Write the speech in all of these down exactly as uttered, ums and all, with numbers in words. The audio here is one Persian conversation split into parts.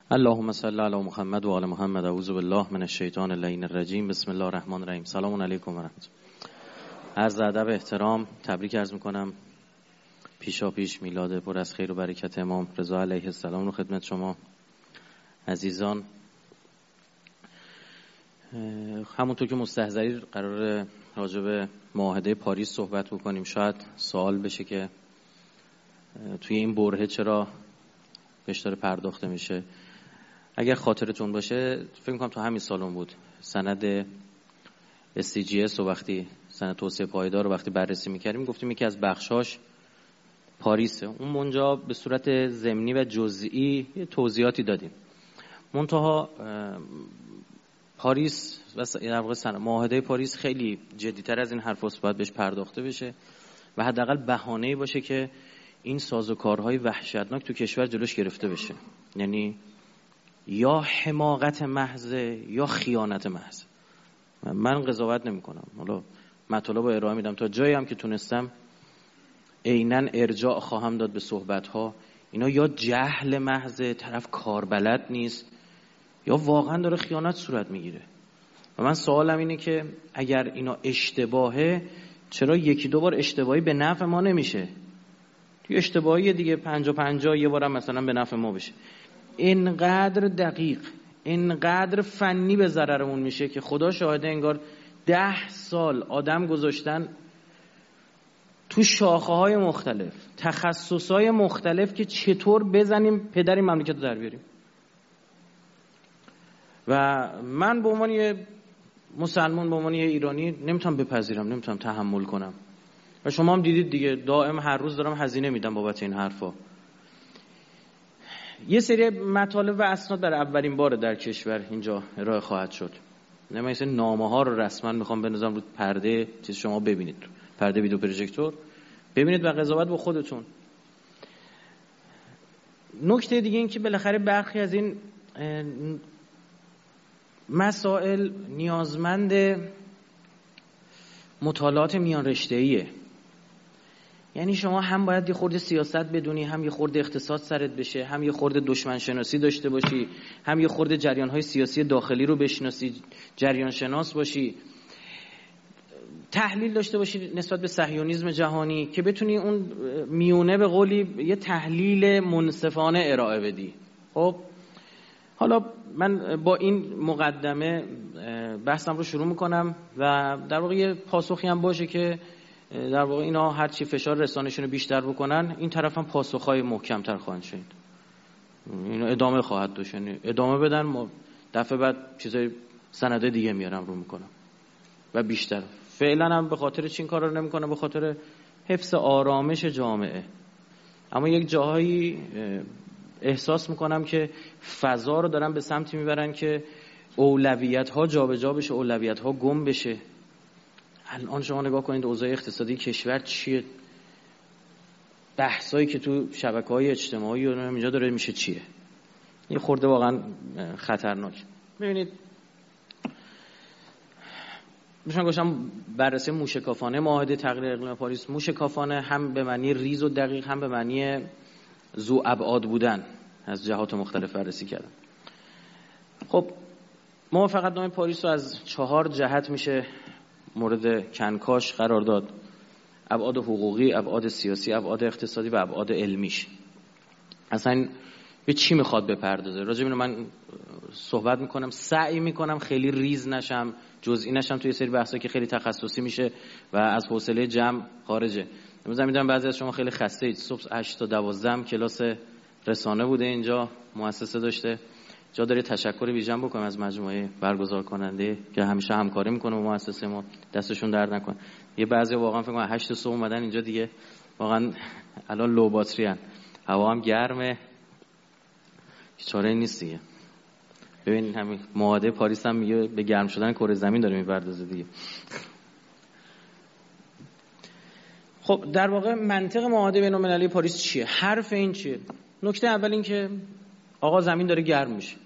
اللهم صل علی محمد و آل محمد. اعوذ بالله من الشیطان اللعین الرجیم. بسم الله الرحمن الرحیم. سلام علیکم و رحمت الله. عرض ادب احترام تبریک عرض میکنم پیشا پیش میلاد پر از خیر و برکت امام رضا علیه السلام رو خدمت شما عزیزان. همونطور که مستحضری قرار راجع به معاهده پاریس صحبت بکنیم. شاید سوال بشه که توی این برهه چرا بهش داره پرداخته میشه. اگر خاطرتون باشه فکر میکنم تو همین سالن بود سند اس تی جی اس و وقتی سند توسعه پایدار رو وقتی بررسی میکردیم گفتیم یکی از بخشاش پاریسه. اون منجا به صورت ضمنی و جزئی یه توضیحاتی دادیم. منتها پاریس و در واقع معاهده پاریس خیلی جدی‌تر از این حرفاست، باید بهش پرداخته بشه و حداقل بهانه‌ای باشه که این سازوکارهای وحشتناک تو کشور جلوش گرفته بشه. یعنی یا حماقت محض یا خیانت محض. من قضاوت نمی کنم، حالا مطالب رو ارائه میدم تا جایی هم که تونستم عیناً ارجاع خواهم داد به صحبت‌ها. اینا یا جهل محض، طرف کاربلد نیست، یا واقعا داره خیانت صورت میگیره. و من سوالم اینه که اگر اینا اشتباهه چرا یکی دو بار اشتباهی به نفع ما نمیشه؟ توی اشتباهی دیگه پنجا پنجا یه بارم مثلا به نفع ما بشه. اینقدر دقیق، اینقدر فنی به ضررمون میشه که خدا شاهده انگار ده سال آدم گذاشتن تو شاخه های مختلف، تخصص های مختلف که چطور بزنیم پدر این مملکت رو در بیاریم. و من به عنوان یه مسلمان، به عنوان یه ایرانی نمیتونم بپذیرم، نمیتونم تحمل کنم. و شما هم دیدید دیگه، دائم هر روز دارم هزینه میدم بابت این حرفا. یه سری مطالب و اسناد در اولین بار در کشور اینجا ارائه خواهد شد. نه مثلا نامه ها رو رسما میخوام بنوزم رو پرده چیز شما ببینید، پرده ویدیو پروژکتور ببینید و قضاوت با خودتون. نکته دیگه این که بالاخره برخی از این مسائل نیازمند مطالعات میان رشته‌ایه. یعنی شما هم باید یه خورده سیاست بدونی، هم یه خورده اقتصاد سرت بشه، هم یه خورده دشمن شناسی داشته باشی، هم یه خورده جریان‌های سیاسی داخلی رو بشناسی، جریان شناس باشی، تحلیل داشته باشی نسبت به صهیونیسم جهانی که بتونی اون میونه به قولی یه تحلیل منصفانه ارائه بدی. خب حالا من با این مقدمه بحثم رو شروع میکنم و در واقع یه پاسخی هم باشه که در واقع اینا هر چی فشار رسانشون رو بیشتر بکنن این طرف هم پاسخهای محکمتر خواهند شد. اینا ادامه خواهد داشت، یعنی ادامه بدن، ما دفعه بعد چیزای سنده دیگه میارم رو میکنم و بیشتر. فعلا هم به خاطر چین کارا رو نمیکنم، به خاطر حفظ آرامش جامعه. اما یک جاهایی احساس میکنم که فضا رو دارن به سمتی میبرن که اولویت ها جابجا بشه، اولویت ها گم بشه. الان شما نگاه کنید اوضاع اقتصادی کشور چیه، بحثایی که تو شبکه‌های اجتماعی و اینجا داره میشه چیه. این خورده واقعا خطرناک. ببینید میشم گفتم بررسی موشکافانه معاهده تغییر اقلیم پاریس، موشکافانه هم به معنی ریز و دقیق، هم به معنی ذو ابعاد بودن، از جهات مختلف بررسی کردن. خب موافقتنامه پاریس رو از چهار جهت میشه مورد کنکاش قرار داد: ابعاد حقوقی، ابعاد سیاسی، ابعاد اقتصادی و ابعاد علمیش. اصلا به چی میخواد بپردازه؟ راجع به اینو من صحبت میکنم، سعی میکنم خیلی ریز نشم، جزئی نشم توی سری بحثا که خیلی تخصصی میشه و از حوصله جمع خارجه. امروز میدونم بعضی از شما خیلی خسته اید. صبح هشت تا دوازده کلاس رسانه بوده اینجا، مؤسسه داشته. جا داره تشکر ویژه‌ام بکنم از مجموعه برگزار کننده که همیشه همکاری میکنه با مؤسسه ما، دستشون درد نکنه. یه بعضی واقعا فکر کنم هشت صبح اومدن اینجا دیگه، واقعا الان لو باتری ان، هوا هم گرمه، چاره نیست دیگه. ببین همین معاهده پاریس هم میگه به گرم شدن کره زمین داره میپردازه دیگه. خب در واقع منطق معاهده بین‌المللی پاریس چیه؟ حرف این چیه؟ نکته اول این که آقا زمین داره گرم میشه.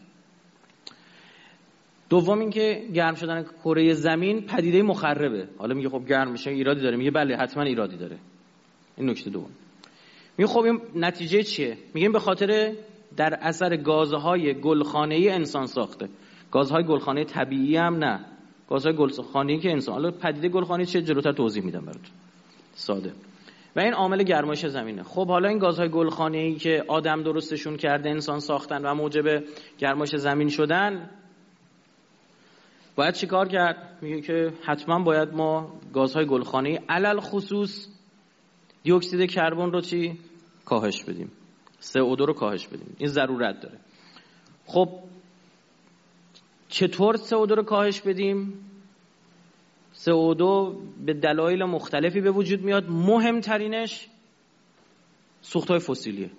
دوم این که گرم شدن کره زمین پدیده مخربه. حالا میگه خب گرم میشه ایرادی داره، میگه بله حتما ایرادی داره. این نکته دوم. میگه خب این نتیجه چیه؟ میگیم به خاطر در اثر گازهای گلخانه‌ای انسان ساخته. گازهای گلخانه طبیعی هم نه، گازهای گلخانه‌ای که انسان، حالا پدیده گلخانه‌ای چه جلوتر توضیح میدم براتون ساده. و این عامل گرمایش زمینه. خب حالا این گازهای گلخانه‌ای که آدم درستشون کرده، انسان ساختن و موجب گرمایش زمین شدن، باید چیکار کرد؟ میگه که حتما باید ما گازهای گلخانه‌ای علل خصوص دی اکسید کربن رو چی؟ کاهش بدیم. سی او دو رو کاهش بدیم. این ضرورت داره. خب چطور سی او دو رو کاهش بدیم؟ سی او دو به دلایل مختلفی به وجود میاد. مهمترینش سوخت‌های فسیلیه.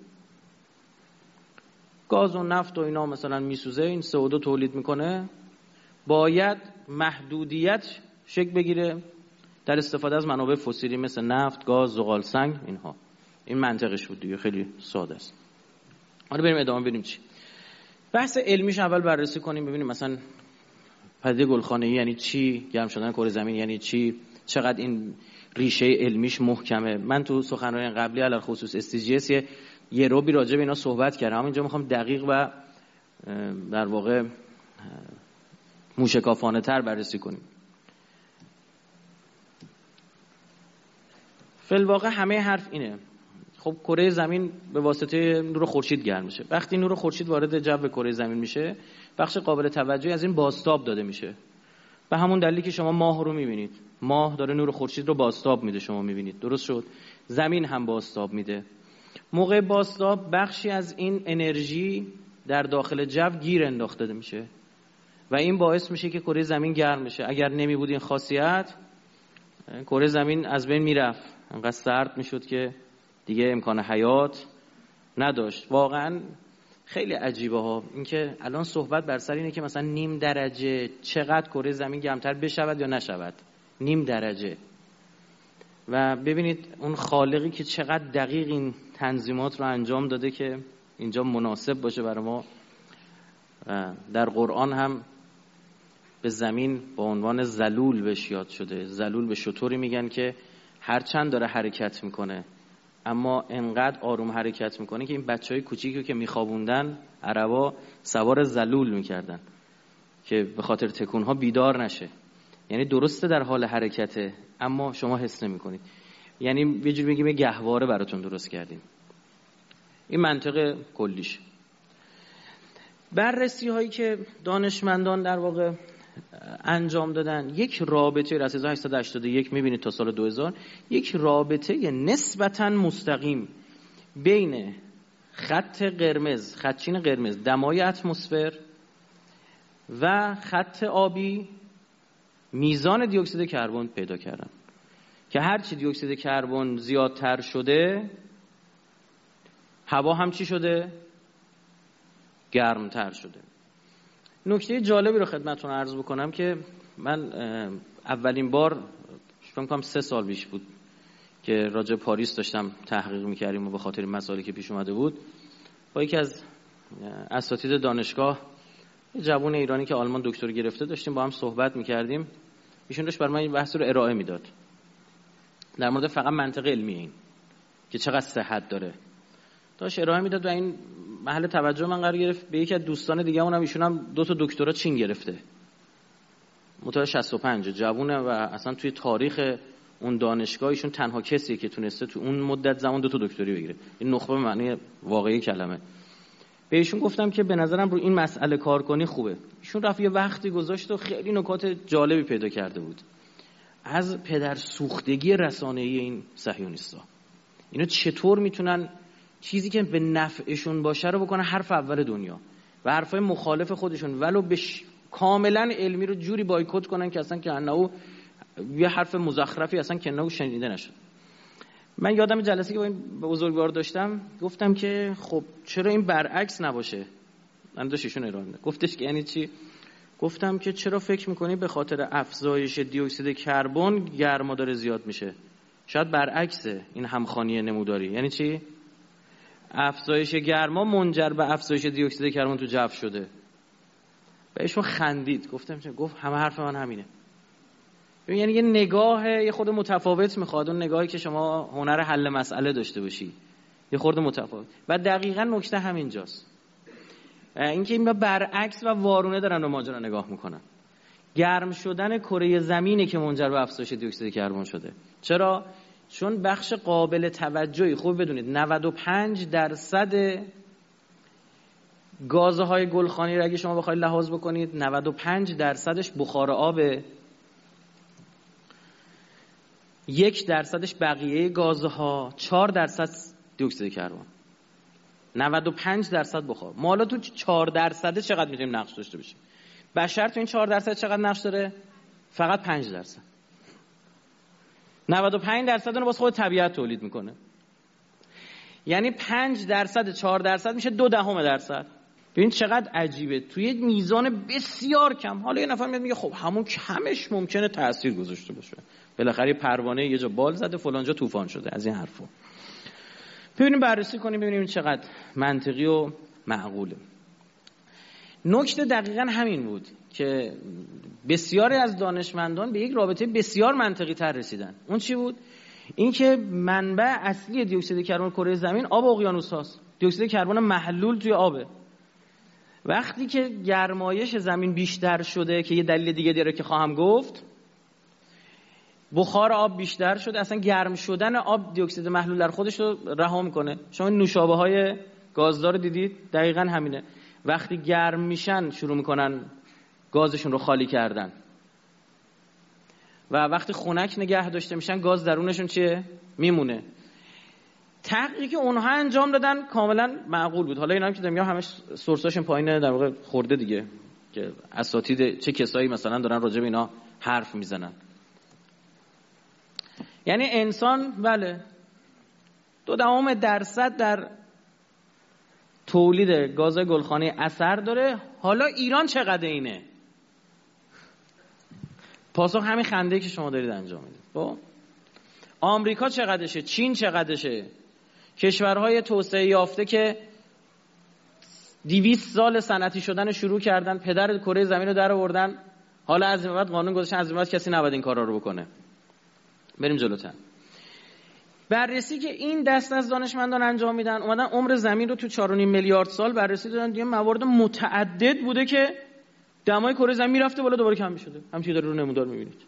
گاز و نفت و اینا مثلا میسوزه، این سی او دو تولید میکنه. باید محدودیت شکل بگیره در استفاده از منابع فسیلی مثل نفت، گاز، زغال سنگ اینها. این منطقش بود دیگه، خیلی ساده است. حالا بریم ادامه بدیم چی. بحث علمیش اول بررسی کنیم، ببینیم مثلا پدیده گلخانه‌ای یعنی چی، گرم شدن کره زمین یعنی چی، چقدر این ریشه علمیش محکمه. من تو سخنرانی قبلی علی خصوص اس تی جی اس یه روبی راجع به اینا صحبت کردم، اما اینجا میخوام دقیق و در واقع موشکافانه تر بررسی کنیم. فی‌الواقع همه حرف اینه. خب کره زمین به واسطه نور خورشید گرم میشه. وقتی نور خورشید وارد جو کره زمین میشه، بخش قابل توجهی از این بازتاب داده میشه. به همون دلیلی که شما ماه رو میبینید، ماه داره نور خورشید رو بازتاب میده، شما میبینید، درست شد؟ زمین هم بازتاب میده. موقع بازتاب بخشی از این انرژی در داخل جو گیر انداخته میشه و این باعث میشه که کره زمین گرم بشه. اگر نمیبود این خاصیت، کره زمین از بین میرفت، انقدر سرد میشد که دیگه امکان حیات نداشت. واقعا خیلی عجیبه ها اینکه الان صحبت بر سر اینه که مثلا نیم درجه چقدر کره زمین گرمتر بشود یا نشود، نیم درجه. و ببینید اون خالقی که چقدر دقیق این تنظیمات رو انجام داده که اینجا مناسب باشه برای ما. در قرآن هم به زمین با عنوان ذلول بهش یاد شده. ذلول به شطوری میگن که هرچند داره حرکت میکنه اما انقدر آروم حرکت میکنه که این بچهای کوچیکی که میخوابوندن عربا سوار ذلول میکردن که به خاطر تکونها بیدار نشه. یعنی درسته در حال حرکته اما شما حس نمیکنید. یعنی یه جوری بگیم یه گهواره براتون درست کردیم. این منطق کلیش. بررسی هایی که دانشمندان در واقع انجام دادن، یک رابطه از هزار و هشتصد و هشتاد و یک میبینید تا سال دو هزار، یک رابطه نسبتاً مستقیم بین خط قرمز، خطچین قرمز، دمای اتمسفر و خط آبی، میزان دی اکسید کربن پیدا کردن که هرچی دی اکسید کربن زیادتر شده هوا هم چی شده؟ گرمتر شده. نکته جالبی رو خدمتتون عرض بکنم که من اولین بار فکر کنم سه سال پیش بود که راجع پاریس داشتم تحقیق می‌کردیم و به خاطر مسائلی که پیش اومده بود با یکی از اساتید دانشگاه، یه جوان ایرانی که آلمان دکتری گرفته، داشتیم با هم صحبت می‌کردیم. ایشون داشت برای من این بحث رو ارائه میداد در مورد فقط منطق علمی این که چقدر صحت داره. داشت ارائه میداد و این محل توجه من قرار گرفت. به یکی از دوستان دیگه اونم ایشون هم دو تا دکترا چین گرفته، متولد شصت و پنج، جوونه و اصلا توی تاریخ اون دانشگاه ایشون تنها کسیه که تونسته تو اون مدت زمان دو تا دکتری بگیره. این نخبه به معنی واقعی کلمه. به ایشون گفتم که به نظرم رو این مسئله کار کنی خوبه. ایشون رفت یه وقتی گذاشت و خیلی نکات جالبی پیدا کرده بود از پدر سوختگی رسانه‌ای این صهیونیستا. اینا چطور میتونن چیزی که به نفعشون باشه رو بکنه حرف اول دنیا و حرفای مخالف خودشون ولو به ش... کاملا علمی رو جوری بایکوت کنن که اصلا که انه یه حرف مزخرفی اصلا که انه شنیده نشد. من یادم جلسه که با این بزرگوار داشتم گفتم که خب چرا این برعکس نباشه؟ من داشتشون ایران گفتش که یعنی چی؟ گفتم که چرا فکر میکنی به خاطر افزایش دی اکسید کربن گرما داره زیاد میشه؟ شاید برعکسه این همخوانی نموداری. یعنی چی؟ افزایش گرما منجر به افزایش دی اکسید کربن تو جو شده. بهشون خندید. گفتم چه؟ گفت همه حرف من همینه. یعنی یه نگاه یه خورده متفاوت میخواد، اون نگاهی که شما هنر حل مسئله داشته باشی یه خورده متفاوت. و دقیقاً نکته همینجاست. اینکه این برعکس و وارونه دارن به ماجرا نگاه میکنن. گرم شدن کره زمینه که منجر به افزایش دی اکسید کربن شده. چرا؟ چون بخش قابل توجهی، خوب بدونید نود و پنج درصد گازهای گلخانی را اگه شما بخواید لحاظ بکنید نود و پنج درصدش بخار آبه، یک درصدش بقیه گازها، چهار درصد دی اکسید کربن. نود و پنج درصد بخار. ما حالا تو چهار درصد چقدر میتونیم نقش داشته باشیم؟ بشر تو این چهار درصد چقدر نقش داره؟ فقط پنج درصد. نود و پنج درصد رو باز خود طبیعت تولید میکنه. یعنی پنج درصد چهار درصد میشه دو دهم درصد. ببین چقدر عجیبه، توی میزان بسیار کم. حالا یه نفر میاد میگه خب همون کمش ممکنه تأثیر گذاشته باشه، بالاخره پروانه یه جا بال زده فلان جا طوفان شده، از این حرفا. ببینیم بررسی کنیم ببینیم چقدر منطقی و معقوله. نکته دقیقاً همین بود که بسیاری از دانشمندان به یک رابطه بسیار منطقی تر رسیدن. اون چی بود؟ این که منبع اصلی دی اکسید کربن کره زمین آب اقیانوس هاست. دی اکسید کربن محلول توی آبه. وقتی که گرمایش زمین بیشتر شده که یه دلیل دیگه داره که خواهم گفت، بخار آب بیشتر شده، اصلا گرم شدن آب دی اکسید محلول در خودش رو رها میکنه. شما نوشابه های گازدار دیدید؟ دقیقاً همینه. وقتی گرم میشن شروع میکنن گازشون رو خالی کردن و وقتی خنک نگه داشته میشن گاز درونشون چیه؟ میمونه. تحقیقی که اونها انجام دادن کاملا معقول بود. حالا اینا هم که میگم همش سورساشون پایینه، در واقع خورده دیگه که اساتید چه کسایی مثلا دارن راجع به اینا حرف میزنن. یعنی انسان بله دو دهم درصد در تولید گاز گلخانی اثر داره. حالا ایران چقدر اینه؟ پاسخ همین خنده که شما دارید انجام میدید. خب آمریکا چقدرشه؟ چین چقدرشه؟ کشورهای توسعه یافته که دویست سال صنعتی شدن شروع کردن، پدر کره زمین رو در آوردن، حالا از این بعد قانون گذاشتن از این بعد کسی نباید این کارا رو بکنه. بریم جلوتر. بررسی که این دست از دانشمندان انجام میدن، اومدن عمر زمین رو تو چهار و نیم میلیارد سال بررسی دادن. دیگه موارد متعدد بوده که دمای کره زمین میرفته بالا دوباره کم میشده. همین داره رو نمودار میبینید.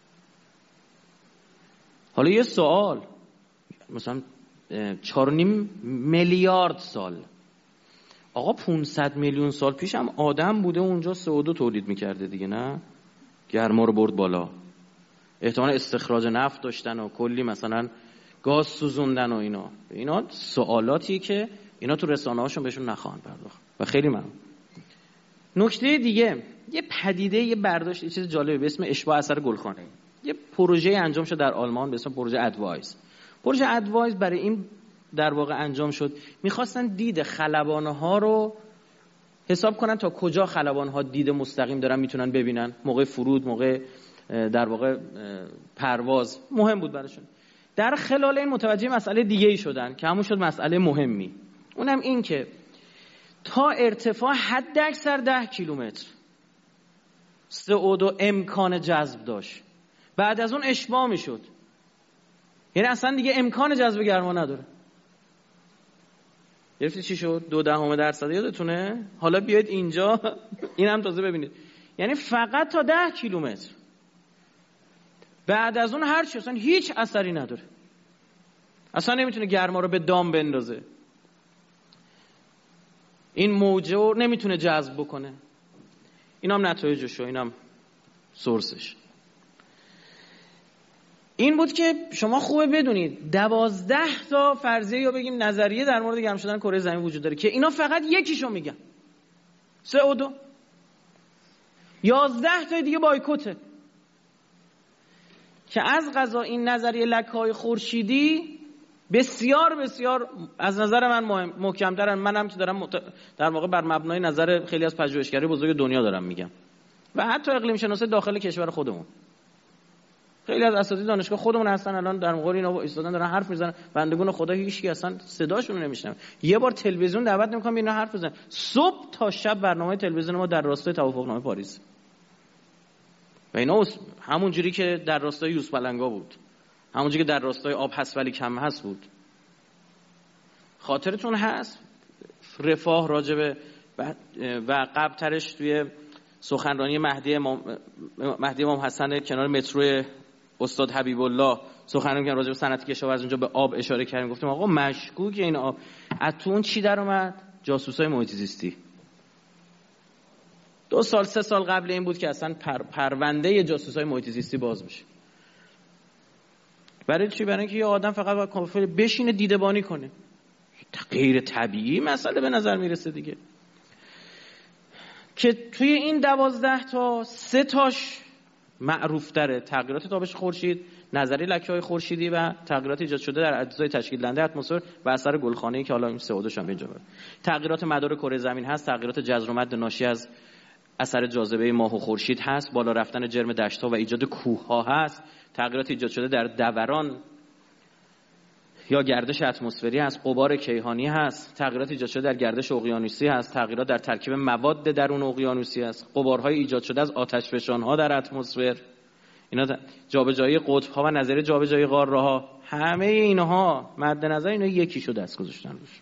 حالا یه سوال، مثلا چهار و نیم میلیارد سال، آقا پانصد میلیون سال پیش هم آدم بوده اونجا سی او دو تولید میکرده دیگه، نه؟ گرما رو برد بالا، احتمال استخراج نفت داشتن و کلی مثلا گاز سوزوندن و اینا. اینا سوالاتی که اینا تو رسانه هاشون بهشون نخواهند پرداخت و خیلی ممنون. نکته دیگه، یه پدیده، یه برداشت، یه چیز جالبه به اسم اشباع اثر گلخانه. یه پروژه انجام شد در آلمان به اسم پروژه ادوایز. پروژه ادوایز برای این در واقع انجام شد، میخواستن دید خلبانه ها رو حساب کنن تا کجا خلبان ها دید مستقیم دارن میتونن ببینن، موقع فرود، موقع در واقع پرواز مهم بود براشون. در خلال این متوجه مسئله دیگه ای شدن که همون شد مسئله مهمی، اونم این که تا ارتفاع حد اکثر ده کیلومتر سی او دو امکان جذب داشت، بعد از اون اشباع میشد. یعنی اصلا دیگه امکان جذب گرما نداره. گرفتید چی شد؟ دو دهم درصد یادتونه؟ حالا بیاید اینجا این هم تازه ببینید. یعنی فقط تا ده کیلومتر، بعد از اون هر چی اصلا هیچ اثری نداره، اصلا نمیتونه گرما رو به دام بندازه، این موجه رو نمیتونه جذب بکنه. این هم نتایجش و این هم سورسش. این بود که شما خوبه بدونید دوازده تا فرضیه یا بگیم نظریه در مورد گرم شدن کره زمین وجود داره که اینا فقط یکیشو میگن، سی او دو. یازده تا دیگه بایکوته که از قضا این نظریه لکه‌های خورشیدی بسیار بسیار از نظر من مهم محکم‌ترن. منم که دارم مت... در واقع بر مبنای نظر خیلی از پژوهشگرای بزرگ دنیا دارم میگم و حتی اقلیم شناسه داخل کشور خودمون. خیلی از اساتید دانشگاه خودمون هستن الان در مقابل اینا ایستادن دارن حرف میزنن، بندگان خدا هیچ کی اصلا صداشون رو نمیشنوه. یه بار تلویزیون دعوت نمیکنم اینا حرف بزنن، صبح تا شب برنامه تلویزیون ما در راستای توافقنامه پاریس و اینا همون جوری که در راستای یوز پلنگا بود، همون جوری که در راستای آب هست ولی کم هست بود. خاطرتون هست رفاه راجب و قبل ترش توی سخنرانی مهدی امام مهدی امام حسن کنار مترو استاد حبیب الله سخنرانی کردن راجع به صنعت کشاورزی، اونجا به آب اشاره کردیم، گفتیم آقا مشکوکه این آب. از تو اون چی در اومد؟ جاسوسای محیط زیستی. دو سال سه سال قبل این بود که اصلا پر، پرونده جاسوسای محیط زیستی باز بشه. برای چی؟ برای اینکه یه آدم فقط باید کافه بشینه دیده‌بانی کنه. غیر طبیعی مسئله به نظر میرسه دیگه. که توی این دوازده تا سه تاش معروف تره: تغییرات تابش خورشید، نظریه لکه‌های خورشیدی و تغییرات ایجاد شده در اجزای تشکیل دهنده اتمسفر و اثر گلخانه‌ای که حالا این سه او دو هم اینجا. تغییرات مدار کره زمین هست، تغییرات جزر و مد ناشی از اثر جاذبه ماه و خورشید هست، بالا رفتن جرم دشت‌ها و ایجاد کوه‌ها هست، تغییرات ایجاد شده در دوران یا گردش اتمسفری هست، غبار کیهانی هست، تغییرات ایجاد شده در گردش اقیانوسی هست، تغییرات در ترکیب مواد درون اقیانوسی هست، غبارهای ایجاد شده از آتشفشان‌ها در اتمسفر، اینا جابجایی قطب‌ها و نظریه جابجایی قاره‌ها، همه اینها مد نظر اینا یکیشو دست گذاشتن روش.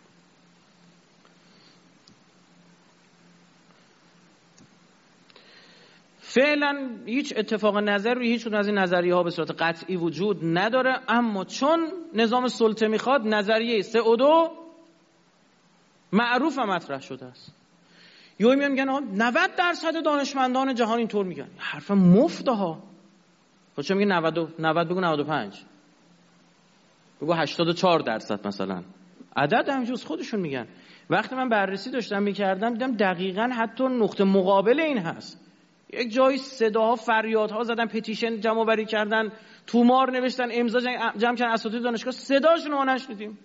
فعلا هیچ اتفاق نظر روی هیچ کدوم از این نظریه ها به صورت قطعی وجود نداره، اما چون نظام سلطه میخواد نظریه سه او دو معروف و مطرح شده است. یهو میان میگن نود درصد دانشمندان جهان اینطور میگن. حرف مفته ها. خودش میگه نود نود بگو نود و پنج. بگو هشتاد و چهار درصد مثلا. عدد همینجوری خودشون میگن. وقتی من بررسی داشتم میکردم دیدم دقیقاً حتی نقطه مقابل این هست. یک جایی صداها فریادها زدن، پتیشن جمع آوری کردن، تومار نوشتن، امضا جمع کردن اساتید دانشگاه، صداشون رو نشنیدیم.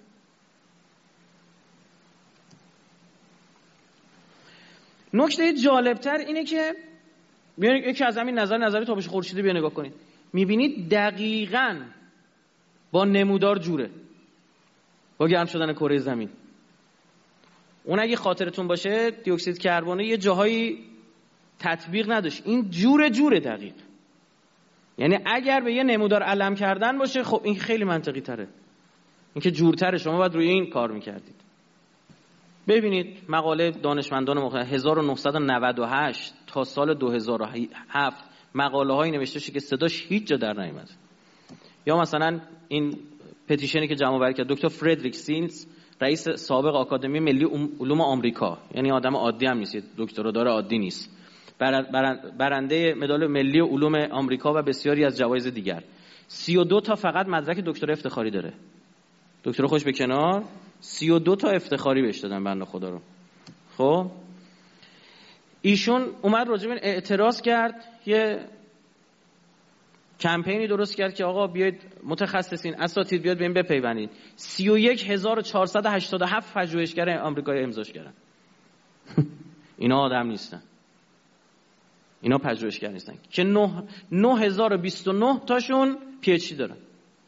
نکته جالبتر اینه که بیاین یکی از همین نظر نظری تابش خورشیدی بیا نگاه کنید، میبینید دقیقاً با نمودار جوره با گرم شدن کره زمین. اون اگه خاطرتون باشه دی اکسید کربن یه جاهایی تطبیق نداشت، این جور جوره دقیق. یعنی اگر به یه نمودار علم کردن باشه خب این خیلی منطقی تره، این که جورتره، شما باید روی این کار میکردید. ببینید مقاله دانشمندان مختلف هزار و نهصد و نود و هشت تا سال دو هزار و هفت مقاله هایی نوشته شده که صداش هیچ جا در نیامد. یا مثلا این پتیشنی که جمع آوری کرد دکتر فردریک سینز، رئیس سابق آکادمی ملی علوم آمریکا، یعنی آدم عادی هم نیست، دکترا عادی نیست، برنده مدال ملی علوم آمریکا و بسیاری از جوایز دیگر، سی و دو تا فقط مدرک دکترا افتخاری داره. دکترا خوش به کنار، سی و دو تا افتخاری بهش دادن بنده خدا رو. خب ایشون اومد راجع به اعتراض کرد، یه کمپینی درست کرد که آقا بیاید متخصصین اساتید بیاد ببین بپیوندید. سی و یک هزار و چهارصد و هشتاد و هفت پژوهشگر آمریکایی امضاش کردن. اینا آدم نیستن، اینا پژوهشگر نیستن که نه هزار و بیست و نه تاشون پی اچ دی دارن.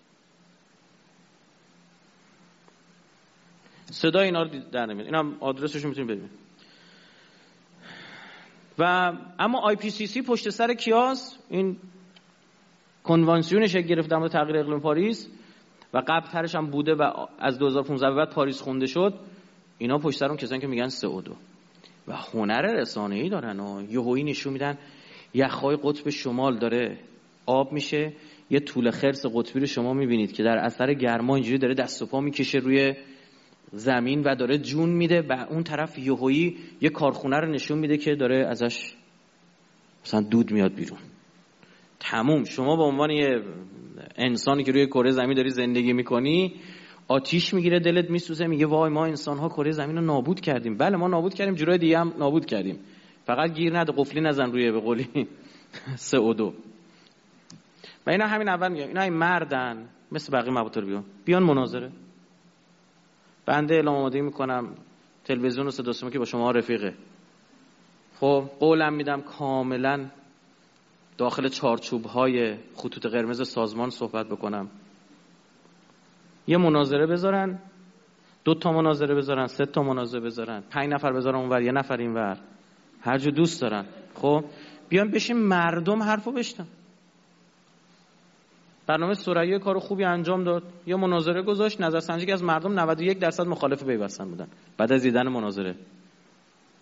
صدا اینا رو در نمیاد، اینا آدرسشون میتونید ببینید. و اما آی پی سی سی پشت سر کیاس این کنوانسیونش گرفت در مورد تغییر اقلیم پاریس و قبل ترش هم بوده و از دو هزار و پانزده به بعد پاریس خونده شد. اینا پشت سر اون کسانی که میگن سه او دو و هنر رسانه‌ای دارن و یهویی نشون میدن یخ‌های قطب شمال داره آب میشه، یه طول خرس قطبی رو شما میبینید که در اثر گرما اینجوری داره دست و پا میکشه روی زمین و داره جون میده و اون طرف یهویی یه کارخونه رو نشون میده که داره ازش مثلا دود میاد بیرون. تموم. شما به عنوان یه انسانی که روی کره زمین داری زندگی میکنی آتیش میگیره، دلت میسوزه، میگه وای ما انسان‌ها کره زمین رو نابود کردیم. بله ما نابود کردیم، جورای دیگه هم نابود کردیم، فقط گیر نده، قفلی نزن روی به قولی سه او دو. و اینا همین اول میگم اینا این مردن مثل بقیه مباطل بیان بیان مناظره. بنده اعلام آمادگی میکنم تلویزیون و صدا و سیما که با شما رفیقه، خب قولم میدم کاملا داخل چارچوب‌های خطوط قرمز سازمان صحبت بکنم. یه مناظره بذارن، دو تا مناظره بذارن، سه تا مناظره بذارن، پنج نفر بذارن اونور، یه نفر اینور، هر جو دوست دارن. خب بیان بشین مردم حرفو بشنون. برنامه ثریا کارو خوبی انجام داد، یه مناظره گذاشت، نظرسنجی که از مردم نود و یک درصد مخالف پیوستن بودن بعد از دیدن مناظره.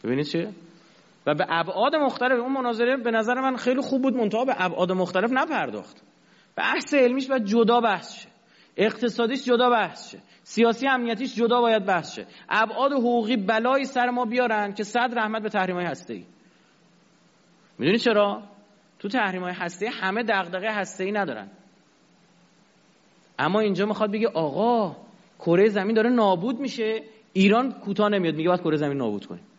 ببینید چیه؟ و به ابعاد مختلف اون مناظره به نظر من خیلی خوب بود، منتها به ابعاد مختلف نپرداخت. بحث علمیش باید جدا بحث شه، اقتصادیش جدا بحث شه، سیاسی امنیتیش جدا باید بحث شه. ابعاد حقوقی بلایی سر ما بیارن که صد رحمت به تحریم‌های هسته‌ای. میدونی چرا؟ تو تحریم‌های هسته‌ای همه دغدغه هسته‌ای ندارن، اما اینجا میخواد بگه آقا کره زمین داره نابود میشه، ایران کوتاه نمیاد میگه باید کره زمین نابود کنیم.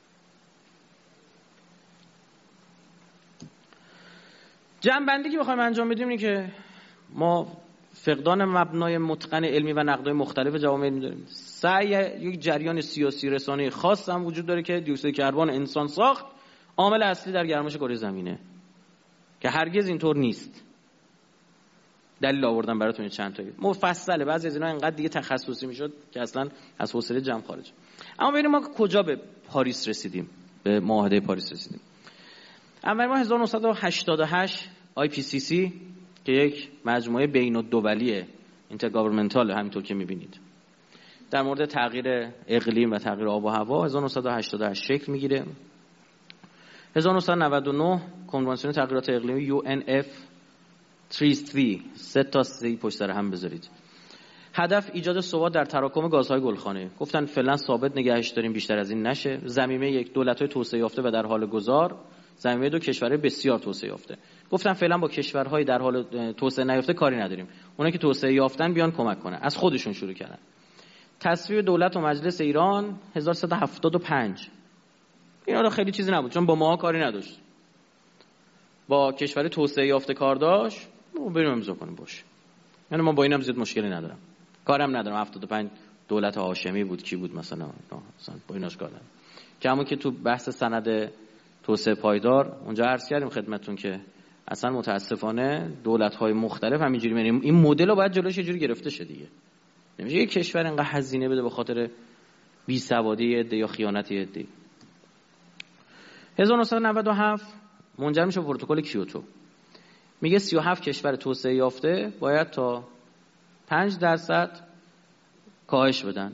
جمع‌بندی که بخوایم انجام بدیم اینه که ما فقدان مبنای متقن علمی و نقدهای مختلف جوامع علمی داریم. سعی یک جریان سیاسی رسانه‌ای خاص هم وجود داره که دیوکسید کربن انسان ساخت عامل اصلی در گرمایش کره زمینه، که هرگز اینطور نیست. دلیل آوردم براتون چند تایی مفصله، بعضی از اینا اینقدر دیگه تخصصی میشد که اصلا از حوصله جمع خارج. اما ببینیم ما کجا به پاریس رسیدیم، به معاهده پاریس رسیدیم. اول ما هزار و نهصد و هشتاد و هشت آی پی سی سی که یک مجموعه بین الدولیه اینترگاورنمنتال همینطور که میبینید در مورد تغییر اقلیم و تغییر آب و هوا هزار و نهصد و هشتاد و هشت شکل میگیره. هزار و نهصد و نود و نه کنوانسیون تغییرات اقلیمی یو ان اف سه سه تا سی پشت سر هم بذارید. هدف ایجاد ثبات در تراکم گازهای گلخانه. گفتن فعلا ثابت نگهش داریم، بیشتر از این نشه. زمینه یک دولت‌های توسعه یافته و در حال گذار، زمینه دو کشورهای بسیار توسعه یافته. گفتن فعلا با کشورهای در حال توسعه نیافته کاری نداریم، اونا که توسعه یافتن بیان کمک کنن. از خودشون شروع کردن. تصویب دولت و مجلس ایران هزار و سیصد و هفتاد و پنج. اینا رو خیلی چیزی نبود چون با ما کاری نداشت. با کشور توسعه یافته کار داشت، ما بریم امضا کنیم باشه. یعنی ما با اینم زیاد مشکلی ندارم. کارم ندارم. هفتاد و پنج دولت هاشمی بود، کی بود مثلا؟ مثلا با ایناش کار ندارم. که همون که تو بحث سند توسعه پایدار اونجا عرض کردیم خدمتتون که اصلا متاسفانه دولت‌های مختلف همینجوری، یعنی این مدل رو باید جلوش یه جوری گرفته شه دیگه. نمیشه یک کشور اینقدر هزینه بده به خاطر بی‌سوادی عده یا خیانت عده. هزار و نهصد و نود و هفت منجر میشه به پروتکل کیوتو. میگه سی و هفت کشور توسعه یافته باید تا پنج درصد کاهش بدن.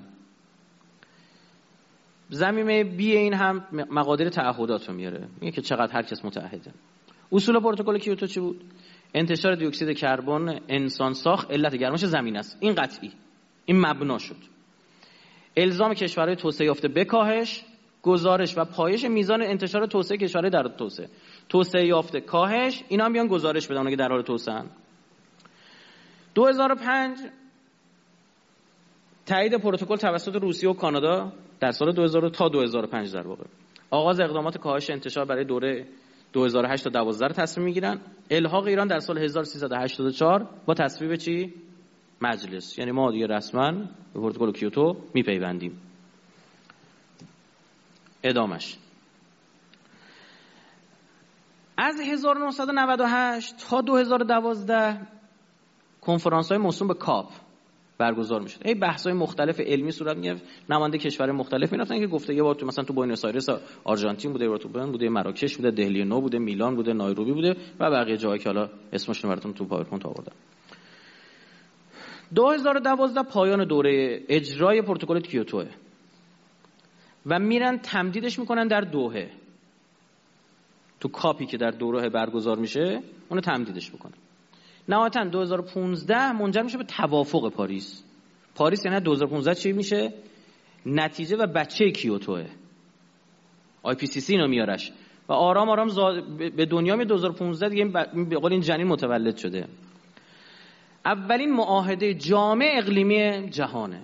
زمینه بی این هم مقادیر تعهدات رو میاره، میگه که چقدر هر کس متعهده. اصول پروتکل کیوتو چی بود؟ انتشار دی اکسید کربن انسان ساخت علت گرمایش زمین است. این قطعی، این مبنا شد. الزام کشورهای توسعه یافته به کاهش، گزارش و پایش میزان انتشار توسعه کشورهای در توسعه. توسعه یافته کاهش، اینا هم بیان گزارش بدن که در حال توسعه ان. دو هزار و پنج تایید پروتکل توسط روسیه و کانادا در سال دو هزار تا دو هزار و پنج در واقع. آغاز اقدامات کاهش انتشار برای دوره دو هزار و هشت تا دوازده رو تصمیم میگیرن. الحاق ایران در سال هزار و سیصد و هشتاد و چهار با تصویب چی؟ مجلس. یعنی ما دیگه رسما به پروتکل کیوتو میپیوندیم. ادامش از هزار و نهصد و نود و هشت تا دو هزار و دوازده کنفرانس‌های موسوم به کاپ برگزار میشد. ای بحث‌های مختلف علمی صورت می‌گرفت. نماینده کشور مختلف می‌رفتن که گفته یه بار تو مثلا تو بوئنوس آیرس آرژانتین بوده، یه بار تو بن بوده، مراکش بوده، دهلی نو بوده، میلان بوده، نایروبی بوده و بقیه جاهایی که حالا اسمش رو براتون تو پاورپوینت آوردم. دو هزار و دوازده پایان دوره اجرای پروتکل کیوتو و میرن تمدیدش میکنن در دوحه. تو کاپی که در دوحه برگزار میشه اونو تمدیدش میکنن. نهایتاً دو هزار و پانزده منجر میشه به توافق پاریس. پاریس یعنی دو هزار و پانزده چی میشه؟ نتیجه و بچه کیوتوه. آی پی سی سی اینو میارش و آرام آرام زاد... به دنیا می دو هزار و پانزده دیگه به قول این جنین متولد شده. اولین معاهده جامع اقلیمی جهانه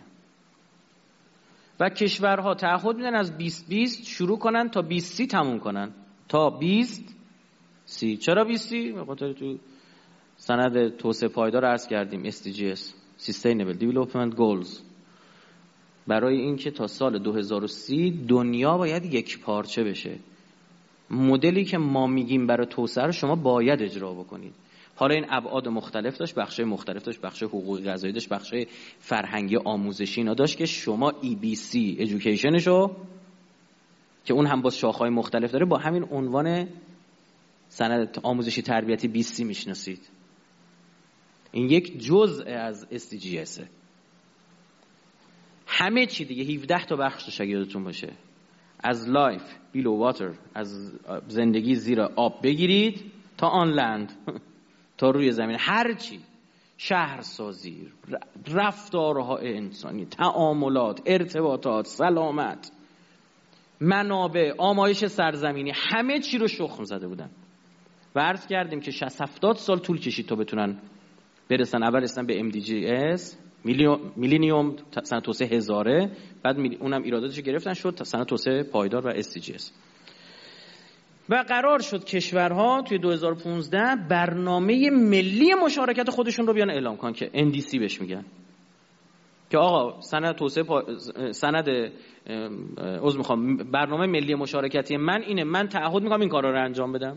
و کشورها تعهد میدن از بیست بیست شروع کنن تا بیست سی تموم کنن. تا بیست سی. چرا بیست سی؟ به خاطر تو سند توسعه پایدار عرض کردیم اس دی جی اس Sustainable Development Goals، برای اینکه تا سال دو هزار و سی دنیا باید یک پارچه بشه. مدلی که ما میگیم برای توسعه رو شما باید اجرا بکنید. حالا این ابعاد مختلف داشت، بخشای مختلف داشت، بخشای حقوقی قضایی داشت، بخشای فرهنگی آموزشی اینا داشت که شما ای بی سی ایژوکیشنشو که اون هم با شاخه‌های مختلف داره با همین عنوان سند آموزشی تربیتی بیست سی میشناسید. این یک جزء از اس دی جی اس. همه چی دیگه هفده تا بخش داشت اگه یادتون باشه. از لایف بیلو واتر، از زندگی زیر آب بگیرید تا آن لند، تا روی زمین. هر چی، شهرسازی، رفتارهای انسانی، تعاملات، ارتباطات، سلامت، منابع، آمایش سرزمینی، همه چی رو شخم زده بودن و عرض کردیم که شصت هفتاد سال طول کشید تا بتونن برسن. اول رسیدن به ام دی جی اس، میلینیوم، سنت توسعه هزاره، بعد اونم ایراداتش گرفتن شد تا سنت توسعه پایدار و اس دی جی اس. و قرار شد کشورها توی دو هزار و پانزده برنامه ملی مشارکت خودشون رو بیان اعلام کنن که ان دی سی بهش میگن، که آقا سند توسعه پا... سند عذر میخوام برنامه ملی مشارکتی من اینه، من تعهد میکنم این کارا رو انجام بدم.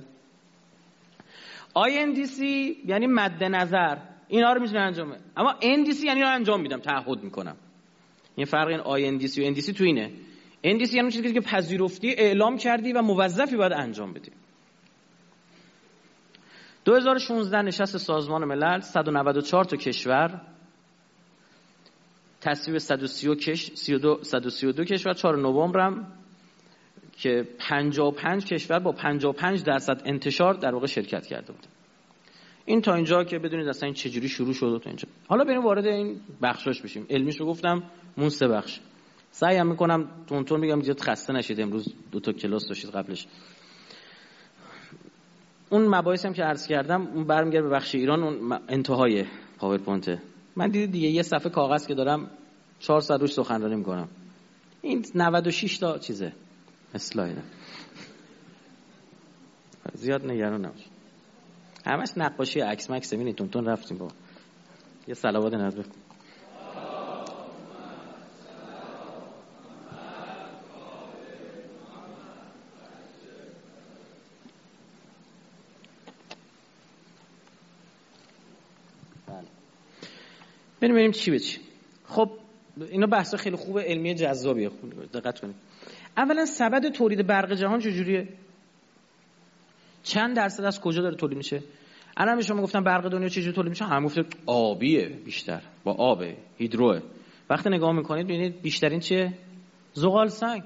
آی ان دی سی یعنی مد نظر، اینا رو میتونه انجام بده، اما ان دی سی یعنی اینا رو انجام میدم، تعهد میکنم. این فرق این آی ان دی سی و ان دی سی تو اینه. ان دی سی یعنی چیزی که پذیرفتی، اعلام کردی و موظفی باید انجام بدی. دو هزار و شانزده نشست سازمان ملل، صد و نود و چهار تا کشور، تصویب صد و سی و دو کشور، چهارم نوامبر هم که پنجاه و پنج کشور با پنجاه و پنج درصد انتشار در واقع شرکت کرده بود. این تا اینجا که بدونید اصلا این چجوری شروع شد تا اینجا. حالا بریم وارد این بخشاش بشیم. علمیشو گفتم، مون سه بخش. سعیم میکنم تون تون میگم زیاد خسته نشید، امروز دو تا کلاس داشتید قبلش. اون مباحثی هم که عرض کردم اون برمیگرده به بخش ایران، اون انتهای پاورپوینت. من دیدید دیگه یه صفحه کاغذ که دارم چهار ساعت روش سخنرانی میکنم. این نود و شش تا چیزه اسلایده. زیاد نگران نباشید. همش نقاشی عکس مکس ببینید تون تون رفتیم با یه صلوات نذر. بریم بریم چی به چی. خب اینا بحثا خیلی خوبه، علمی جذابیه، خوب دقت کنید. اولا سبد تولید برق جهان چجوریه؟ چند درصد از کجا داره تولید میشه؟ الان به شما گفتم برق دنیا چجوری تولید میشه، هم گفته آبیه، بیشتر با آبه، هیدروه. وقتی نگاه میکنید ببینید بیشترین چیه؟ زغال سنگ.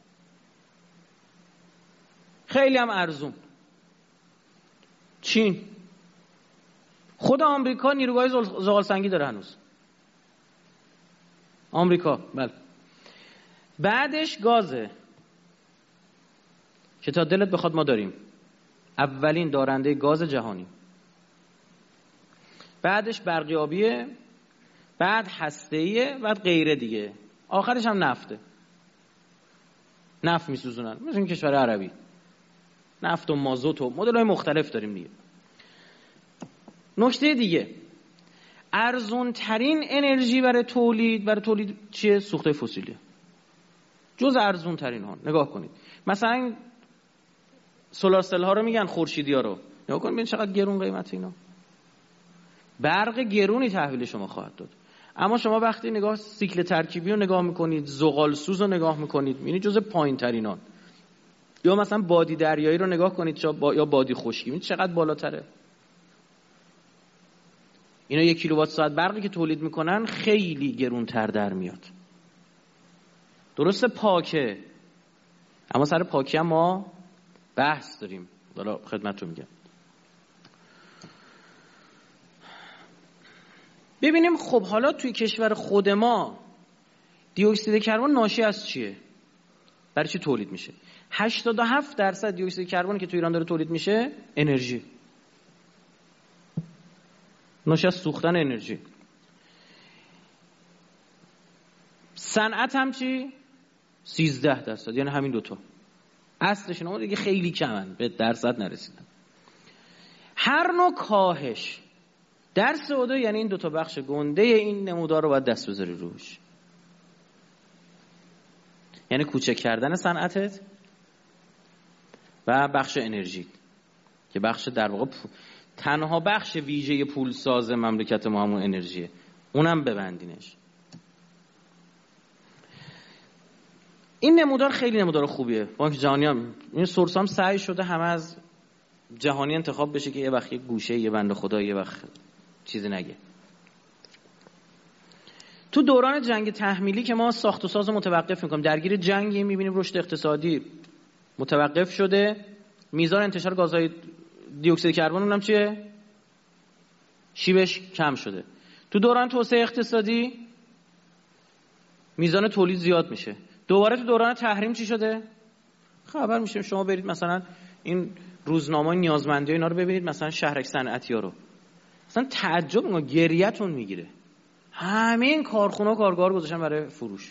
خیلی هم ارزون. چین، خود آمریکا نیروگاه زغال سنگی داره هنوز. آمریکا، بله. بعدش گازه که تا دلت بخواد ما داریم، اولین دارنده گاز جهانی. بعدش برقیابیه، بعد هسته‌ایه، بعد غیره دیگه. آخرش هم نفته. نفت میسوزونن مثل این کشور عربی. نفت و مازوت و مدل‌های مختلف داریم دیگه. نکته دیگه، ارزون ترین انرژی برای تولید برای تولید چیه؟ سوخته فسیلیه. جز ارزون ترین ها. نگاه کنید مثلا سولار سل ها رو میگن، خورشیدی ها رو نگاه کنید ببین چقدر گرون قیمت اینا. برق گرونی تحویل شما خواهد داد. اما شما وقتی نگاه سیکل ترکیبی رو نگاه میکنید، زغال سوز رو نگاه میکنید، میبینید جز پایین ترینان. یا مثلا بادی دریایی رو نگاه کنید یا بادی خشکی، میبینید چقدر بالاتره. اینا یک کیلووات ساعت برقی که تولید میکنن خیلی گرونتر در میاد. درسته پاکه، اما سر پاکی هم ما بحث داریم. حالا خدمتتون میگم. ببینیم خب حالا توی کشور خود ما دی اکسید کربن ناشی از چیه؟ برای چی تولید میشه؟ هشتاد و هفت درصد دی اکسید کربن که توی ایران داره تولید میشه انرژی. ناشی از سوختن انرژی. صنعت هم چی؟ سیزده درصد، یعنی همین دوتا. اصلش اینا دیگه خیلی کمن، به درصد نرسیدن. هر نوع کاهش در سه و دو یعنی این دوتا بخش گنده این نمودار رو باید دست بذاری روش. یعنی کوچک کردن صنعتت و بخش انرژی که بخش در واقع تنها بخش ویژه پول ساز مملکت ما همون انرژیه، اونم ببندینش. این نمودار خیلی نمودار خوبیه. بانک جهانی هم این سورس هم سعی شده همه از جهانی انتخاب بشه که یه وقت یه گوشه یه بنده خدا یه وقت چیزی نگه. تو دوران جنگ تحمیلی که ما ساخت و ساز متوقف میکنیم، درگیر جنگی، میبینیم رشد اقتصادی متوقف شده، میزان انتشار گازهای دی اکسید کربن اونم چیه؟ شیبش کم شده. تو دوران توسعه اقتصادی میزان تولید زیاد میشه. دوباره تو دوران تحریم چی شده؟ خبر میشه شما برید مثلا این روزنامه نیازمندی اینا رو ببینید، مثلا شهرک صنعتی‌ها رو، مثلا تعجب میکنه، گریه‌تون میگیره. همه این کارخونه و کارگاه رو گذاشتن برای فروش.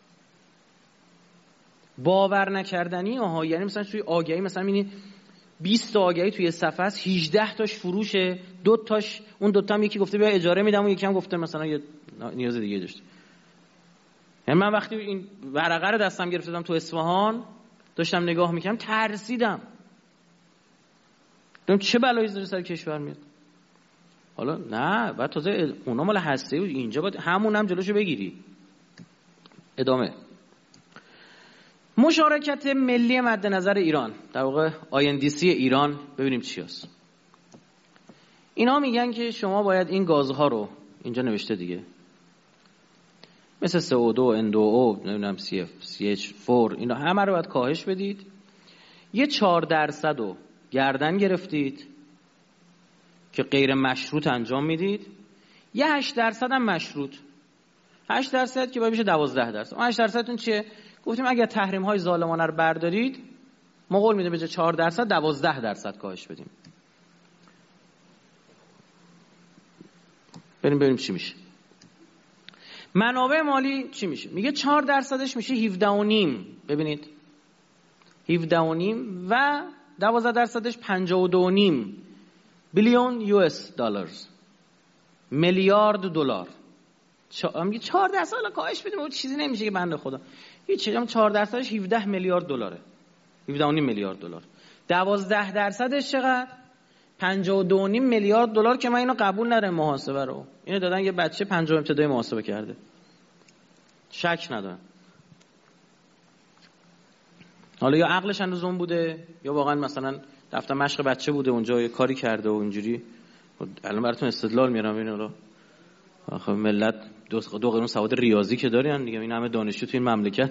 باور نکردنی آها. یعنی مثلا توی آگهی مثلا می‌بینید بیست تا آگهی توی صفحه است، هجده تاش فروشه، دو تاش اون دو تا هم یکی گفته بیا اجاره میدم و یکی هم گفته مثلا یه نیاز دیگه داشت. یعنی من وقتی این ورقه رو دستم گرفتم تو اصفهان داشتم نگاه می‌کردم ترسیدم. دیدم چه بلایی زیر سر کشور میاد. حالا نه، بعد تازه اونا مال هسته بود، اینجا باید همون هم جلوشو بگیری. ادامه. مشارکت ملی مد نظر ایران، در واقع آی ان دی سی ایران، ببینیم چی هست. اینا میگن که شما باید این گازها رو، اینجا نوشته دیگه، مثل سی او دو، ان دو او، نمیدونم سی اف، سی اچ فور، اینا همه رو باید کاهش بدید. یه چهار درصد رو گردن گرفتید که غیر مشروط انجام میدید، یه هشت درصد هم مشروط. هشت درصد که باید بشه دوازده درصد. اون هشت درصدتون چیه؟ گفتیم اگر تحریم های ظالمانه رو بردارید ما قول میده به جای چهار درصد دوازده درصد کاهش بدیم. بریم ببینیم چی میشه. منابع مالی چی میشه؟ میگه چهار درصدش میشه هفده و نیم. ببینید هفده و نیم و دوازده درصدش پنجاه و دو و نیم بیلیون یو اس دلارز، میلیارد دلار. میگه چهار درصد کاهش بدیم اون چیزی نمیشه که بنده خدا. هیچ چیزی. چهار درصدش هفده میلیارد دلاره، هفده و نیم میلیارد دلار. دوازده درصدش چقدر؟ پنجاه و دو و نیم میلیارد دلار که من اینو قبول ندارم محاسبه رو. اینو دادن یه بچه پنجم ابتدایی محاسبه کرده. شک ندارم. حالا یا عقلش اندازه اون بوده یا واقعا مثلا دفتر مشق بچه بوده اونجا یه کاری کرده و اینجوری. الان براتون استدلال میارم. این حالا آخه ملت دو دو قانون سواد ریاضی که دارن دیگه، این همه دانشجو تو این مملکت.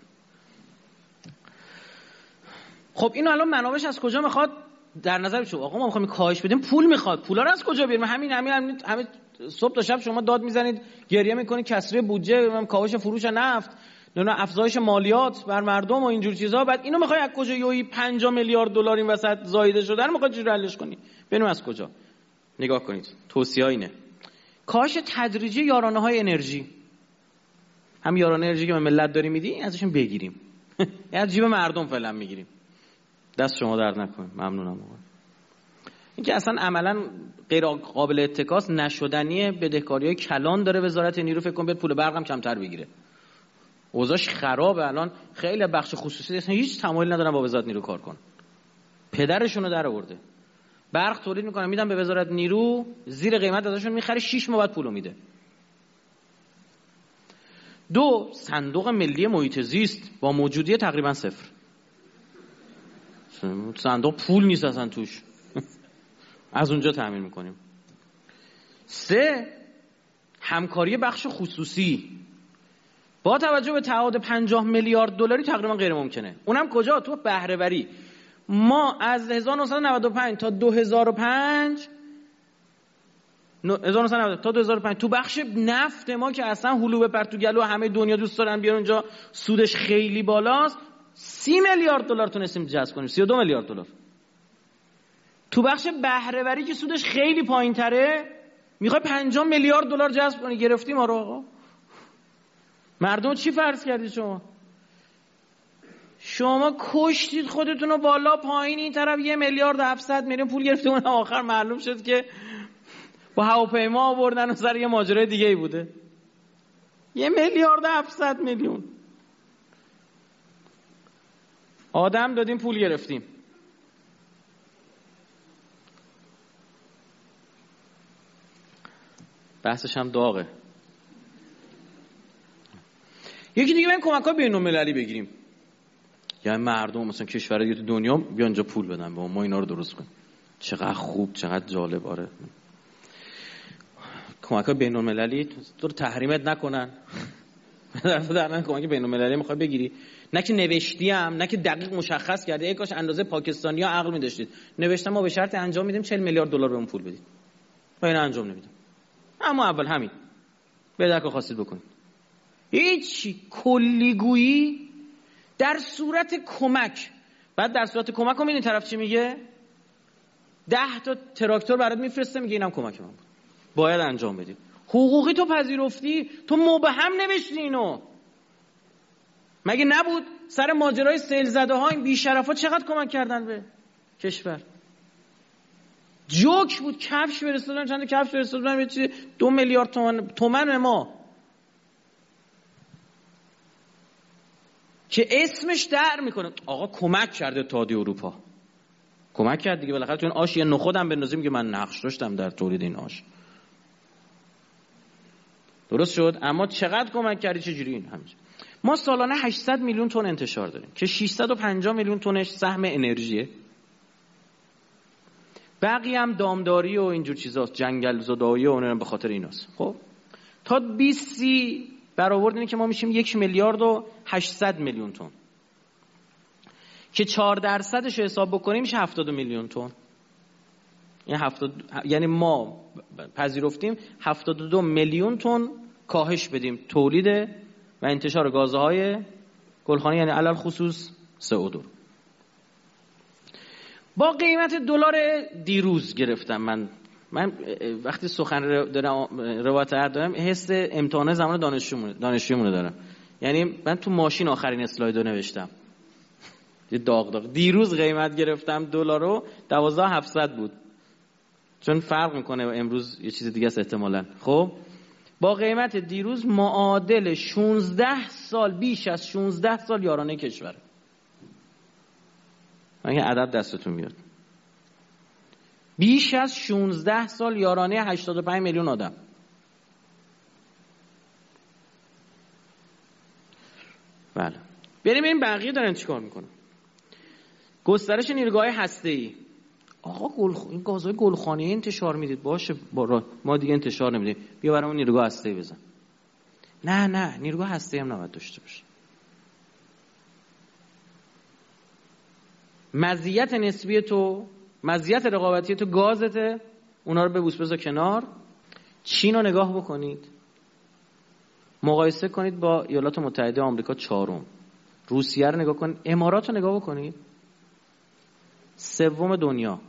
خب اینو الان منابعش از کجا میخواد در نظر بچو؟ آقا ما میخوایم کاهش بدیم، پول میخواد. پولا رو از کجا بیاریم؟ همین همین همین, همین صبح تا شب شما داد میزنید، گریه میکنید کسری بودجه، کاهش فروش نفت، نه افزایش مالیات بر مردم و اینجور چیزا. بعد اینو میخوای از کجا یوی پنجاه میلیارد دلار این وسط زایده شده رو میخواد چجوری حلش کنی؟ ببینیم از کجا. نگاه کنید. توصیه اینه. کاهش تدریجی یارانه‌های انرژی. هم یارانه انرژی که به ملت داری میدی ازشون بگیریم. از جیب مردم فعلا میگیریم. دست شما درد نکنه. ممنونم آقا. این که اصلا عملا غیر قابل اتکاس نشدنیه. بدهکاری‌های کلان داره وزارت نیرو، فکر کن به پول برقم کمتر بگیره. اوضاعش خرابه الان. خیلی بخش خصوصی اصلا هیچ تمایلی ندارن با وزارت نیرو کار کن. پدرشون رو در آورده. برق تولید میکنن میدن به وزارت نیرو، زیر قیمت ازشون میخره، شش ماه بعد پولو میده. دو، صندوق ملی محیط زیست با موجودی تقریبا صفر. صندوق پول نیست اصلا توش. از اونجا تامین میکنیم. سه، همکاری بخش خصوصی با توجه به تعهد پنجاه میلیارد دلاری تقریبا غیر ممکنه. اونم کجا؟ تو بهره وری. ما از هزار و نهصد و نود و پنج تا دو هزار و پنج هزار و نهصد و نود تا دو هزار و پنج تو بخش نفت ما که اصلا هلو بپر تو گلو همه دنیا دوست دارن بیان اونجا، سودش خیلی بالاست، سی میلیارد دلار تونستیم جذب کنیم، سی و دو میلیارد دلار. تو بخش بهره وری که سودش خیلی پایین‌تره میخوای پنجاه میلیارد دلار جذب کنی. گرفتیم ما رو آقا. مردم چی فرض کردید شما؟ شما کشتید خودتون رو بالا پایین، این طرف یه میلیارد هفتصد میلیون پول گرفتیم، اون آخر معلوم شد که با هواپیما آوردن و سر یه ماجرای دیگه ای بوده. یه میلیارد هفتصد میلیون آدم دادیم پول گرفتیم. بحثش هم داغه. یکی دیگه بریم کمک‌های بین‌المللی بگیریم. یعنی مردم مثلا کشور دیگه تو دنیا بیان اینجا پول بدن به ما اینا رو درست کنیم. چقدر خوب، چقدر جالب. آره کمک‌های بین‌المللی تو رو تحریمت نکنن. در کمک بین‌المللی میخوای بگیری، نه که نوشتی هم، نه که دقیق مشخص کرده ای کاش اندازه پاکستانی‌ها عقل می‌داشتید. نوشتم ما به شرط انجام میدیم چهل میلیارد دلار بهمون پول بدید. با این انجام نمیدم. اما اول همین. به درک خواستید بکنید. هیچ کلیگویی در صورت کمک. بعد در صورت کمک هم این طرف چی میگه؟ ده تا تراکتور برات میفرسته میگه اینم کمک من بود. باید انجام بدید. حقوقی تو پذیرفتی، تو مبهم نوشتی اینو. مگه نبود سر ماجرای سیل زده ها این بی‌شرفا چقدر کمک کردن به کشور؟ جوک بود، کفش فرستادن، چند تا کفش فرستادن، یه چیزی دو میلیارد تومان تومن ما که اسمش در میکنه آقا کمک کرده اتحادیه اروپا. کمک کرد دیگه، بالاخره تو این آش یه نخودم بندازیم که من نقش داشتم در تولید این آش. درست شد؟ اما چقدر کمک کردی چجوری این همینجا. ما سالانه هشتصد میلیون تن انتشار داریم که ششصد و پنجاه میلیون تنش سهم انرژیه. بقیه هم دامداری و اینجور چیزاست، جنگل زدایی و اونم به خاطر ایناست. خب تا بیست سی برآورد اینه که ما میشیم یک میلیارد و هشتصد میلیون تن که چهار درصدش رو حساب بکنیم میشه هفتاد میلیون تن. یعنی هفتاد، یعنی ما پذیرفتیم هفتاد و دو میلیون تن کاهش بدیم تولید و انتشار گازهای گلخانه‌ای، یعنی علل خصوص سی او دو. با قیمت دلار دیروز گرفتم من من وقتی سخن دارم روایت دارم حس امتحان زمان دانشجومونه دانشجومونه دارم. یعنی من تو ماشین آخرین اسلایدو نوشتم. یه داغ داغ دیروز قیمت گرفتم دلار رو دوازده هزار و هفتصد بود، چون فرق میکنه امروز یه چیز دیگه است احتمالاً. خب با قیمت دیروز معادل شانزده سال، بیش از شانزده سال یارانه کشور. من عدد دستتون میاد. بیش از شانزده سال یارانه هشتاد و پنج میلیون آدم. بله. بریم این بقیه دارن چیکار میکنن. گسترش نیروگاه هسته‌ای. آقا گل این گازهای گلخانه‌ای انتشار میدید، باشه با ما دیگه انتشار نمیدیم، بیا برامون نیروگاه هسته‌ای بزن. نه نه نیروگاه هسته‌ای هم نباید داشته باشه. مزیت نسبی تو، مزیت رقابتی تو گازته، اونا رو ببوس بذار کنار. چین رو نگاه بکنید، مقایسه کنید با ایالات متحده آمریکا چهارم، روسیه رو نگاه کنید، امارات رو نگاه بکنید سوم دنیا.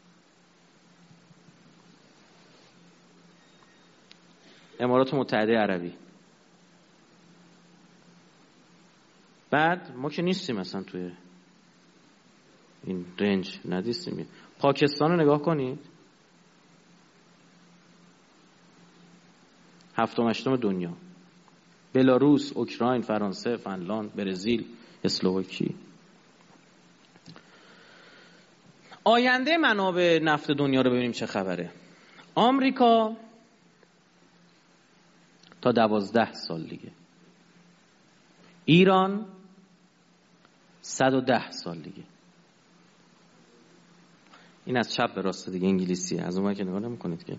امارات متحده عربی. بعد ما که نیستیم مثلا توی این رنج، ندیستیم. پاکستان رو نگاه کنید هفتم هشتم دنیا. بلاروس، اوکراین، فرانسه، فنلاند، برزیل، اسلواکی. آینده منابع نفت دنیا رو ببینیم چه خبره. آمریکا تا دوازده سال دیگه، ایران صد و ده سال دیگه. این از چپ به راست دیگه انگلیسیه، از اون که نگاه نمی‌کنید که.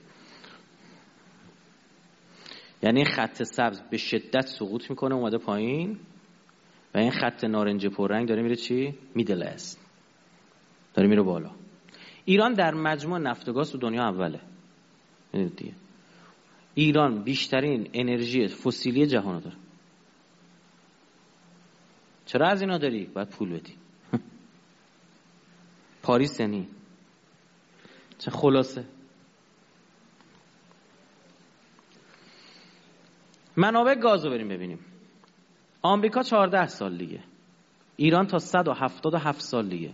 یعنی خط سبز به شدت سقوط میکنه اومده پایین و این خط نارنجی پررنگ داره میره چی؟ میدل است، داره میره بالا. ایران در مجموع نفت و گاز تو دنیا اوله. ببینید دیگه ایران بیشترین انرژی فسیلی جهان داره. چرا از اینا داری؟ باید پول بدی. پاریس یعنی چه خلاصه. منابع گاز رو بریم ببینیم. آمریکا چهارده سال دیگه، ایران تا صد و هفتاد و هفت سال دیگه.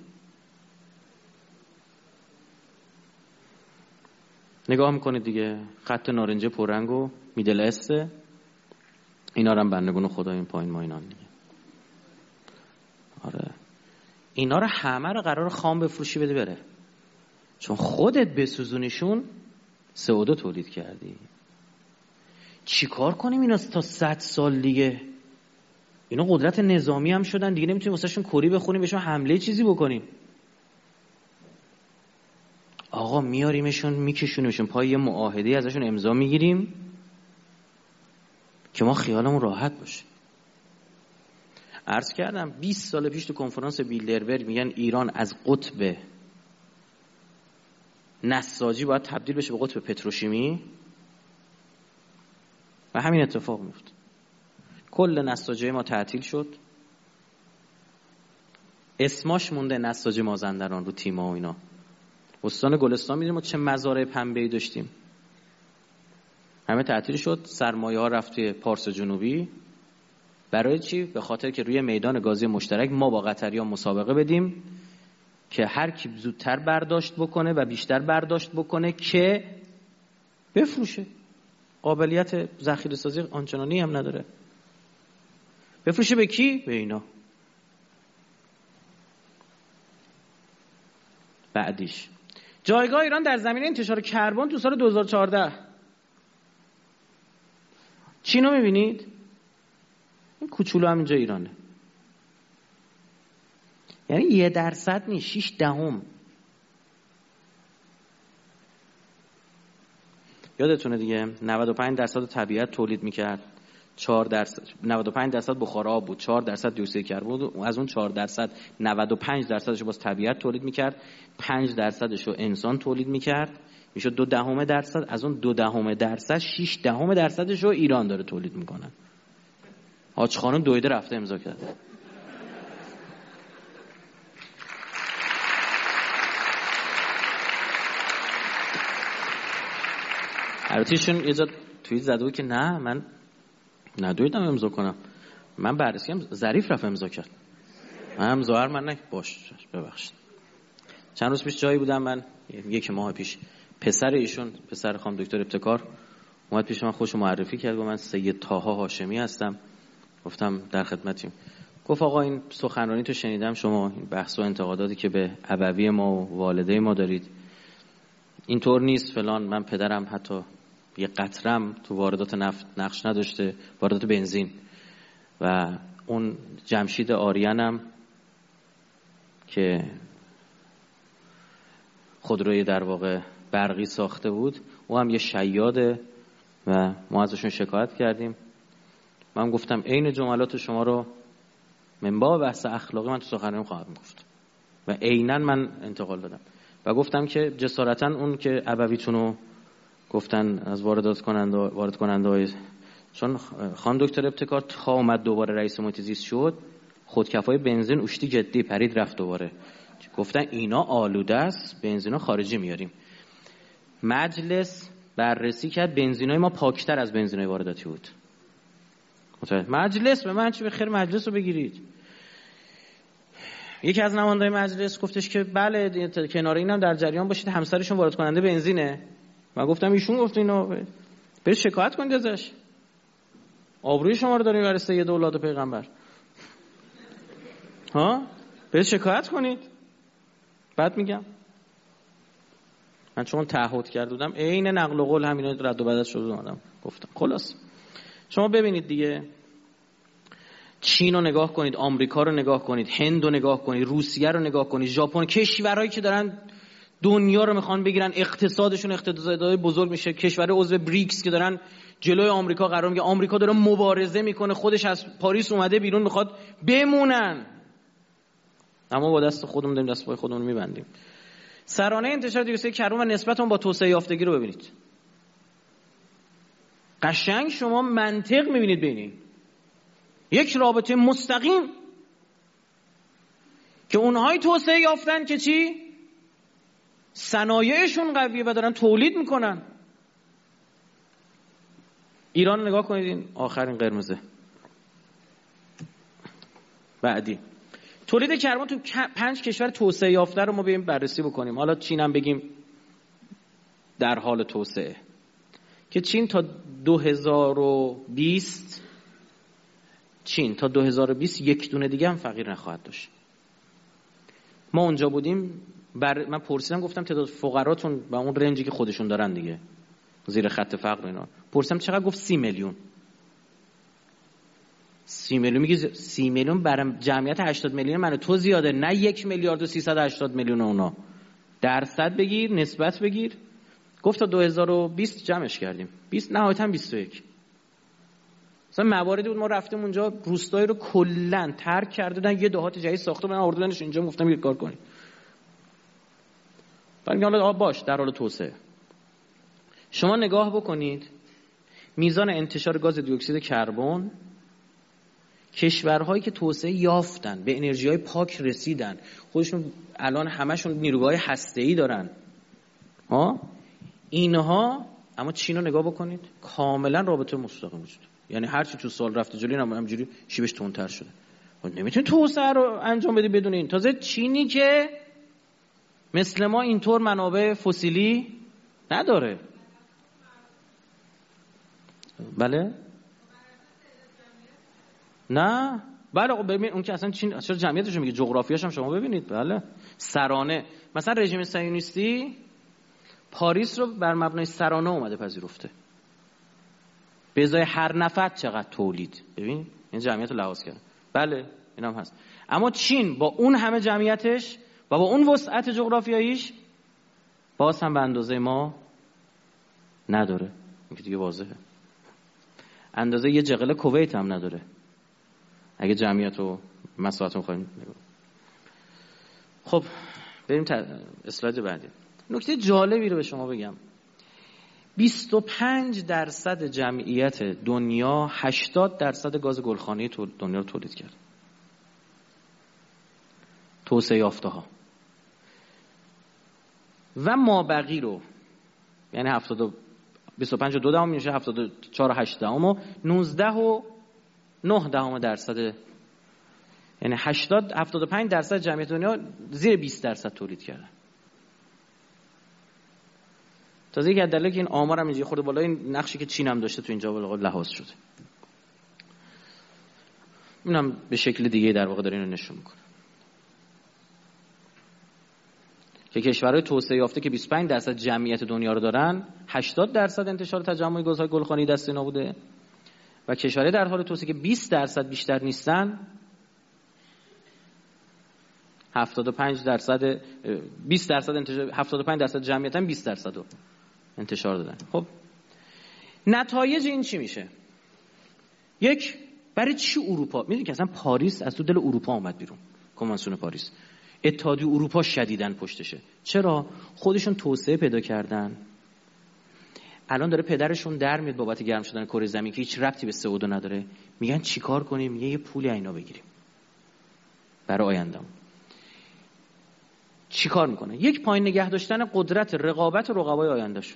نگاه میکنید دیگه خط نارنجی پررنگ و میدل استه، اینا رو هم بندگون خدا این پایین ما اینان دیگه. آره اینا رو همه رو قرار خام بفروشی بده بره، چون خودت بسوزونیشون سی او دو تولید کردی. چی کار کنیم اینا تا صد سال دیگه؟ اینا قدرت نظامی هم شدن دیگه، نمیتونیم واسهشون کری بخونیم بهشون حمله چیزی بکنیم. آقا میاریمشون میکشونیمشون پای یه معاهده ازشون امضا میگیریم، که ما خیالمون راحت باشه. عرض کردم بیست سال پیش تو کنفرانس بیلدربرگ میگن ایران از قطب نساجی باید تبدیل بشه به قطب پتروشیمی و همین اتفاق میفته. کل نساجی ما تعطیل شد، اسماش مونده نساج مازندران رو تیما و اینا. استان گلستان میدونیم ما چه مزارع پنبه‌ای داشتیم، همه تعطیل شد، سرمایه ها رفت توی پارس جنوبی. برای چی؟ به خاطر که روی میدان گازی مشترک ما با قطریان مسابقه بدیم که هر کی زودتر برداشت بکنه و بیشتر برداشت بکنه که بفروشه. قابلیت ذخیره سازی آنچنانی هم نداره. بفروشه به کی؟ به اینا. بعدیش جایگاه ایران در زمینه انتشار کربن تو سال دو هزار و چهارده. چینو میبینید؟ این کوچولو همینجا ایرانه. یعنی یه درصد نیست، شیش دهم. یادتونه دیگه نود و پنج درصد طبیعت تولید میکرد، چهار درصد نود و پنج درصد بخار آب بود، چهار درصد دی اکسید کربن بود. از اون چهار درصد نود و پنج درصدش باز طبیعت تولید میکرد، پنج درصدش رو انسان تولید میکرد، میشد دو دهم درصد. از اون دو دهم درصد شش دهم درصدش رو ایران داره تولید میکنه. حاج خانم دویده رفته امضا کرده. البته ایشون یه جا توییت زده بود که نه من ندویدم امضا کنم، من بررسیم ظریف رفت امضا کرد، من هم ظاهر من نه باش ببخشید. چند روز پیش جایی بودم من، یک ماه پیش، پسر ایشون پسر خانم دکتر ابتکار اومد پیش من، خوش معرفی کرد و من سید طاها هاشمی هستم. گفتم در خدمتیم. گفت آقا این سخنرانی تو شنیدم، شما این بحث و انتقاداتی که به ابوی ما و والده ما دارید اینطور نیست فلان. من پدرم حتی یه قطرم تو واردات نفت نقش نداشته، واردات بنزین، و اون جمشید آریانم که خودروی در واقع برقی ساخته بود او هم یه شیاده و ما ازشون شکایت کردیم. من گفتم عین جملات شما رو من با بحث اخلاقی من تو سخنرانیم خواهم گفت و عیناً من انتقال دادم و گفتم که جسارتاً اون که ابویتونو گفتن از واردات کننده وارد کننده های، چون خانم دکتر ابتکار تا اومد دوباره رئیس محیط زیست شد خودکفای بنزین اشتی جدی پرید رفت دوباره. گفتن اینا آلوده است، بنزینا خارجی میاریم. مجلس بررسی کرد بنزینای ما پاکتر از بنزینای وارداتی بود. مجلس به من چی، به خیر مجلس رو بگیرید. یکی از نمایندای مجلس گفتش که بله کنار اینم در جریان باشید همسرشون وارد کننده بنزینه. من گفتم ایشون گفت اینو برید شکایت کنید ازش، آبروی شما رو داریم برای سید اولاد پیغمبر، ها برید شکایت کنید. بعد میگم من چون تعهد کرده بودم عین نقل و قول همینا رد و بدل شد اومدم گفتم. خلاص شما ببینید دیگه، چین رو نگاه کنید، آمریکا رو نگاه کنید، هند رو نگاه کنید، روسیه رو نگاه کنید، ژاپن، کشورهایی که دارن دنیا رو میخوان بگیرن، اقتصادشون اقتصادهای بزرگ میشه، کشور عضو بریکس که دارن جلوی آمریکا قرار میگیرن، آمریکا داره مبارزه میکنه، خودش از پاریس اومده بیرون میخواد بمونن، اما با دست خودمون داریم دست پای خودمون میبندیم. سرانه انتشار دی اکسید کربن و نسبت اون با توسعه یافتگی رو ببینید. قشنگ شما منطق میبینید بینی یک رابطه مستقیم که اونهای توسعه یافتن که چی؟ صنایعشون قویه و دارن تولید میکنن. ایران نگاه کنید، این آخرین قرمزه. بعدی تولید کربن تو پنج کشور توسعه یافته رو ما بریم بررسی بکنیم. حالا چین هم بگیم در حال توسعه، که چین تا دو هزار و بیست چین تا دو هزار و بیست یک دونه دیگه هم فقیر نخواهد داشت. ما اونجا بودیم بر... من پرسیدم گفتم تعداد فقراتون با اون رنجی که خودشون دارن دیگه زیر خط فقر اینا، پرسیدم چقدر، گفت سی میلیون. سی میلیون میگه سی میلیون برای جمعیت هشتاد میلیون من تو زیاده، نه یک میلیارد و سیصد و هشتاد میلیون اونا. درصد بگیر، نسبت بگیر. گفت تا دو هزار و بیست جمعش کردیم، بیست نهایتا بیست و یک. مثلا مواردی بود ما رفتیم اونجا روستایی رو کلا ترک کردن، یه دهات جدید ساخته بودن آوردنش اینجا، گفتم یه کار کنید. بعد حالا باش در حال توسعه. شما نگاه بکنید میزان انتشار گاز دی اکسید کربن، کشورهایی که توسعه یافتن به انرژی‌های پاک رسیدن، خودشون الان همشون نیروگاه هسته‌ای دارن ها، اینها، اما چین رو نگاه بکنید کاملا رابطه مستقیم وجود، یعنی هر چی تو سال رفته جلوی هم همجوری شیبش تندتر شده. نمیتونی توسعه رو انجام بدی بدون این. تازه چینی که مثل ما اینطور منابع فسیلی نداره. بله نه بله ببین اون که اصلا چین چرا جمعیتش میگه، جغرافیاش هم شما ببینید. بله سرانه، مثلا رژیم صهیونیستی پاریس رو بر مبنای سرانه اومده پذیرفته، به ازای هر نفر چقدر تولید. ببین این جمعیت رو لحاظ کرده. بله این هم هست. اما چین با اون همه جمعیتش و با اون وسعت جغرافیاییش باز هم به اندازه ما نداره. این که دیگه واضحه. اندازه یه جغل کویت هم نداره اگه جمعیت و مساحت رو بخوایم نگاه. خب بریم تا اسلاید بعدی. نکته جالبی رو به شما بگم. بیست و پنج درصد جمعیت دنیا هشتاد درصد گاز گلخانه‌ای دنیا رو تولید کرد. توسعه یافته ها. و مابقی رو یعنی هفتاد و بیست و پنج و دو دهم میشه هفتاد و چهار و هشت دهم و نوزده و نه دهم درصد، یعنی هشتاد هفتاد و پنج درصد جمعیت دنیا زیر بیست درصد تولید کردن. تازه یک دلیلی که این آمار هم اینجا خورده بالا این نقشی که چین هم داشته تو اینجا بالا لحاظ شده. اینم به شکل دیگه در واقع داره اینو نشون میکنه که کشورهای توسعه یافته که بیست و پنج درصد جمعیت دنیا رو دارن هشتاد درصد انتشار تجمع گازهای گلخانه‌ای دست اینا بوده و کشورهای در حال توسعه که بیست درصد بیشتر نیستن هفتاد و پنج درصد بیست درصد انتشار هفتاد و پنج درصد جمعیت هم بیست درصد رو انتشار دادن. خب نتایج این چی میشه؟ یک، برای چی اروپا؟ میدونی که اصلا پاریس از تو دل اروپا اومد بیرون، کنوانسیون پاریس، اتحادیه اروپا شدیداً پشتشه. چرا؟ خودشون توسعه پیدا کردن. الان داره پدرشون در میاد بابت گرم شدن کره زمین که هیچ ربطی به سئو دو نداره. میگن چیکار کنیم؟ میگه یه پولی اینا بگیریم برای آینده‌مون. چیکار میکنه؟ یک، پایین نگه داشتن قدرت رقابت رقبای آیندهشون.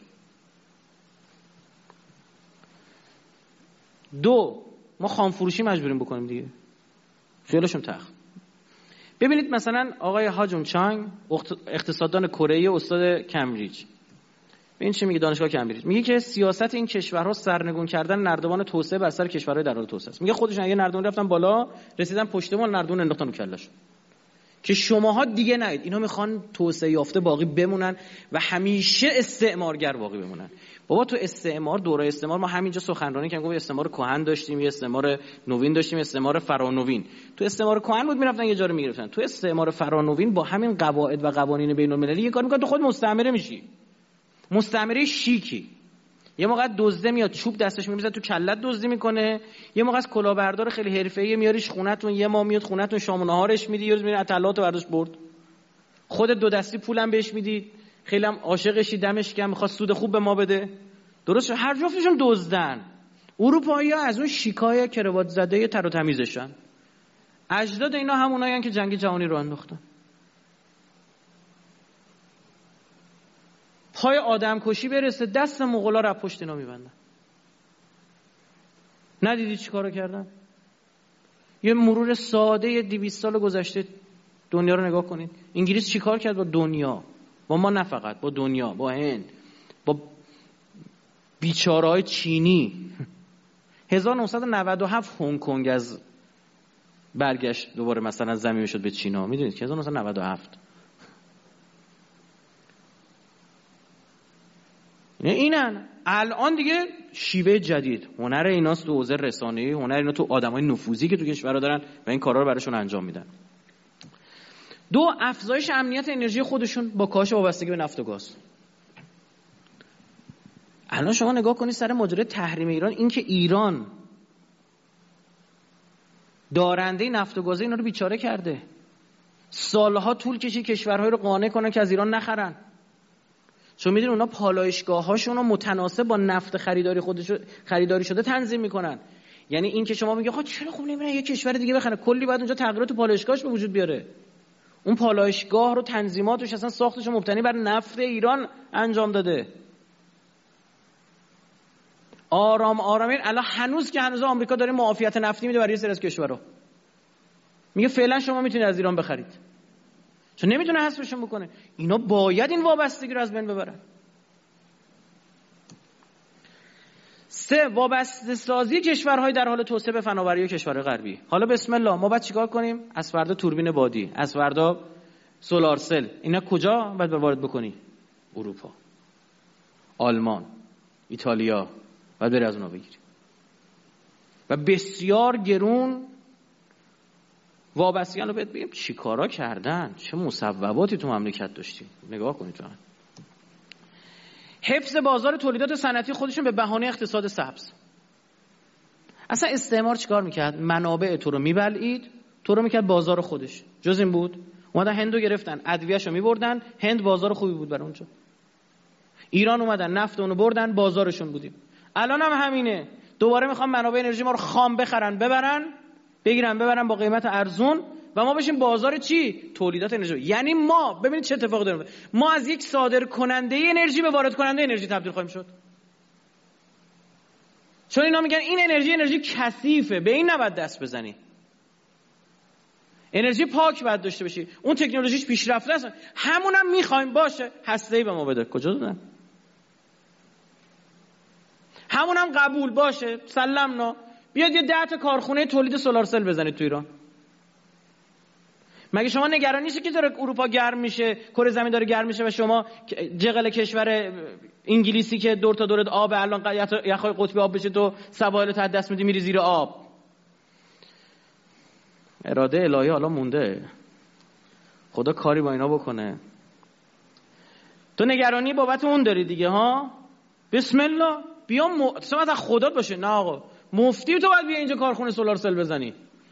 دو، ما خام فروشی مجبوریم بکنیم دیگه. خیالشون تخت. ببینید مثلا آقای ها جون چانگ اقتصاددان کره‌ای استاد کمبریج، این چی میگه؟ دانشگاه کمبریج میگه که سیاست این کشورها سرنگون کردن نردبان توسعه بر سر کشورهای در حال توسعه است. میگه خودشون اگه نردبان رفتن بالا رسیدن پشتمون نردبان انداختن رو کلهشون که شماها دیگه نید. اینا میخوان توسعه یافته باقی بمونن و همیشه استعمارگر باقی بمونن. بابا تو استعمار، دوره استعمار ما همینجا سخنرانی کردیم، گفتم استعمار کهن داشتیم، یه استعمار نوین داشتیم، استعمار فرانوین. تو استعمار کهن بود میرفتن یه جا رو میگرفتن. تو استعمار فرانوین با همین قواعد و قوانین بین‌المللی یه کار میکنن تو خود مستعمره میشی. مستعمره شیکی. یه موقع دزده میاد چوب دستش میمیزه تو کلت دزدی میکنه، یه موقع از کلاهبردار خیلی حرفه‌ای میاریش خونتون، یه ما میاد خونتون شام و نهارش میدی، یه روز میره اطلاعاتو برداشت برد. خودت دو دستی پولم بهش میدی، خیلی هم عاشقشی، دمش گرم، میخواد سود خوب به ما بده. درست هر جفتشون دزدن. اروپایی‌ها از اون شیکای کراوات زده تر و تمیزشن. اجداد اینا همونایین که جنگ جهانی رو انداختن. پای آدم کشی برسه دست مغولا رو پشت اینا میبندن. ندیدی چی کارو کردن؟ یه مرور ساده دویست سال گذشته دنیا رو نگاه کنید. انگلیس چی کار کرد با دنیا؟ با ما، نه فقط با دنیا، با هند، با بیچاره‌های چینی. هزار و نهصد و نود و هفت هنگ کنگ از برگشت دوباره مثلا از زمین شد به چینا. میدونید که هزار و نهصد و نود و هفت اینن. الان دیگه شیوه جدید هنر ایناست تو حوزه رسانه‌ای، هنر اینا تو آدمای نفوذی که تو کشورها دارن و این کارا رو براشون انجام میدن. دو، افزایش امنیت انرژی خودشون با کاهش وابستگی به نفت و گاز. الان شما نگاه کنید سر ماجرای تحریم ایران، این که ایران دارنده نفت و گاز اینا رو بیچاره کرده. سالها طول کشید کشورهای رو قانع کنن که از ایران نخرن، چون میدونن اونا پالایشگاه‌هاشون رو متناسب با نفت خریداری خودش خریداری شده تنظیم میکنن. یعنی این که شما میگه خب چرا خوب نمیرن یه کشور دیگه بخرن، کلی باید اونجا تغییرات تو پالایشگاهش به وجود بیاره. اون پالایشگاه رو تنظیماتش اصلا ساختش مبتنی بر نفت ایران انجام داده. آرام آرام الان هنوز که هنوز آمریکا داره معافیت نفتی میده برای یه سری از کشورها، میگه فعلا شما میتونید از ایران بخرید، چون نمیتونه حذفشون بکنه. اینا باید این وابستگی رو از بین ببرن. سه، وابسته سازی کشورهای در حال توسعه به فناوری و کشورهای غربی. حالا بسم الله ما باید چیکار کنیم؟ از فردا توربین بادی، از فردا سولار سل، اینا کجا باید وارد بکنی؟ اروپا، آلمان، ایتالیا، باید بری از اونها بگیری. و بسیار گرون وابستگیان رو بهت بگیم چی کارا کردن، چه مصوباتی تو مملکت داشتیم. نگاه کنید فقط. حفظ بازار تولیدات صنعتی خودشون به بهانه اقتصاد سبز. اصلا استعمار چیکار میکرد؟ منابع تو رو میبلعید، تو رو میکرد بازار خودش. جز این بود؟ اومدن هندو گرفتن، ادویه‌شو میبردن، هند بازار خوبی بود برای اونجا. ایران اومدن نفت اونو بردن، بازارشون بودیم. الان هم همینه، دوباره میخوام منابع انرژی ما رو خام بخرن، ببرن، بگیرن ببرن با قیمت ارزون و ما بشیم بازار چی؟ تولیدات انرژی. یعنی ما ببینید چه اتفاقی داره، ما از یک صادر کننده انرژی به وارد کننده انرژی تبدیل خواهیم شد. چون اینا میگن این انرژی انرژی کثیفه، به این نباید دست بزنی. انرژی پاک باید داشته باشی، اون تکنولوژیش پیشرفته است، همونم میخوایم باشه، هسته‌ای به ما بده. کجا دادن؟ همونم قبول باشه، سلمنا. بیاد یه ده تا کارخونه تولید سولار سل بزنید تو ایران. مگه شما نگران نیستی که داره اروپا گرم میشه، کره زمین داره گرم میشه و شما جغل کشور انگلیسی که دور تا دورت آب، الان یخای قطبی آب بشه تو سواحل تا دست میدی میری زیر آب. اراده الهی حالا مونده، خدا کاری با اینا بکنه. تو نگرانی بابت اون داری دیگه ها. بسم الله بیا م... سمت خدا باشه. نه آقا مفتی تو باید بیا اینجا کارخونه سولار سل بزنی.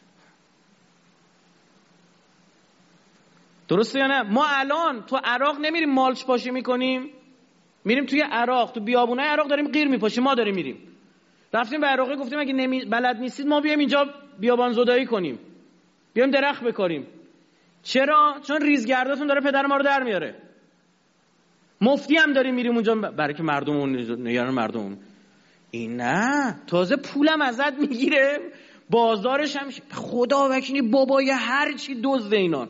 درسته یا نه؟ ما الان تو عراق نمیریم مالچ پاشی میکنیم، میریم توی عراق تو بیابونای عراق داریم قیر میپاشیم. ما داریم میریم، رفتیم به عراقی گفتیم اگه نمی... بلد نیستید ما بیایم اینجا بیابان زدایی کنیم، بیایم درخت بکاریم. چرا؟ چون ریزگرداتون داره پدر ما رو در میاره. مفتی هم داریم میریم اونجا برای که مردمون نگران مردمون. این نه، تازه پولم ازت میگیره، بازارش هم خدا وکیلی بابای هر چی دزد اینان.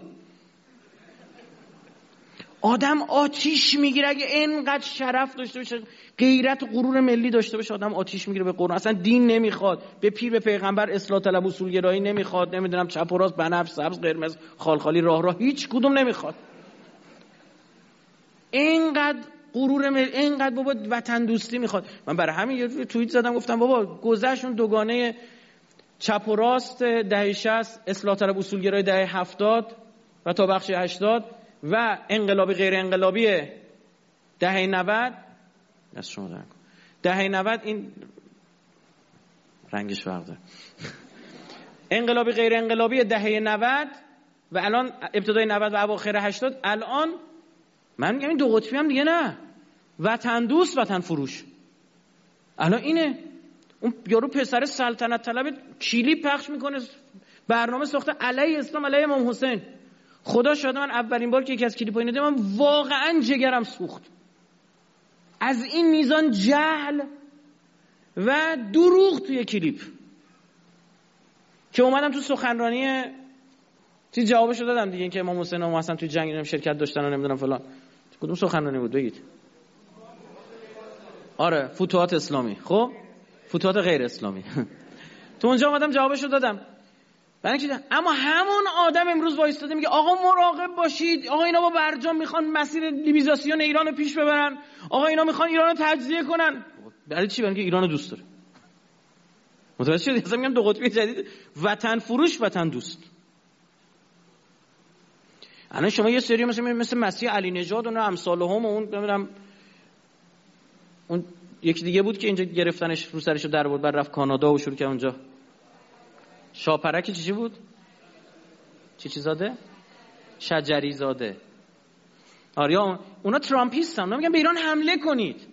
آدم آتیش میگیره اگه اینقدر شرف داشته باشه، غیرت و غرور ملی داشته باشه، آدم آتیش میگیره به قرآن. اصلا دین نمیخواد، به پیر به پیغمبر اصلاح طلب اصولگرایی نمیخواد، نمیدونم چپ و راست بنفش سبز قرمز خالخالی راه راه هیچ کدوم نمیخواد. اینقدر غرور ملی، اینقدر بابا وطن دوستی میخواد. من برای همین یه توییت زدم گفتم بابا گذشت اون دوگانه چپ و راست دهه شصت، اصلاح طلب اصولگرای دهه هفتاد و تا بخش هشتاد و انقلابی غیر انقلابی دهه نود، دست شما درک دهه نود این رنگش فرق داره. انقلابی غیر انقلابی دهه نود و الان ابتدای نود و اواخر هشتاد. الان من میگم این دو قطبی هم دیگه نه، وطن دوست وطن فروش. الان اینه، اون یارو پسر سلطنت طلب کلیپ پخش میکنه، برنامه ساخته علیه اسلام، علیه امام حسین. خدا شاهد من اولین بار که یکی از کلیپ‌ها اینو دیدم من واقعا جگرم سوخت. از این میزان جهل و دروغ توی کلیپ که اومدم تو سخنرانی چی جوابشو دادم دیگه، اینکه امام حسین و امام حسن توی جنگ شرکت داشتن و نمیدونم فلان. کدوم سخنرانی بود بگید؟ آره فتوحات اسلامی. خب فتوحات غیر اسلامی. تو اونجا اومدم جوابشو دادم. اما همون آدم امروز وایستاده میگه آقا مراقب باشید، آقا اینا با برجام میخوان مسیر لیبیزاسیون ایران رو پیش ببرن، آقا اینا میخوان ایران رو تجزیه کنن. برای چی؟ برای اینکه ایران رو دوست داره. متوجه شدید؟ اصلا میگم دو قطبی جدید، وطن فروش وطن دوست. الان شما یه سری مثلا مثل مسیح علی نژاد و امثال هم و اون نمیدونم اون یکی دیگه بود که اینجا گرفتنش رو سرشو در آورد، بعد رفت کانادا و شروع کرد اونجا شاپرک چی بود؟ چی چی زاده؟ شجری زاده. آره اونا ترامپیستن، اونا میگن به ایران حمله کنید.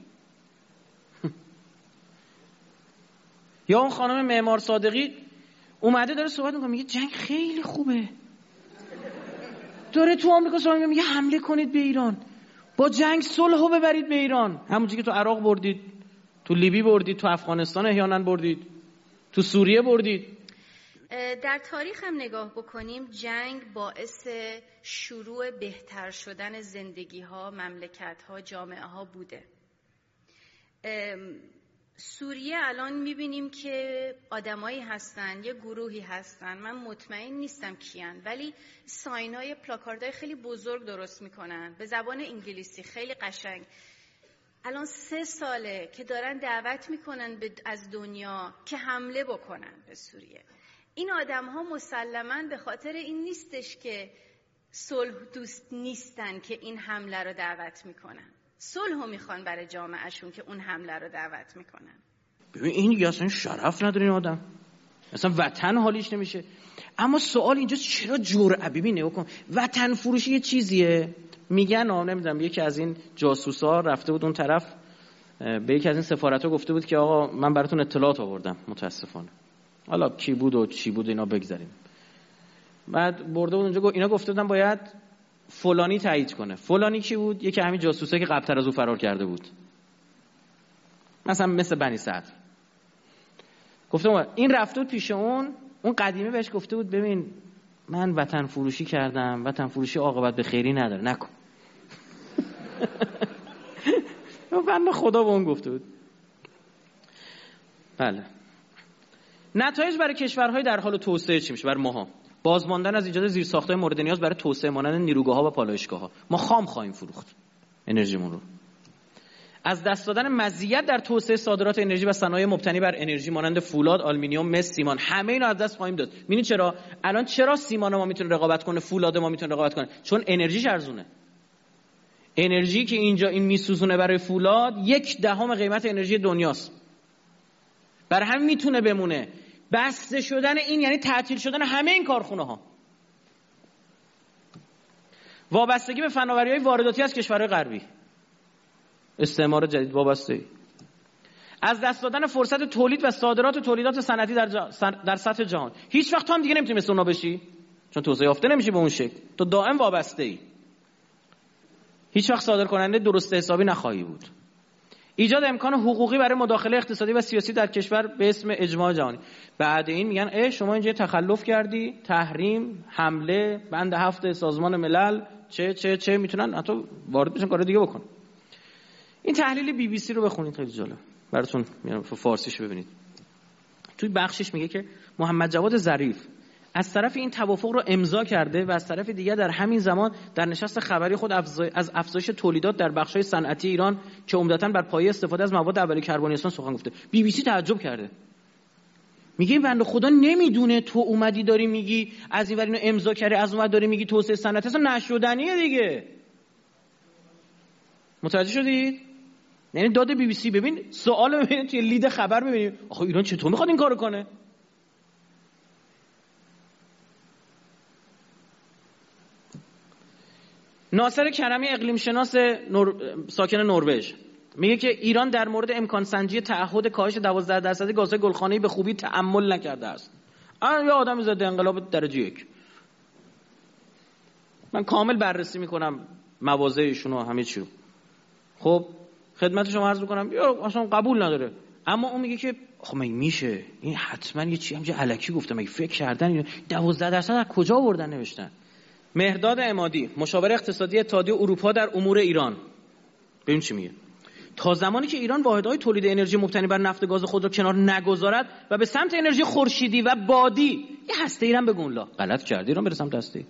یا اون خانم معمار صادقی اومده داره صحبت میکنه، میگه جنگ خیلی خوبه، داره تو آمریکا صحبت میکنه، میگه حمله کنید به ایران، با جنگ صلحو ببرید به ایران، همونجوری که تو عراق بردید، تو لیبی بردید، تو افغانستان احیانا بردید، تو سوریه بردید. در تاریخ هم نگاه بکنیم، جنگ باعث شروع بهتر شدن زندگی ها، مملکت ها، جامعه ها بوده. سوریه الان میبینیم که آدمایی هستن، یه گروهی هستن، من مطمئن نیستم کیان، ولی ساینای پلاکاردهای خیلی بزرگ درست میکنن به زبان انگلیسی خیلی قشنگ. الان سه ساله که دارن دعوت میکنن از دنیا که حمله بکنن به سوریه. این آدم ها مسلماً به خاطر این نیستش که صلح دوست نیستن که این حمله رو دعوت میکنن، صلحو میخوان برای جامعهشون که اون حمله رو دعوت میکنن. ببین این دیگه اصلا شرف نداره این آدم، اصلا وطن حالیش نمیشه. اما سوال اینجا چرا جرأت؟ ببین نگاه کن، وطن فروشی یه چیزیه، میگن آ نمیدونم یکی از این جاسوسا رفته بود اون طرف به یکی از این سفارت‌ها گفته بود که آقا من براتون اطلاعات آوردم، متاسفانه حالا کی بود و چی بود اینا بگذاریم. بعد برده بود اونجا، اینا گفته بودن باید فلانی تایید کنه. فلانی کی بود؟ یکی همین جاسوسه که قبل‌تر از او فرار کرده بود، مثلا مثل بنی صدر. گفته بود این رفته بود پیش اون اون قدیمی بهش گفته بود ببین من وطن فروشی کردم، وطن فروشی عاقبت به خیری نداره، نکن. بنده خدا به اون گفته بود. بله. نتایج برای کشورهای در حال توسعه چی میشه؟ برای ماها بازماندن از ایجاد زیرساخت‌های مورد نیاز برای توسعه مانند نیروگاه‌ها و پالایشگاه‌ها. ما خام خواهیم فروخت انرژیمون رو. از دست دادن مزیت در توسعه صادرات انرژی و صنایع مبتنی بر انرژی مانند فولاد، آلومینیوم، مس، سیمان، همه اینا از دست خواهیم داد. ببینید چرا؟ الان چرا سیمان ما میتونه رقابت کنه، فولاد ما میتونه رقابت کنه؟ چون انرژیش ارزونه. انرژی که اینجا این میسوزونه برای فولاد یک دهم قیمت انرژی دنیاست. برای همین میتونه بمونه. بسته شدن این یعنی تعطیل شدن همه این کارخونه ها. وابستگی به فناوری‌های وارداتی از کشورهای غربی، استعمار جدید، وابستگی. از دست دادن فرصت تولید و صادرات و تولیدات صنعتی در, جا... در سطح جهان. هیچ وقت تو هم دیگه نمیتونی مثل اونا بشی، چون توسعه یافته نمیشی به اون شکل، تو دائم وابسته ای. هیچ وقت صادر کننده درست حسابی نخواهی بود. ایجاد امکان حقوقی برای مداخله اقتصادی و سیاسی در کشور به اسم اجماع جهانی. بعد این میگن اه شما اینجا تخلف کردی، تحریم، حمله، بند هفت سازمان ملل، چه چه چه میتونن حتی وارد بشن کار دیگه بکن. این تحلیل بی بی سی رو بخونید، خیلی جالب براتون میارم، فارسیش ببینید. توی بخشش میگه که محمد جواد ظریف از طرف این توافق رو امضا کرده و از طرف دیگر در همین زمان در نشست خبری خود از افزایش تولیدات در بخش‌های صنعتی ایران که عمدتاً بر پایه استفاده از مواد اولیه کربن‌نیسان سخن گفته. بی بی سی تعجب کرده، میگه این بنده خدا نمیدونه تو اومدی داری میگی از این ور اینو امضا کردی، از اون ور داری میگی توسعه صنعتی، اصلا نشدنیه دیگه. متوجه شدید؟ یعنی داد بی بی سی. ببین سوال ببینید توی لید خبر ببینید آخه ایران چطور میخواد این کارو کنه. ناصر کرمی اقلیم شناس نور... ساکن نروژ میگه که ایران در مورد امکان سنجی تعهد کاهش دوازده درصدی گازهای گلخانه‌ای به خوبی تأمل نکرده است. آن یه آدم ضد انقلاب درجه یک. من کامل بررسی میکنم مواضع ایشون و همه چی رو. خب خدمت شما عرض میکنم یا اصلا قبول نداره، اما اون میگه که خب مگه میشه این حتما یه چی همینجا الکی گفته، مگه فکر کردن دوازده درصد از کجا آوردن نوشتن. مهرداد عمادی مشاور اقتصادی اتحادیه اروپا در امور ایران، ببین چی میگه. تا زمانی که ایران واحدهای تولید انرژی مبتنی بر نفت گاز خود را کنار نگذارد و به سمت انرژی خورشیدی و بادی، یه هسته ایران به گونلا غلط کرد، ایران بره سمت هسته.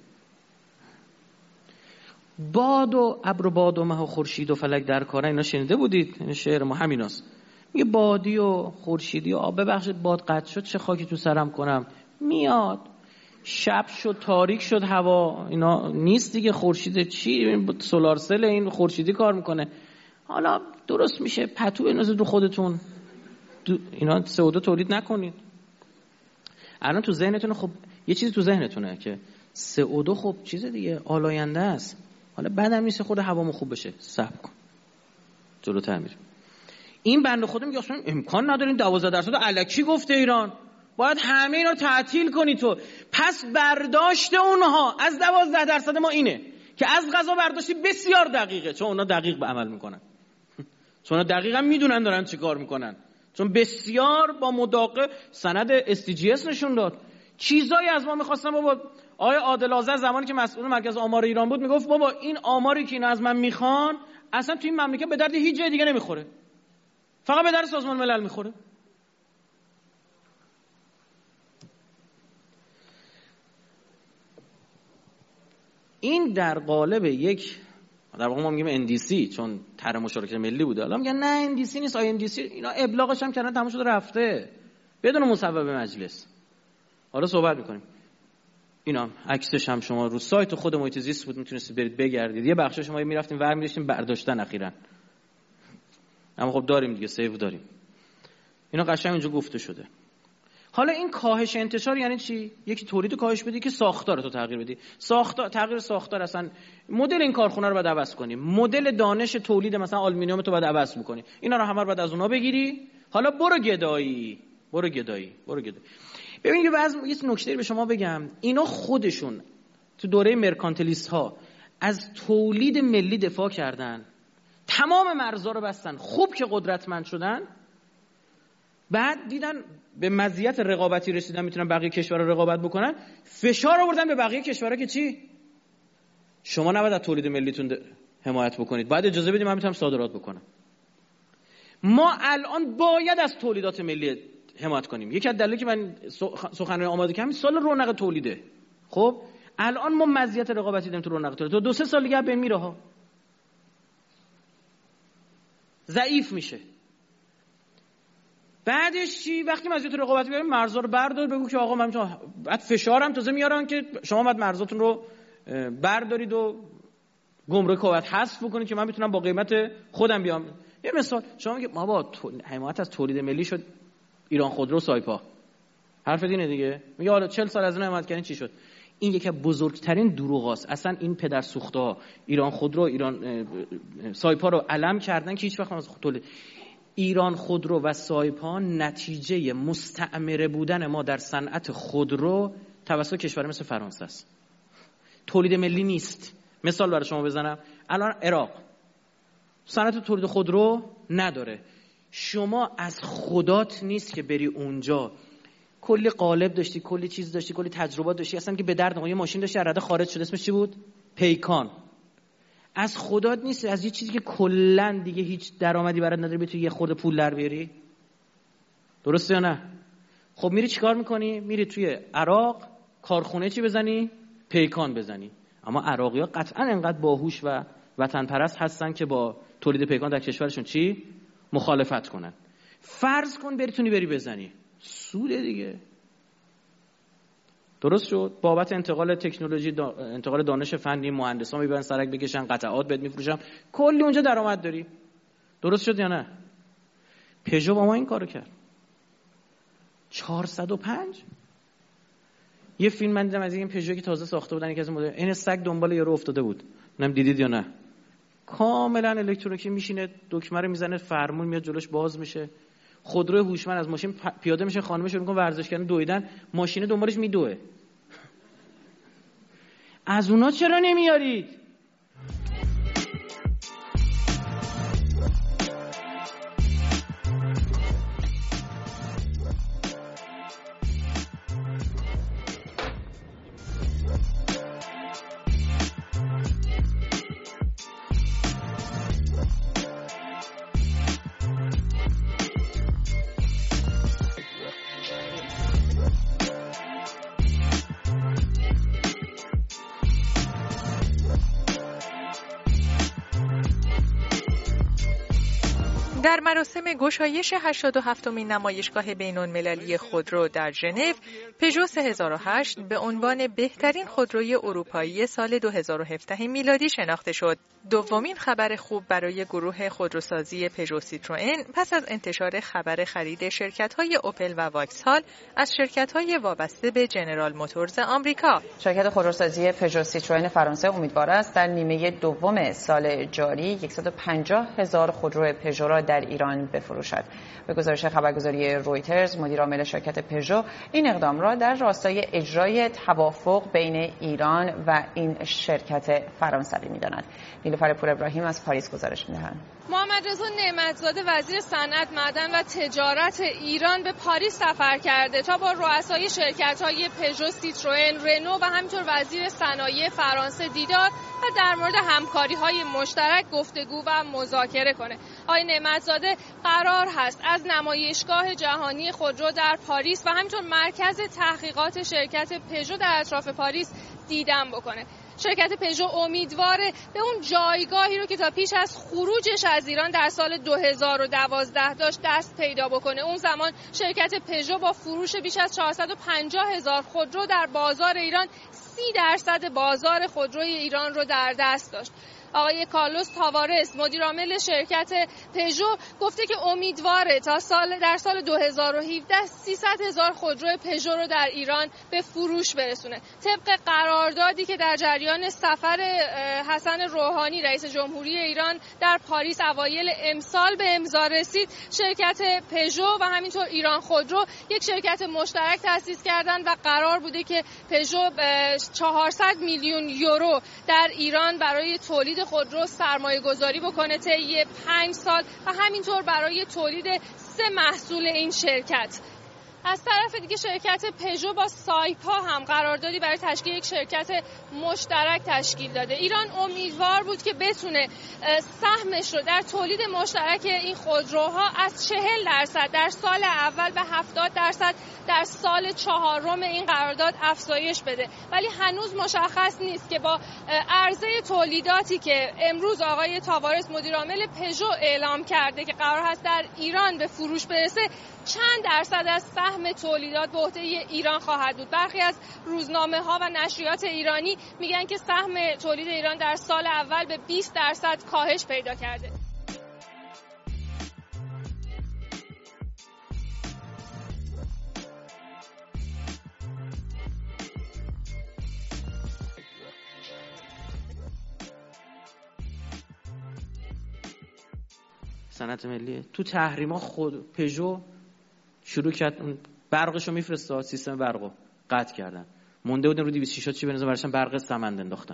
باد و ابر و باد و مه و خورشید و فلک در کار، اینا شنیده بودید؟ این شعر ما همیناست. میگه بادی و خورشیدی و آب، ببخشید باد قطع شد چه خاکی تو سرم کنم، میاد شب شد تاریک شد هوا، اینا نیست دیگه. خورشید چی؟ سولار سل این خورشیدی کار میکنه، حالا درست میشه پتو بنازید رو خودتون، اینا سه او دو تولید نکنید. الان تو ذهنتونه، خب یه چیزی تو ذهنتونه که سه او دو خب چیز دیگه آلاینده است، حالا بعدم نیست خود هوامو خوب بشه، صبر کن جلوتر میریم. این بنده خدا میگه اصلا امکان نداره دوازده درصد الکی گفته ایران، باید همه اینا رو تعطیل کنی تو. پس برداشت اونها از دوازده درصد ما اینه که از قضا برداشتی بسیار دقیقه، چون اونا دقیق به عمل میکنن، چون اونا دقیقا میدونن دارن چی کار میکنن، چون بسیار با مداقه سند اس دی جی اس نشون داد. چیزایی از ما میخواستن. بابا آقای عادل آذر زمانی که مسئول مرکز آمار ایران بود میگفت بابا این آماری که اینا از من میخوان اصلا تو این مملکت به درد هیچ جای دیگه نمیخوره، فقط به درد سازمان ملل میخوره. این در قالب یک، در واقع ما میگیم ان دی سی چون طرح مشارکت ملی بوده، حالا میگن نه ان دی سی نیست، آی ان دی سی اینا ابلاغش هم کردن تموم شده رفته بدون مصوبه مجلس. حالا صحبت میکنیم. اینا عکسش هم شما رو سایت خود محیط زیست بود، میتونستید برید بگردید. یه بخش شما میرفتیم ور می‌داشتیم برداشتن اخیراً، اما خب داریم دیگه، سیو داریم. اینا قشنگ اونجا گفته شده. حالا این کاهش انتشار یعنی چی؟ یکی تولید کاهش بدی که ساختار تو تغییر بدی. ساختار، تغییر ساختار، اصلا مدل این کارخونه رو باید عوض کنی، مدل دانش تولید مثلا آلومینیوم تو باید عوض بکنی. اینا رو همه رو باید از اونها بگیری. حالا برو گدایی، برو گدایی، برو گدایی. ببینید یه بعض یه نکته به شما بگم، اینا خودشون تو دوره مرکانتلیست ها از تولید ملی دفاع کردن، تمام مرزا رو بستن، خوب که قدرتمند شدن، بعد دیدن به مزیت رقابتی رسیدن، میتونن بقیه کشورها رقابت بکنن، فشار آوردن به بقیه کشورها که چی؟ شما نباید از تولید ملیتون حمایت بکنید، باید اجازه بدید من میتونم صادرات بکنم. ما الان باید از تولیدات ملی حمایت کنیم. یکی از دلایلی که من سخنرانی آماده کردم سال رونق تولیده. خب الان ما مزیت رقابتی داریم تو رونق تولید، تو دو سه سال دیگه بین میره ها، ضعیف میشه. بعدش چی؟ وقتی مزیت رقابتی بیاریم مرزا رو بردار، بگو که آقا من میتونم، بعد فشارم تازه میارن که شما باید مرزاتون رو بردارید و گمرک باید حذف بکنید که من میتونم با قیمت خودم بیام. یه مثال شما میگه ما با حمایت از تولید ملی شد ایران خودرو سایپا، حرف دینه دیگه. میگه حالا چهل سال از اون حمایت کردین چی شد؟ این یکی از بزرگترین دروغاست. اصلا این پدر سوخته‌ها ایران خودرو، ایران سایپا رو علم کردن که هیچ وقت از تولید. ایران خودرو و سایپا نتیجه مستعمره بودن ما در صنعت خودرو توسط کشور مثل فرانسه است. تولید ملی نیست. مثال برای شما بزنم، الان عراق صنعت تولید خودرو نداره. شما از خودات نیست که بری اونجا کلی قالب داشتی، کلی چیز داشتی، کلی تجربات داشتی، اصلا که به درد نمیخوره. یه ماشین داشتی از رده خارج شد، اسمش چی بود؟ پیکان. از خودات نیست، از یه چیزی که کلا دیگه هیچ درآمدی برات نداره بتونی یه خورده پول در بیاری. درسته یا نه؟ خب میری چیکار میکنی؟ میری توی عراق کارخونه چی بزنی؟ پیکان بزنی. اما عراقی‌ها قطعا انقدر باهوش و وطن پرست هستن که با تولید پیکان در کشورشون چی؟ مخالفت کنن. فرض کن بریتونی بری بزنی، سوده دیگه. درست شد؟ بابت انتقال تکنولوژی، دا... انتقال دانش فنی، مهندسا میبرن سرک بکشن، قطعات بهت میفروشن، کلی اونجا درآمد داری. درست شد یا نه؟ پژو با ما این کارو کرد. چهارصد و پنج یه فیلم من دیدم از این پژو که تازه ساخته بودن، یکی از مدل این سگ دنبال یارو افتاده بود، نم دیدید یا نه؟ کاملا الکترونیکی، میشینه دکمه رو میزنه، فرمون میاد جلوش باز میشه، خودروی هوشمند از ماشین پیاده میشه، خانمش رو میگه ورزش کردن دویدن، ماشین دنبالش میدوه. از اونا چرا نمیارید؟ در مراسم گشایش هشتاد و هفتمین نمایشگاه بین‌المللی خودرو در ژنو، پژو سه هزار و هشت به عنوان بهترین خودروی اروپایی سال دو هزار و هفده میلادی شناخته شد. دومین خبر خوب برای گروه خودروسازی پژو سیتروئن پس از انتشار خبر خرید شرکت‌های اوپل و واکسهال از شرکت‌های وابسته به جنرال موتورز آمریکا. شرکت خودروسازی پژو سیتروئن فرانسه امیدوار است در نیمه دوم سال جاری صد و پنجاه هزار خودرو پژو را در ایران بفروشد. به گزارش خبرگزاری رویترز، مدیر عامل شرکت پژو این اقدام را در راستای اجرای توافق بین ایران و این شرکت فرانسوی می‌داند. نیلوفر پور ابراهیم از پاریس گزارش می‌دهد. محمد رضا نعمت‌زاده وزیر صنعت، معدن و تجارت ایران به پاریس سفر کرده تا با رؤسای شرکت‌های پژو، سیتروئن، رنو و همینطور وزیر صنایع فرانسه دیدار و در مورد همکاری‌های مشترک گفتگو و مذاکره کنه. آقای نعمت‌زاده قرار هست از نمایشگاه جهانی خودرو در پاریس و همینطور مرکز تحقیقات شرکت پژو در اطراف پاریس دیدن بکنه. شرکت پژو امیدواره به اون جایگاهی رو که تا پیش از خروجش از ایران در سال دو هزار و دوازده داشت دست پیدا بکنه. اون زمان شرکت پژو با فروش بیش از چهارصد و پنجاه هزار خودرو در بازار ایران سی درصد بازار خودروی ایران رو در دست داشت. آقای کارلوس تاوارس، مدیر عامل شرکت پژو، گفته که امیدواره تا سال در سال دو هزار و هفده سیصد هزار خودرو پژو رو در ایران به فروش برسونه. طبق قراردادی که در جریان سفر حسن روحانی رئیس جمهوری ایران در پاریس اوایل امسال به امضا رسید، شرکت پژو و همینطور ایران خودرو یک شرکت مشترک تأسیس کردند و قرار بوده که پژو چهارصد میلیون یورو در ایران برای تولید خودرو سرمایه گذاری بکنه طی پنج سال و همینطور برای تولید سه محصول این شرکت. از طرف دیگه شرکت پژو با سایپا هم قراردادی برای تشکیل یک شرکت مشترک تشکیل داده. ایران امیدوار بود که بتونه سهمش رو در تولید مشترک این خودروها از چهل درصد در سال اول به هفتاد درصد در سال چهارم این قرارداد افزایش بده، ولی هنوز مشخص نیست که با عرضه تولیداتی که امروز آقای تاوارس مدیر عامل پژو اعلام کرده که قرار هست در ایران به فروش برسه، چند درصد از سهم تولیدات به عهده ایران خواهد بود. برخی از روزنامه‌ها و نشریات ایرانی میگن که سهم تولید ایران در سال اول به بیست درصد کاهش پیدا کرده. صنعت ملی تو تحریما خود پژو شروع کرد اون برقشو میفرسته، سیستم برقو قطع کردن، مونده بودن رو دویست و شش چی بنظر براشون برق سمند انداختن.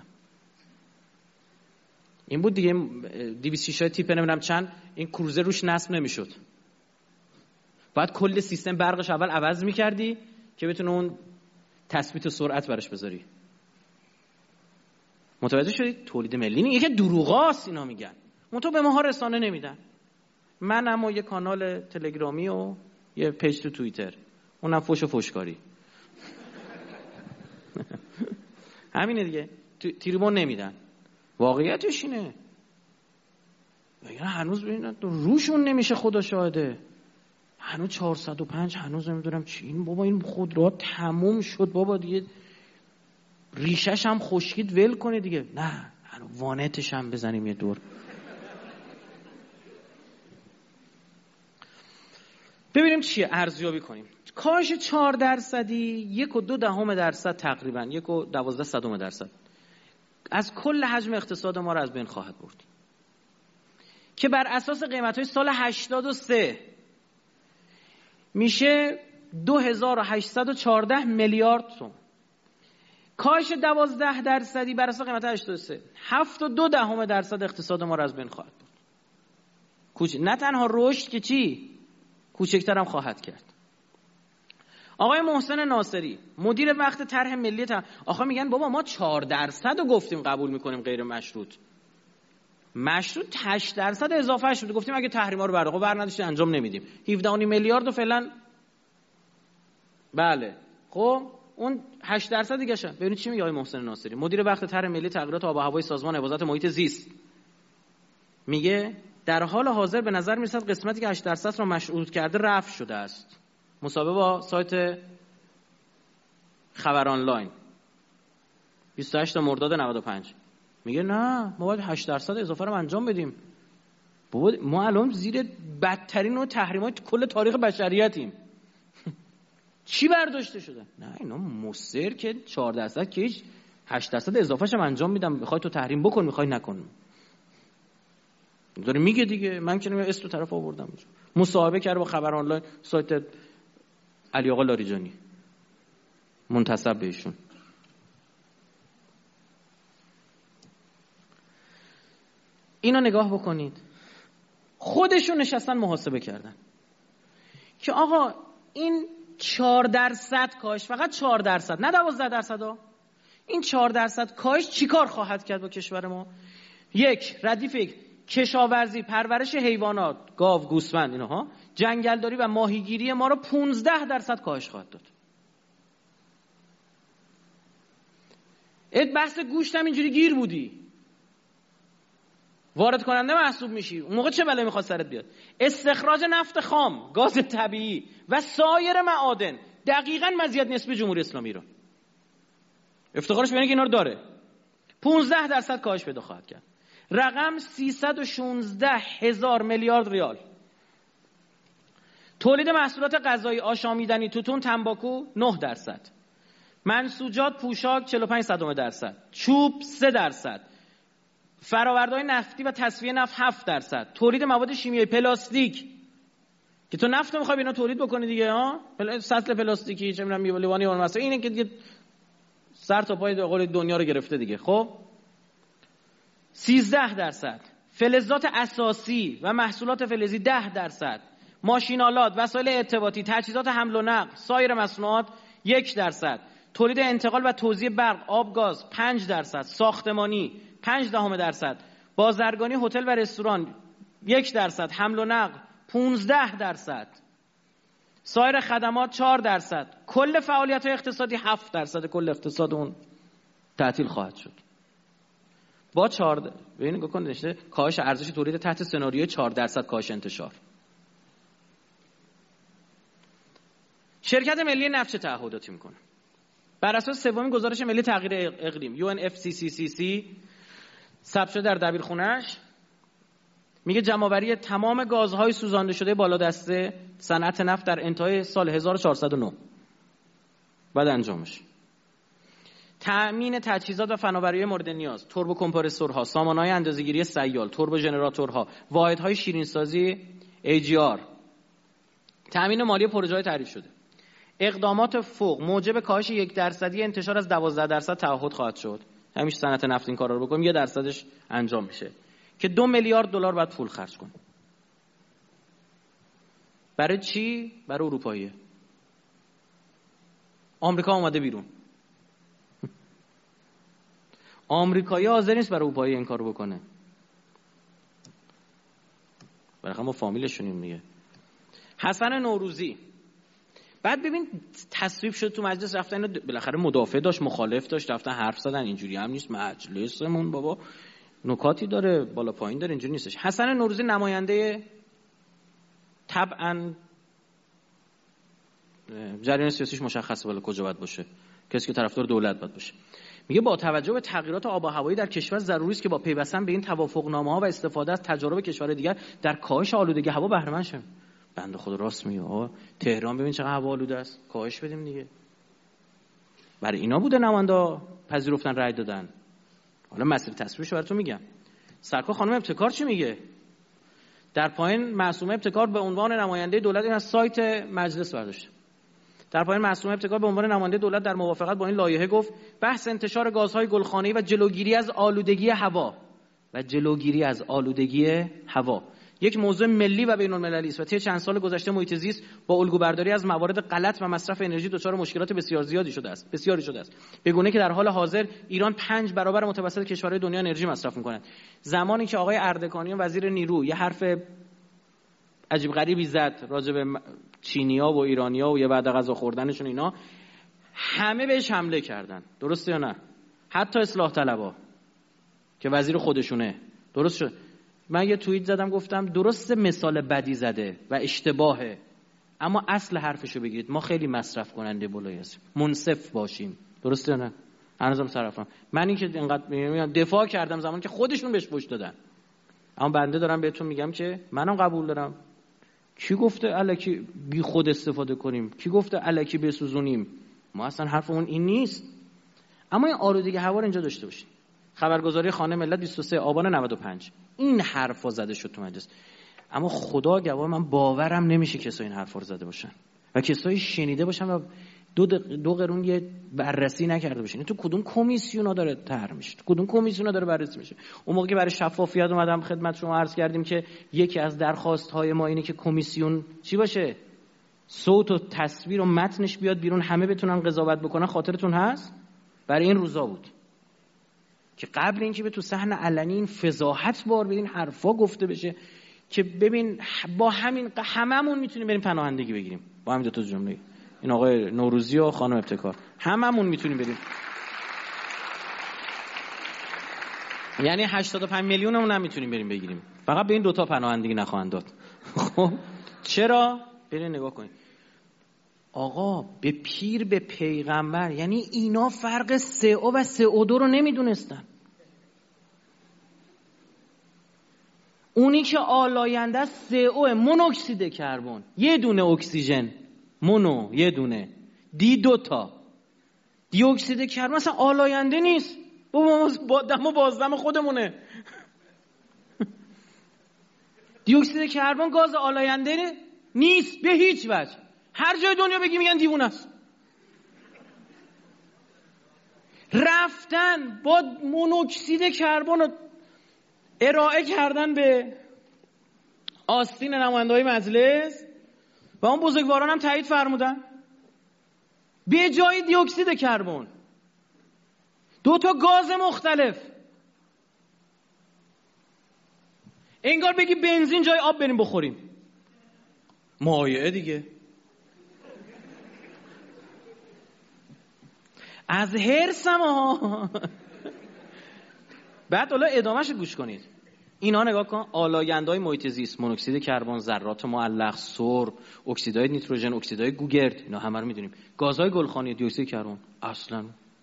این بود دیگه، دویست و شش تیپ نمیدونم چند، این کروزر روش نصب نمیشد، بعد کل سیستم برقش اول عوض میکردی که بتونه اون تثبیت سرعت براش بذاری. متوجه شدید؟ تولید ملی این یکی دروغاست اینا میگن، منتها به ماها رسانه نمیدن. من اما یه کانال تلگرامی و یه پیج تو توییتر، اونم فوش و فوشکاری. همینه دیگه، تریبون نمیدن. واقعیتش اینه. اینا هنوز ببینن روشون نمیشه، خدا شاهده. هنوز چهارصد و پنج هنوز نمیدونم چی. این بابا این خودرو تموم شد بابا دیگه، ریشش هم خشکید ول کنه دیگه. نه وانتش هم بزنیم یه دور. ببینیم چیه، ارزیابی کنیم. کاهش چهار درصدی یک و دو دهم درصد تقریبا یک و دوازده صدم درصد از کل حجم اقتصاد ما را از بین خواهد برد که بر اساس قیمت‌های سال هشتاد و سه میشه دو هزار و هشتصد و چهارده میلیارد تومان. کاهش دوازده درصدی بر اساس قیمت هشتاد و سه هفت و دو دهم درصد اقتصاد ما را از بین خواهد برد. کوچ نه تنها رشد که چی، کوچکتر هم خواهد کرد. آقای محسن ناصری مدیر وقت طرح ملی تا... آخه میگن بابا ما چهار درصد رو گفتیم قبول میکنیم غیر مشروط، مشروط هشت درصد اضافه شده، گفتیم اگه تحریما رو برقه بر نداشتید انجام نمیدیم. هفده و نیم میلیارد رو فعلا بله، خب اون هشت درصد دیگه شه. ببینید چی میگه آقای محسن ناصری مدیر وقت طرح ملی تغییرات آب و هوای سازمان حفاظت محیط زیست. میگه در حال حاضر به نظر میرسد قسمتی که هشت درصد را مشروط کرده رفع شده است. مصاحبه با سایت خبر آنلاین بیست و هشتم مرداد نود و پنج میگه نه ما باید هشت درصد اضافه رو انجام بدیم. بابا ما الان زیر بدترین و تحریمات کل تاریخ بشریتیم. چی برداشته شده؟ نه اینا مصر که چهار درصد که هیچ، هشت درصد اضافه‌ش هم انجام میدم، میخوای تو تحریم بکن میخوای نکن. داره میگه دیگه. من که اسم تو طرف آوردم، مصاحبه کرده با خبر آنلاین سایت علی آقا لاریجانی منتسب بهشون. اینا نگاه بکنید، خودشون نشستن محاسبه کردن که آقا این چهار درصد کاهش، فقط چهار درصد نه دوازده درصد ها، این چهار درصد کاهش چیکار خواهد کرد با کشور ما؟ یک، ردیف یک، کشاورزی، پرورش حیوانات، گاو، گوسفند، اینها، جنگلداری و ماهیگیری ما رو پانزده درصد کاهش خواهد داد. ات بحث گوشت هم اینجوری گیر بودی، وارد کننده محسوب میشی، اون موقع چه بلایی میخواد سرت بیاد؟ استخراج نفت خام، گاز طبیعی و سایر معادن، دقیقاً مزیت نسبی جمهوری اسلامی رو افتخارش به اینه که اینا رو داره. پانزده درصد کاهش پیدا خواهد کرد. رقم سیصد و شانزده هزار میلیارد ریال. تولید محصولات غذایی، آشامیدنی، توتون، تنباکو نه درصد. منسوجات، پوشاک چهل و پنج صدم درصد. چوب سه درصد. فرآورده‌های نفتی و تصفیه نفت هفت درصد. تولید مواد شیمیایی، پلاستیک که تو نفت میخوای اینا تولید بکنی دیگه ها، سطل پلاستیکی چه میدونم میولیوانی اون مثلا، اینه که دیگه سر تا پای قول دنیا رو گرفته دیگه. خب سیزده درصد. فلزات اساسی و محصولات فلزی ده درصد. ماشینالات، وسایل ارتباطی، تجهیزات حمل و نقل، سایر مصنوعات یک درصد. تولید انتقال و توزیع برق، آب، گاز پنج درصد. ساختمانی پنج دهم درصد. بازرگانی، هتل و رستوران یک درصد. حمل و نقل پانزده درصد. سایر خدمات چهار درصد. کل فعالیت‌های اقتصادی هفت درصد کل اقتصاد اون تعطیل خواهد شد. با چهار ببینید نگاه کنید نشه کاهش ارزش تولید تحت سناریوی چهار درصد کاهش انتشار. شرکت ملی نفت چه تعهداتی میکنه؟ بر اساس سومین گزارش ملی تغییر اقلیم یو ان اف سی سی سی سی ثبت شده در دبیرخونه‌اش، میگه جمع‌آوری تمام گازهای سوزانده شده بالادسته صنعت نفت در انتهای سال هزار و چهارصد و نه بعد انجامش. تأمین تجهیزات و فناوری‌های مورد نیاز، توربو کمپرسورها، سامانه‌های اندازه‌گیری سیال، توربو ژنراتورها، واحدهای شیرینسازی ای جی آر، تأمین مالی پروژه‌های تعریف شده. اقدامات فوق موجب کاهش یک درصدی انتشار از دوازده درصد تعهد خواهد شد. همیشه صنعت نفت این کارا رو بکنیم، یه درصدش انجام میشه که دو میلیارد دلار بعد پول خرج کن. برای چی؟ برای اروپاییه. آمریکا اومده بیرون. آمریکایی حاضر نیست برای اروپایی این کارو بکنه. برای ما فامیلشونیم دیگه. حسن نوروزی بعد ببین تصویب شد تو مجلس، رفتن اینو بالاخره مدافع داشت، مخالف داشت، رفتن حرف زدن. اینجوری هم نیست مجلسمون بابا، نکاتی داره، بالا پایین داره، اینجوری نیستش. حسن نوروزی نماینده طبعا جریان سیاسیش مشخصه بالا کجا باید باشه، کسی که طرفدار دولت باید باشه. میگه با توجه به تغییرات آب و هوایی در کشور ضروری است که با پیوستن به این توافقنامه‌ها و استفاده از تجارب کشورهای دیگر در کاهش آلودگی هوا بهره مند شیم. بنده خدا راست میگه. آقا تهران ببین چقدر هوا آلوده است، کاهش بدیم دیگه. برای اینا بوده نماینده پذیرفتن رأی دادن. حالا مسئله تصویرش براتون میگم. سرکار خانم ابتکار چی میگه؟ در پایین معصومه ابتکار به عنوان نماینده دولت این از سایت مجلس برداشت. در پایین معصومه ابتکار به عنوان نماینده دولت در موافقت با این لایحه گفت بحث انتشار گازهای گلخانه‌ای و جلوگیری از آلودگی هوا و جلوگیری از آلودگی هوا یک موضوع ملی و بین‌المللی است و طی چند سال گذشته محیط زیست با الگوبرداری از موارد غلط و مصرف انرژی دچار مشکلات بسیار زیادی شده است بسیاری شده است به گونه که در حال حاضر ایران پنج برابر متوسط کشورهای دنیا انرژی مصرف می‌کند. زمانی که آقای اردکانیان وزیر نیرو یه حرف عجیب غریبی زد راجع به چینی‌ها و ایرانی‌ها و یه بعد غذا خوردنشون، اینا همه بهش حمله کردن. درسته یا نه؟ حتی اصلاح طلبها که وزیر خودشونه. درست شد. من یه توییت زدم گفتم درسته مثال بدی زده و اشتباهه، اما اصل حرفشو بگیرید. ما خیلی مصرف کننده بالایی هستیم، منصف باشیم. درسته یا نه؟ هنوزم طرفم. من این که اینقدر دفاع کردم زمانی که خودشون بهش پشت دادن، اما بنده دارم بهتون میگم که منم قبول دارم. کی گفته الکی بی خود استفاده کنیم؟ کی گفته الکی بسوزونیم؟ ما اصلا حرفمون این نیست. اما این آلودگی هوا رو اینجا داشته باشین. خبرگزاری خانه ملت بیست و سه آبان نود و پنج این حرفا زده شد تو مجلس، اما خدا گواه من باورم نمیشه کسایی این حرفا رو زده باشن و کسایی شنیده باشن و دو دو قرون یه بررسی نکرده باشین. تو کدوم کمیسیونا داره طرح میشه؟ تو کدوم کمیسیونا داره بررسی میشه؟ اون موقعی برای شفافیت اومدم خدمت شما عرض کردیم که یکی از درخواست های ما اینه که کمیسیون چی باشه؟ صوت و تصویر و متنش بیاد بیرون، همه بتونن قضاوت بکنن. خاطرتون هست؟ برای این روزا بود که قبل اینکه به تو صحن علنی این فضاحت بار بدین حرفا گفته بشه که ببین با همین هممون میتونیم بریم پناهندگی بگیریم، با همین دو تا جمله، این آقای نوروزی و خانم ابتکار، هممون میتونیم بریم. یعنی هشتاد و پنج میلیونمون هم میتونیم بریم بگیریم، فقط به این دوتا پناهندگی نخواهند داد. خب چرا؟ برین نگاه کنید آقا، به پیر به پیغمبر، یعنی اینا فرق سی او و سی او دو رو نمیدونستن. اونی که آلاینده سی او مونوکسید کربن، یه دونه اکسیژن، مونو یه دونه، دی دوتا، دی اکسید کربن اصلا آلاینده نیست. با دم و بازدم خودمونه. دی اکسید کربن گاز آلاینده نیست به هیچ وجه. هر جای دنیا بگی میگن دیوونه است. رفتن با مونوکسید کربن رو ارائه کردن به آستین نماینده‌های مجلس و اون بزرگواران هم تایید فرمودن به جای دی اکسید کربن دو تا گاز مختلف. انگار بگی بنزین جای آب بریم بخوریم، مایعه دیگه. از هرسم ها. بعد حالا ادامهش گوش کنید. اینا نگاه کن، آلاینده‌های محیط زیست، مونوکسید کربن، ذرات معلق، سرب، اکسیدهای نیتروژن، اکسیدهای گوگرد، اینا همه رو میدونیم. گازهای گلخانی، دی اکسید کربن اصلا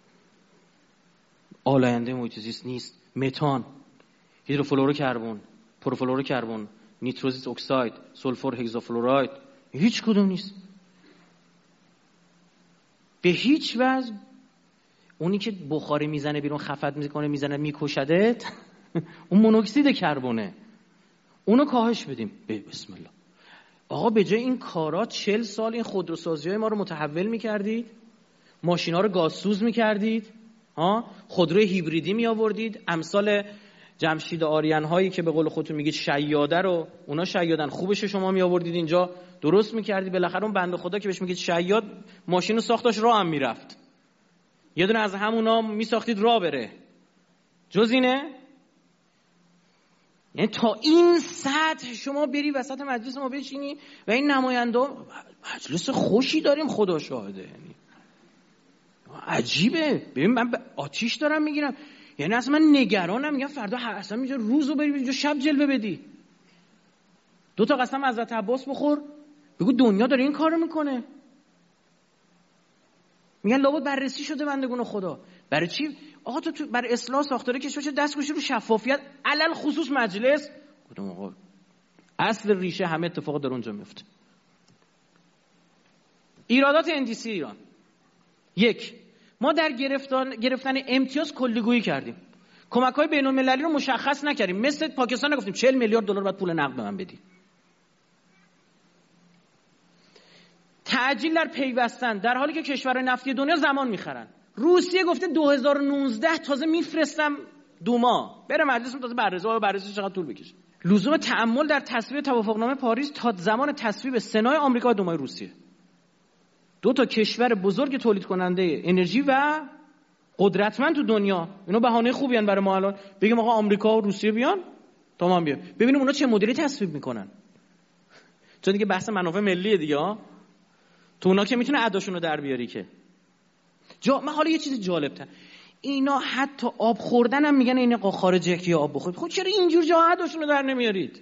آلاینده محیط زیست نیست. متان، هیدروفلوروکربن، پروفلوروکربن، نیتروزیس اکساید، سولفور هگزافلوراید، هیچ کدوم نیست به هیچ وجه. اونی که بخاری میزنه بیرون، خفت میکنه، میزنه میکشدت، اون مونوکسید کربونه. اونو کاهش بدیم. بسم الله. آقا به جای این کارا چهل سال این خودروسازی‌های ما رو متحول میکردید، ماشینا رو گازسوز میکردید، ها، خودروی هیبریدی می آوردید، امثال جمشید آریان هایی که به قول خودتون میگید شیاده رو، اونا شیادن، خوبش شما می آوردید اینجا درست میکردید. بالاخره اون بنده خدا که بهش میگید شیاد، ماشین رو ساختاش راه هم میرفت، یه دونه از همونا میساختید راه بره. جز اینه؟ یعنی تا این سطح شما بری وسط مجلس ما بشینی و این نماینده، مجلس خوشی داریم خدا شاهده، یعنی عجیبه. ببین من به آتیش دارم میگیرم، یعنی اصلا من نگرانم، میگم فردا اصلا اینجا روزو بری اینجا شب جلوه بدی، دو تا قسم حضرت عباس بخور، بگو دنیا داره این کارو میکنه. میگن لابد بررسی شده بندگان خدا. برای چی؟ آقا تو, تو برای اصلاح ساختار کشور چه دست گذاشتی رو شفافیت، علل خصوص مجلس. گفتم آقا اصل ریشه همه اتفاقات در اونجا میفته. ایرادات اندیسی ایران: یک، ما در گرفتن گرفتن امتیاز کلیگویی کردیم، کمک‌های بین‌المللی رو مشخص نکردیم. مثل پاکستان نگفتیم چهل میلیارد دلار باید پول نقد به من بدی. تعجیل در پیوستن، در حالی که کشورهای نفتی دنیا زمان میخرن. روسیه گفته دو هزار و نوزده تازه میفرستم دوما بره مجلس تازه بررسی، و بررسی چقدر طول بکشه. لزوم تأمل در تصویب توافقنامه پاریس تا زمان تصویب سنای آمریکا و دومای روسیه، دو تا کشور بزرگ تولید کننده انرژی و قدرتمند تو دنیا. اینا بهانه خوبی ان برای ما الان بگیم آقا آمریکا و روسیه بیان تمام بیان، ببینیم اونا چه مدلی تصویب میکنن. چون دیگه بحث منافع ملیه دیگه ها، تو اونا که میتونه اداشون رو در بیاری که جا. من حالا یه چیز جالب تر، اینا حتی آب خوردن هم میگن این خارجی که آب بخورید. خب چرا اینجور جاها اداشون رو در نمیارید؟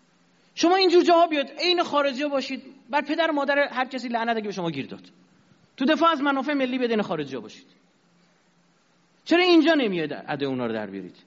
شما اینجور جاها بیاد عین خارجی باشید، بر پدر و مادر هر کسی لعنت اگه به شما گیر داد. تو دفاع از منافع ملی بدون خارجی باشید. چرا اینجا نمیاد اده اونا رو در بیارید؟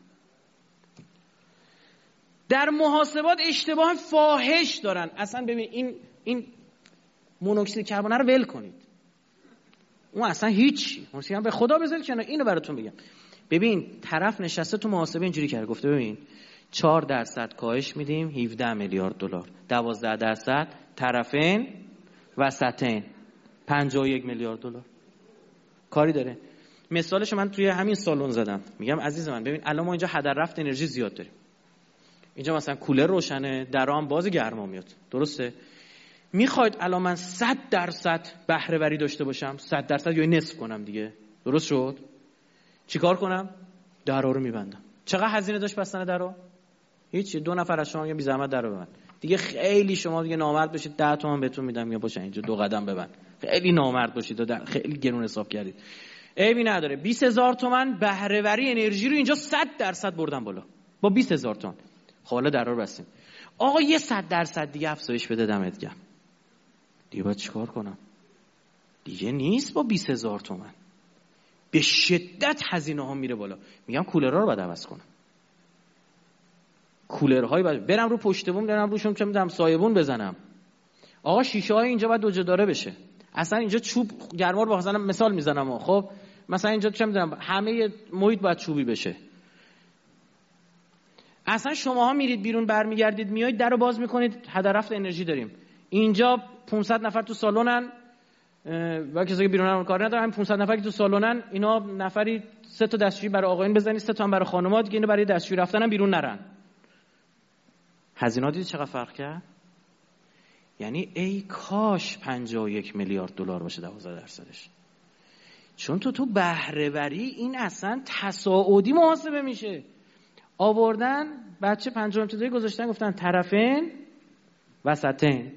در محاسبات اشتباه فاحش دارن. اصلا ببین این این مونوکسید کربن رو ول کنید، اون اصلا هیچی، مثلا به خدا بذارید کنار. اینو براتون بگم، ببین طرف نشسته تو محاسبه اینجوری کرده، گفته ببین چهار درصد کاهش میدیم هفده میلیارد دلار، دوازده درصد طرفین وسطین پنجاه و یک میلیارد دلار. کاری داره؟ مثالش من توی همین سالن زدم. میگم عزیز من ببین الان ما اینجا هدر رفت انرژی زیاد داریم. اینجا مثلا کولر روشنه، درام باز، گرما میاد، درسته؟ میخواید الان من صد درصد بهره وری داشته باشم، صد درصد یا نصف کنم دیگه، درست شد؟ چیکار کنم؟ درا رو میبندم. چقدر هزینه داشت بستن درا؟ هیچی. دو نفر از شما میگن بی زحمت درا ببند. دیگه خیلی شما دیگه نامرد باشید، ده تومن بهتون میدم یا باشه اینجا دو قدم ببند. خیلی نامرد باشید و در خیلی گرون حساب کردید. عیبی نداره. بیست هزار تومان بهره وری انرژی رو اینجا صد درصد بردم بالا با بیست هزار تومان. خب حالا درا رو بستیم. آقا یه صد درصد دیگه افزایش بده دمت گرم. دیگه باید چیکار کنم؟ دیگه نیست با بیست هزار تومان. به شدت هزینه ها میره بالا. میگم کولرها رو باید عوض کنم. کولرهای باید برم رو پشت بوم، برم روشم چه میدونم سایبون بزنم. آقا شیشه های اینجا باید دو جداره بشه. اصلا اینجا چوب گرما رو مثلا مثال میزنم. خب مثلا اینجا چه میدونم همه محیط باید چوبی بشه. اصلا شماها میرید بیرون برمیگردید میایید درو باز میکنید هدر رفت انرژی داریم. اینجا پانصد نفر تو سالونن و کسایی که بیرونن کار ندارن، همین پانصد نفر که تو سالونن اینا نفری سه تا دستشویی برای آقایون بزنید، سه تا هم برای خانم‌ها، دیگه اینا برای دستشویی رفتن هم بیرون نرن. هزینه دید چقدر فرق کرد؟ یعنی ای کاش پنجاه و یک میلیارد دلار باشه دوازده درصدش. چون تو تو بهره وری این اصلا تصاعدی محاسبه میشه. آوردن بچه پنجم ابتدایی گذاشتن گفتن طرفین وسطین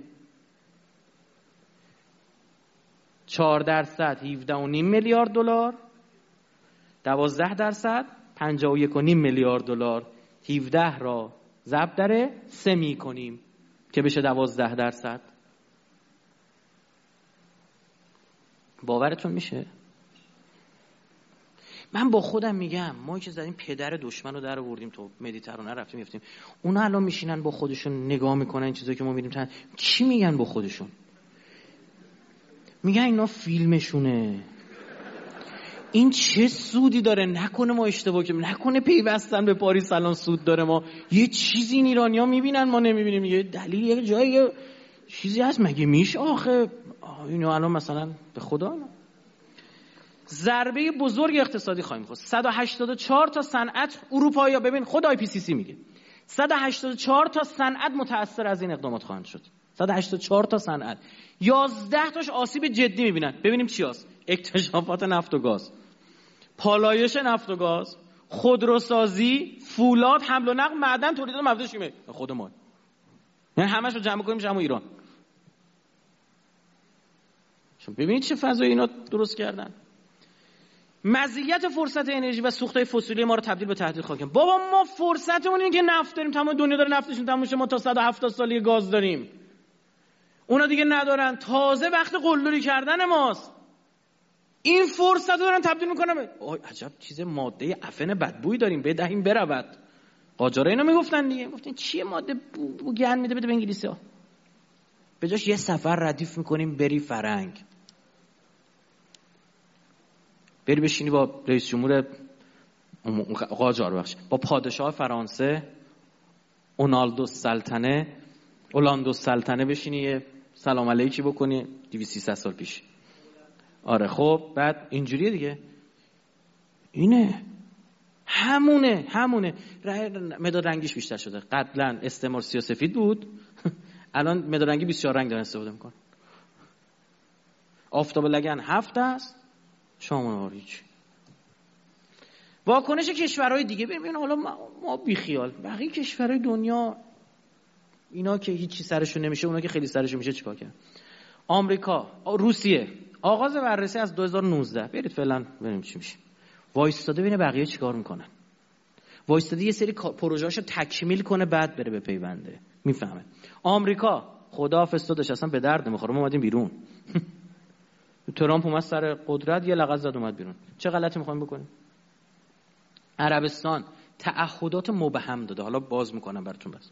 چهار درصد هفده و نیم میلیارد دلار، دوازده درصد پنجاه و یک و نیم میلیارد دلار. هفده را ضرب در سه می کنیم که بشه دوازده درصد. باورتون میشه؟ من با خودم میگم ما که زدیم پدر دشمن رو در آوردیم تو مدیترانه رفتیم میفتیم، اونا الان میشینن با خودشون نگاه میکنن این چیزایی که ما میریم تن چی میگن با خودشون؟ میگن اینا فیلمشونه، این چه سودی داره، نکنه ما اشتباه کنیم، نکنه پیوستن به پاریس الان سود داره، ما یه چیزی این ایرانی‌ها میبینن ما نمیبینیم، یه دلیل یه جایی یه چیزی هست مگه میشه آخه اینو الان مثلا به خدا ضربه بزرگ اقتصادی خواهیم خورد. صد و هشتاد و چهار تا صنعت اروپایی ها، ببین خود آی پی سی سی میگه صد و هشتاد و چهار تا صنعت متاثر از این اقدامات خواهند شد. صد و هشتاد و چهار تا صنعت، یازده تاش آسیب جدی میبینن. ببینیم چی هست؟ اکتشافات نفت و گاز، پالایش نفت و گاز، خودروسازی، فولاد، حمل و نقل، معدن، تولید مواد شیمیایی. خود ما یعنی همش رو جمع کنیم جمع ایران. چون ببینید چه فضایی اینا درست کردن. مزیت فرصت انرژی و سوختهای فسیلی ما رو تبدیل به تهدید خواهیم. بابا ما فرصتمون اینه که نفت داریم، تمام دنیا داره نفتشون تموم شه، ما تا صد و هفتاد سالی گاز داریم، اونا دیگه ندارن، تازه وقت قلدری کردن ماست. این فرصت رو دارن تبدیل میکنن. آی عجب چیز ماده عفن بدبویی داریم، بدهیم برود. قاجارا اینا میگفتن دیگه، گفتن چیه ماده بو, بو گند میده، بده به انگلیسی‌ها. به جاش یه سفر ردیف میکنیم بری فرنگ، بری بشینی با رئیس جمهور قاجار بخش، با پادشاه فرانسه اونالدو سلطنه اولاندو سلطنه بشینی یه سلام علیکی بکنی دویست سیصد سال پیش. آره خب بعد اینجوریه دیگه، اینه همونه همونه مداد رنگیش بیشتر شده. قبلا استعمار سیاه‌سفید بود الان مداد رنگی بیست و چهار رنگ دارن استفاده میکنن. آفتاب لگن هفت است، شما هیچ. واکنش کشورهای دیگه ببین، حالا ما بیخیال، بقیه کشورهای دنیا اینا که هیچی سرشون نمیشه، اونا که خیلی سرشون میشه چیکار کنن؟ آمریکا، روسیه آغاز بررسی از دو هزار و نوزده، برید فعلا ببینیم چی میشه. وایستاده ببینه بقیه چیکار میکنن، وایستاده یه سری پروژه‌اشو تکمیل کنه بعد بره به پیونده، میفهمه. آمریکا خداحافظ داداش اصلا به درد نمیخوره، ما اومدیم بیرون ترامپ اومد سر قدرت یه لغت زد اومد بیرون. چه غلطی میخوایم بکنیم؟ عربستان تعهدات مبهم داده، حالا باز میکنم براتون. بس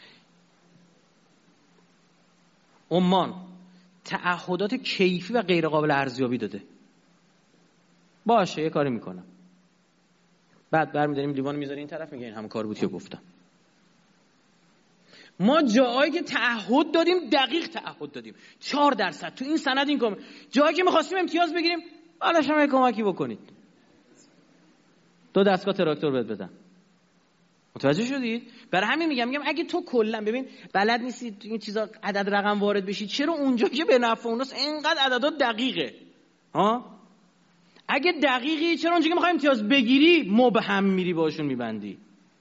عمان تعهدات کیفی و غیر قابل ارزیابی داده. باشه یه کاری میکنم، بعد برمی‌داریم لیوان میذاره این طرف میگه این همون کار بود که گفتم. ما جایی که تعهد دادیم دقیق تعهد دادیم. چهار درصد تو این سند این کم. جایی که می‌خواستیم امتیاز بگیریم حالا شما کمکی بکنید. دو دستگاه تراکتور بهت بدن. متوجه شدید؟ برای همین میگم میگم اگه تو کلا ببین بلد نیستی این چیزا عدد رقم وارد بشی، چرا اونجا که به نفع اوناست اینقدر عددا دقیقه؟ ها؟ اگه دقیقی چرا اونجا که می‌خوای امتیاز بگیری مبهم میری باشون میبندی؟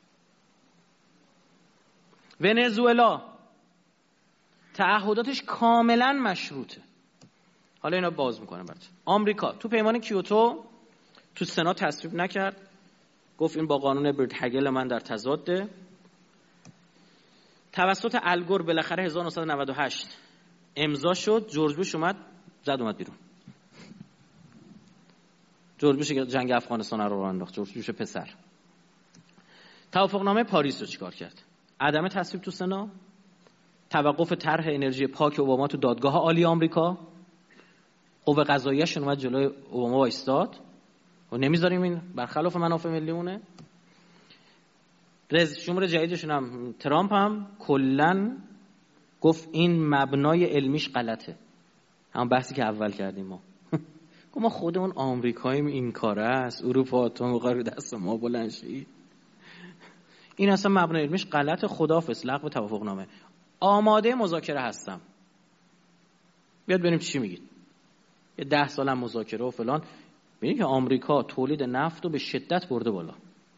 ونزوئلا تعهداتش کاملا مشروطه. حالا اینا باز میکنم برات. آمریکا تو پیمان کیوتو تو سنا تصویب نکرد، گفت این با قانون برد هگل من در تضاده. توسط الگور بالاخره هزار و نهصد و نود و هشت امضا شد، جورج بوش اومد زد اومد بیرون. جورج بوش جنگ افغانستان رو راه انداخت، جورج بوش پسر. توافقنامه پاریس رو چیکار کرد؟ عدم تصویب تو سنا، توقف طرح انرژی پاک اوباما تو دادگاه عالی آمریکا، قوه قضاییه‌شون اومد جلوی اوباما وایستاد و نمیذاریم این برخلاف منافع ملیمونه. رئیس جمهور جدیدشون هم ترامپ هم کلا گفت این مبنای علمیش غلطه. هم بحثی که اول کردیم ما گفت ما خودمون آمریکاییم این کاره است، اروپا تو می‌خواد دست ما بلند شی. این اصلا مبنای علمیش غلط. خداحافظ، لغو توافق نامه. آماده مذاکره هستم، بیاد بریم چی میگید. یه ده سالم مذاکره و فلان. ببینید که آمریکا تولید نفت رو به شدت برده بالا.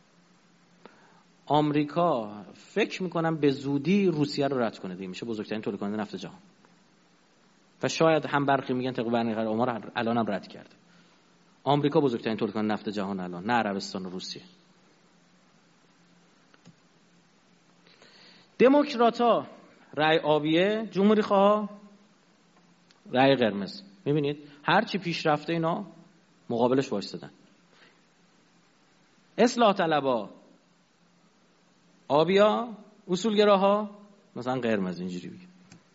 آمریکا فکر میکنم به زودی روسیه رو رد کنه، دیگه میشه بزرگترین تولید کننده نفت جهان. و شاید هم برخی میگن طبق برنامه آمار الان هم رد کرده. آمریکا بزرگترین تولید کننده نفت جهان الان، نه عربستان و روسیه. دموکرات‌ها رأی آبیه، جمهوری خواه رأی قرمز. میبینید هر چی پیش رفته اینا مقابلش وایستادن. اصلاح طلبا آبیا، اصولگراها مثلا قرمز. اینجوری بگیم.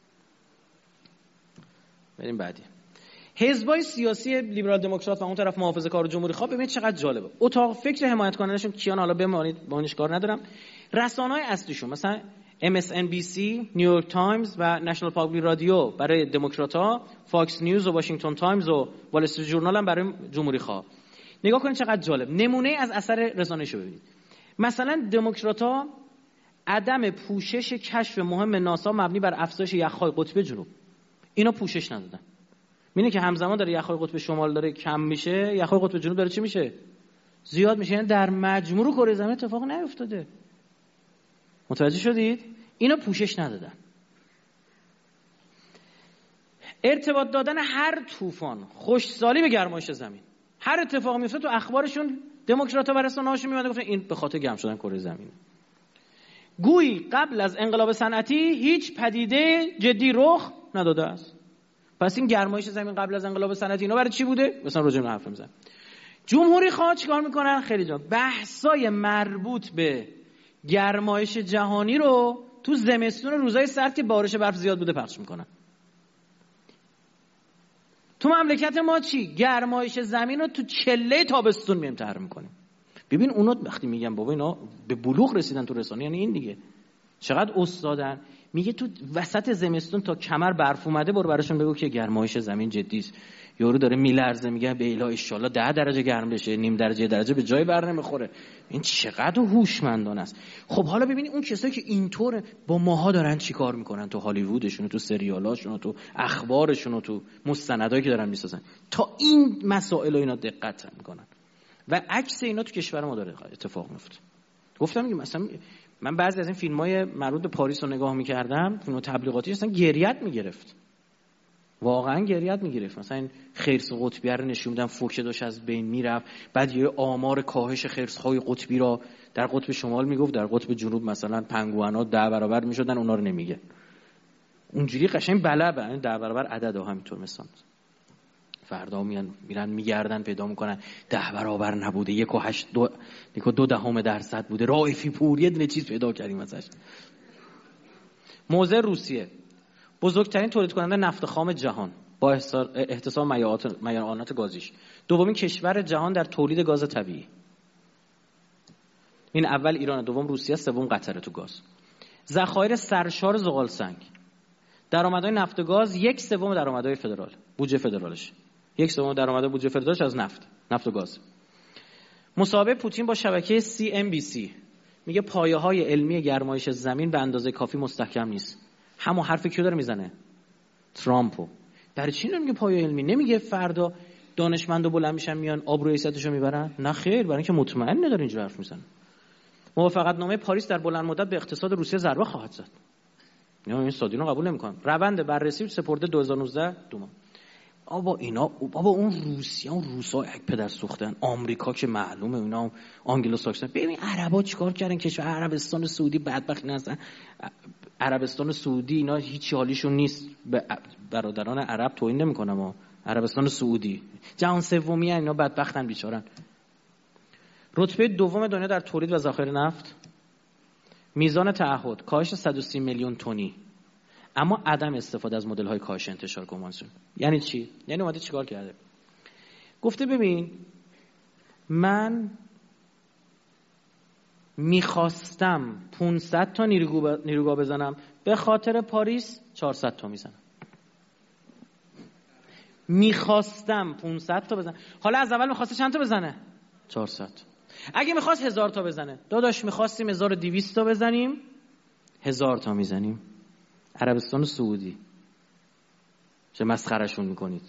بریم بعدی. حزبای سیاسی لیبرال دموکرات و اون طرف محافظه‌کار و جمهوری خواه. ببینید چقدر جالبه. اتاق فکر حمایت کنندشون کیان حالا بمانید، با اونش کار ندارم. رسانه‌های اصلیشون مثلا ام اس ان بی سی، نیویورک تایمز و نشنال پابلیک رادیو برای دموکرات‌ها، فاکس نیوز و واشنگتن تایمز و وال استریت ژورنال هم برای جمهوری خواه. نگاه کنید چقدر جالب. نمونه از اثر رسانه‌شو ببینید. مثلا دموکرات‌ها عدم پوشش کشف مهم ناسا مبنی بر افزایش یخ‌های قطب جنوب، اینا پوشش ندادن. می‌بینی که همزمان داره یخ‌های قطب شمال داره کم میشه، یخ‌های قطب جنوب داره چی میشه؟ زیاد میشه. یعنی در مجموع کره زمین اتفاق نیفتاده. متوجه شدید؟ اینا پوشش ندادن. ارتباط دادن هر طوفان خوشسالی به گرمایش زمین، هر اتفاق میفته تو اخبارشون دموکرات‌ها و رسانه‌هاشون میاد گفتن این به خاطر گرم شدن کره زمین. گویی قبل از انقلاب صنعتی هیچ پدیده جدی رخ نداده است. پس این گرمایش زمین قبل از انقلاب صنعتی اینا برای چی بوده؟ مثلا راجع به حرف میزنن. جمهوری خواه چیکار میکنن؟ خیلی جا بحثای مربوط به گرمایش جهانی رو تو زمستون روزای سرد که بارش برف زیاد بوده پخش میکنن. تو مملکت ما چی؟ گرمایش زمین رو تو چله تابستون میایم طرح میکنیم. ببین اونا وقتی میگن بابا اینا به بلوغ رسیدن تو رسانه، یعنی این دیگه چقدر استادن. میگه تو وسط زمستون تا کمر برف اومده برو براشون بگو که گرمایش زمین جدی است. یارو داره میلرزه میگه به اله ان شاء الله ده درجه گرم بشه، نیم درجه درجه به جای بر نمیخوره. این چقدر هوشمندانه است. خب حالا ببینید اون کسایی که اینطور با ماها دارن چیکار میکنن تو هالیوودشون، تو سریالاشون، تو اخبارشون، تو مستندایی که دارن میسازن، تا این مسائل و اینا دقت میکنن و عکس اینا تو کشور ما داره اتفاق میفته. گفتم که مثلا من بعضی از این فیلم‌های مربوط به پاریس رو نگاه می‌کردم، فیلم تبلیغاتی، اصلا گریت می‌گرفت. واقعا گریت می‌گرفت. مثلا این خرس قطبی رو نشون میدن فوکه داشت از بین میرفت، بعد یه آمار کاهش خرس‌های قطبی را در قطب شمال میگفت، در قطب جنوب مثلا پنگوئن‌ها ده برابر میشدن، اونا رو نمیگه. اونجوری قشنگ بلبه، ده برابر عددها همینطور مثلا. فردا میان میرن میگردن پیدا میکنن ده برابر نبوده، یک و هشت دو یک و دو دهم درصد بوده، رائفی پور یه دونه چیز پیدا کردیم ازش. موضع روسیه بزرگترین تولید کننده نفت خام جهان با احتساب میانات گازیش، دومین کشور جهان در تولید گاز طبیعی. این اول ایران، دوم روسیه، سوم قطر تو گاز. ذخایر سرشار زغال سنگ. درآمدهای نفت و گاز یک سوم درآمدهای فدرال، بودجه فدرالش. یک سوم درآمد بودجه فدرالش از نفت، نفت و گاز. مصاحبه پوتین با شبکه سی ام بی سی میگه پایه‌های علمی گرمایش زمین به اندازه کافی مستحکم نیست. همون حرف کیو داره میزنه؟ ترامپو. برای چی نمیگه پایه علمی؟ نمیگه فردا دانشمندو بلند میشن میان آبروی حیثیتشو میبرن؟ نه خیر، برای اینکه مطمئن نداره اینجوری حرف میزنه. موافقتنامه پاریس در بلند مدت به اقتصاد روسیه ضربه خواهد زد. اینا این سادینو قبول نمیکنن. روند بررسی سپرده دو هزار و نوزده دوما. بابا اینا بابا اون روسیه اون روسا یک پدر سوختن، آمریکا که معلومه اینا آنگلو ساکسن. ببین عربا چیکار کردن؟ کشور عربستان سعودی بدبخت نزن. عربستان سعودی اینا هیچ حالیشون نیست، برادران عرب توهین نمیکنم ها. عربستان سعودی جهان سومی اینا بدبختن بیچارن. رتبه دوم دنیا در تولید و ذخایر نفت. میزان تعهد کاهش صد و سی میلیون تنی، اما عدم استفاده از مدل‌های کاهش انتشار کنوانسیون. یعنی چی؟ یعنی اومده چیکار کرده؟ گفته ببین من میخواستم پانصد تا نیروگاه بزنم، به خاطر پاریس چهارصد تا میزنم. میخواستم پانصد تا بزنم، حالا از اول میخواسته چند تا بزنه؟ چهارصد. اگه میخواست هزار تا بزنه، داداش میخواستیم هزار و دویست تا بزنیم، هزار تا میزنیم. عربستان سعودی چه مسخرهشون میکنید.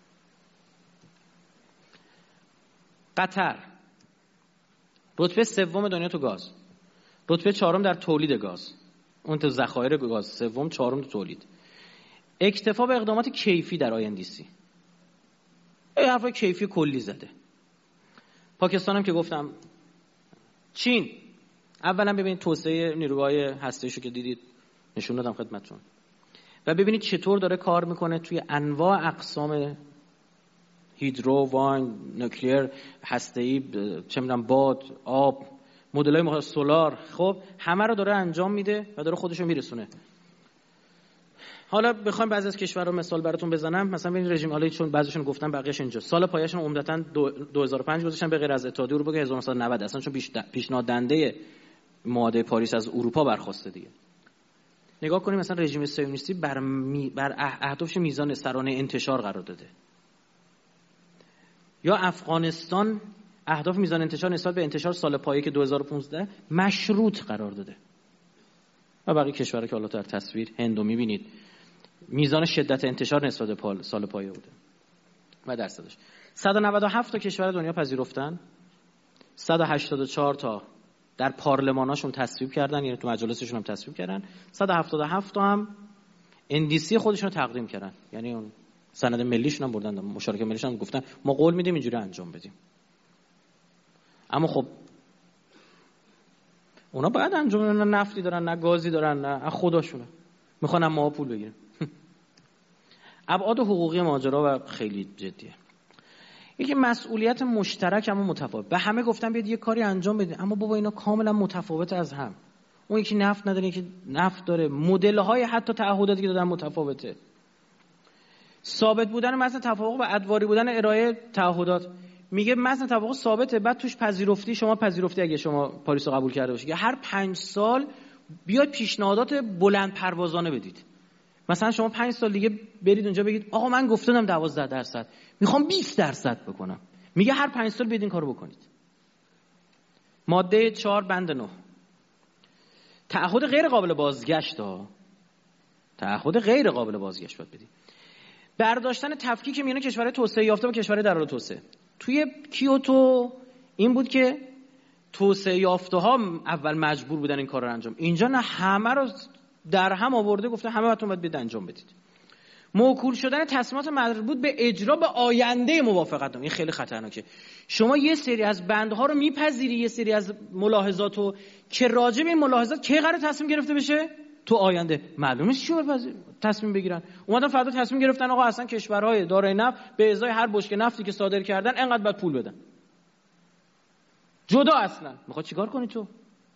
قطر رتبه سوم دنیا تو گاز، رتبه چهارم در تولید گاز، اون تو ذخایر گاز، سوم چهارم تو تولید. اکتفا به اقدامات کیفی در آی ان دی سی. این حرفای کیفی کلی زده. پاکستان هم که گفتم. چین اولا ببینید توسعه نیروهای هسته‌ایشو که دیدید نشون دادم خدمتتون، و ببینید چطور داره کار میکنه توی انواع اقسام هیدرو، واین، نوکلیر، هسته‌ای، چه میدونم باد، آب، مدل‌های مختلف، سولار، خب همه رو داره انجام میده و داره خودشو میرسونه. حالا بخوایم بعضی از کشورها مثال براتون بزنم، مثلا ببین رژیم، حالا چون بعضیشون گفتن بقیه‌اش اینجا، سال پایه‌شون عمدتاً دو هزار و پنج گذاشتن به غیر از اتحادیه اروپا که هزار و نهصد و نود اصلا چون پیشنهاد دهنده معاهده پاریس از اروپا برخواسته دیگه. نگاه کنیم مثلا رژیم صهیونیستی بر می... بر اهدافش میزان سرانه انتشار قرار داده، یا افغانستان اهداف میزان انتشار نسبت به انتشار سال پایه که دو هزار و پانزده مشروط قرار داده. و باقی کشورها که حالا در تصویر هندو میبینید میزان شدت انتشار نسبت به سال پایه بوده و درصدش. صد و نود و هفت تا کشور دنیا پذیرفتن، صد و هشتاد و چهار تا در پارلماناشون تصویب کردن، یعنی تو مجالسشون هم تصویب کردن، صد و هفتاد و هفت تا هم اندیسی خودشون رو تقدیم کردن، یعنی اون سند ملیشون هم بردن، مشارکت ملیشون هم گفتن ما قول میدیم اینجوری انجام بدیم. اما خب اونا باید انجام بدن، نه نفتی دارن نه گازی دارن نه خداشونه، میخوان ما پول بگیرن. ابعاد حقوقی ماجرا و خیلی جدیه. یکی مسئولیت مشترک اما متفاوت. به همه گفتن بیاید یه کاری انجام بدید، اما بابا اینا کاملا متفاوت از هم. اون یکی نفت نداره، یکی نفت داره، مدل‌های حتی تعهداتی که دادن متفاوته. ثابت بودن متن توافق و ادواری بودن ارائه تعهدات. میگه متن توافق ثابته، بعد توش پذیرفتی، شما پذیرفتی اگه شما پاریس رو قبول کرده باشید که هر پنج سال بیاد پیشنهادات بلند پروازانه بدید. مثلا شما پنج سال دیگه برید اونجا بگید آقا من گفتم دوازده درصد میخوام بیست درصد بکنم، میگه هر پنج سال بیاد این کارو بکنید. ماده چهار بند نه، تعهد غیر قابل بازگشت ها، تعهد غیر قابل بازگشت باید بدید. برداشتن تفکیک میان کشورهای توسعه یافته و کشورهای در حال توسعه. توی کیوتو این بود که توسعه یافته ها اول مجبور بودن این کار رو انجام، اینجا نه، همه رو در هم آورده گفته همه باتون باید بید انجام بدید. موکول شدن تصمیمات مربوط به اجرا به آینده موافقت نامه، این خیلی خطرناکه. شما یه سری از بندها رو میپذیری، یه سری از ملاحظاتو که راجع به این ملاحظات کی قرار تصمیم گرفته بشه؟ تو آینده معلومه چی تصمیم بگیرن. اومدن فردا تصمیم گرفتن آقا اصلا کشورهای دارای نفت به ازای هر بشکه نفتی که صادر کردن انقدر باید پول بدن. جدا اصلا میخواد چیکار کنی تو؟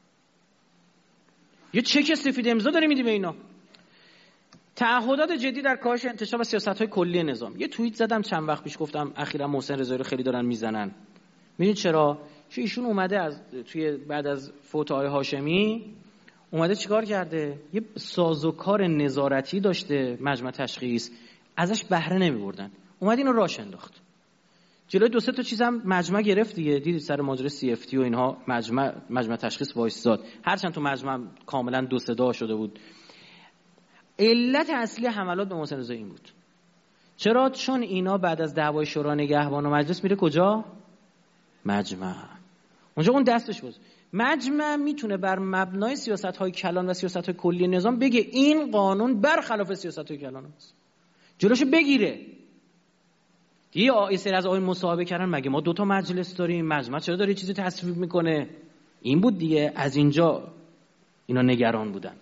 یه چک سفید امضا داری میدی به اینا. تعهدات جدی در کاهش انتشار و سیاست‌های کلی نظام. یه توییت زدم چند وقت پیش، گفتم اخیراً محسن رضایی رو خیلی دارن میزنن. میدونید چرا؟ چون ایشون اومده از توی بعد از فوت آقای هاشمی اومده چیکار کرده؟ یه سازوکار نظارتی داشته مجمع تشخیص، ازش بهره نمیبردن. اومد اینو راش انداخت. جلوی دو سه تا چیزم مجمع گرفت دیگه. دیدید سر ماجرای سی اف تی و اینها مجمع مجمع تشخیص وایساد. هرچند تو مجمع کاملا دو صدا شده بود. علت اصلی حملات به محسن رضایی این بود. چرا؟ چون اینا بعد از دعوای شورای نگهبان و مجلس میره کجا؟ مجمع. اونجا اون دستش بود. مجمع میتونه بر مبنای سیاست‌های کلان و سیاست‌های کلی نظام بگه این قانون برخلاف سیاست‌های کلان است. جلوشو بگیره. یه سری از آقایون مصاحبه کردن مگه ما دو تا مجلس داریم؟ مجمع چرا داره چیزی تصویب میکنه؟ این بود دیگه. از اینجا اینا نگران بودن.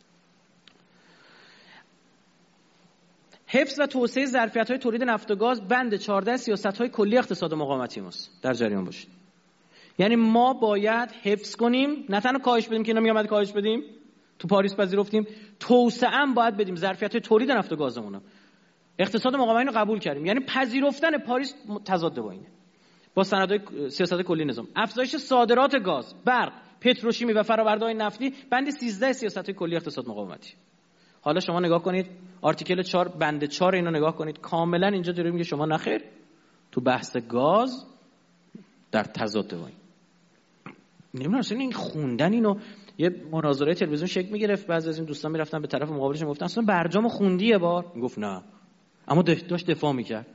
حفظ و توسعه ظرفیت‌های تولید نفت و گاز بند چهارده سیاست‌های کلی اقتصاد مقاومتی ماست. در جریان باشید. یعنی ما باید حفظ کنیم، نه تنها کاهش بدیم که اینا میگن کاهش بدیم، تو پاریس پذیرفتیم، توسعه هم باید بدیم ظرفیت‌های تولید نفت و گازمون. اقتصاد مقاومتی رو قبول کردیم، یعنی پذیرفتن پاریس تضاد با اینه. با سندهای سیاست کلی نظام، افزایش صادرات گاز، برق، پتروشیمی و فرآورده‌های نفتی بند سیزده سیاست کلی اقتصاد مقاومتی. حالا شما نگاه کنید آرتیکل چهار بند چهار اینو نگاه کنید، کاملا اینجا داره میگه شما نخیر تو بحث گاز در تضاد با این. نمیدونم اصلا این خوندن اینو یه مناظره تلویزیون شکل میگرفت، بعضی از این دوستان میرفتن به طرف مقابلش میگفتن اصلا برجام خوندی یه بار، میگفت نه، اما داشت دفاع میکرد.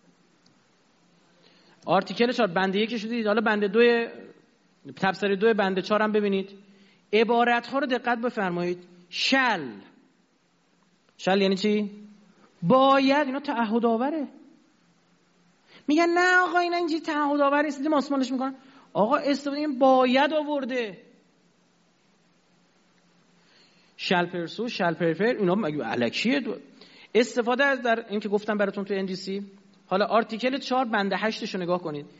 آرتیکل چهار بند یکش رو دیدید، حالا بند دو تبصره دو بند چهار هم ببینید. عبارت ها رو دقت بفرمایید. شل شل یعنی چی؟ باید. اینا تعهد آوره. میگن نه آقا اینا اینجوری تعهد آور نیست، دیدیم آسمانش میکنن. آقا استفاده این باید آورده. شل پرسو شل پرفر اینا مگه الکیه؟ استفاده از در این که گفتم براتون تو ان دی سی. حالا آرتیکل چهار بند هشت رو نگاه کنید.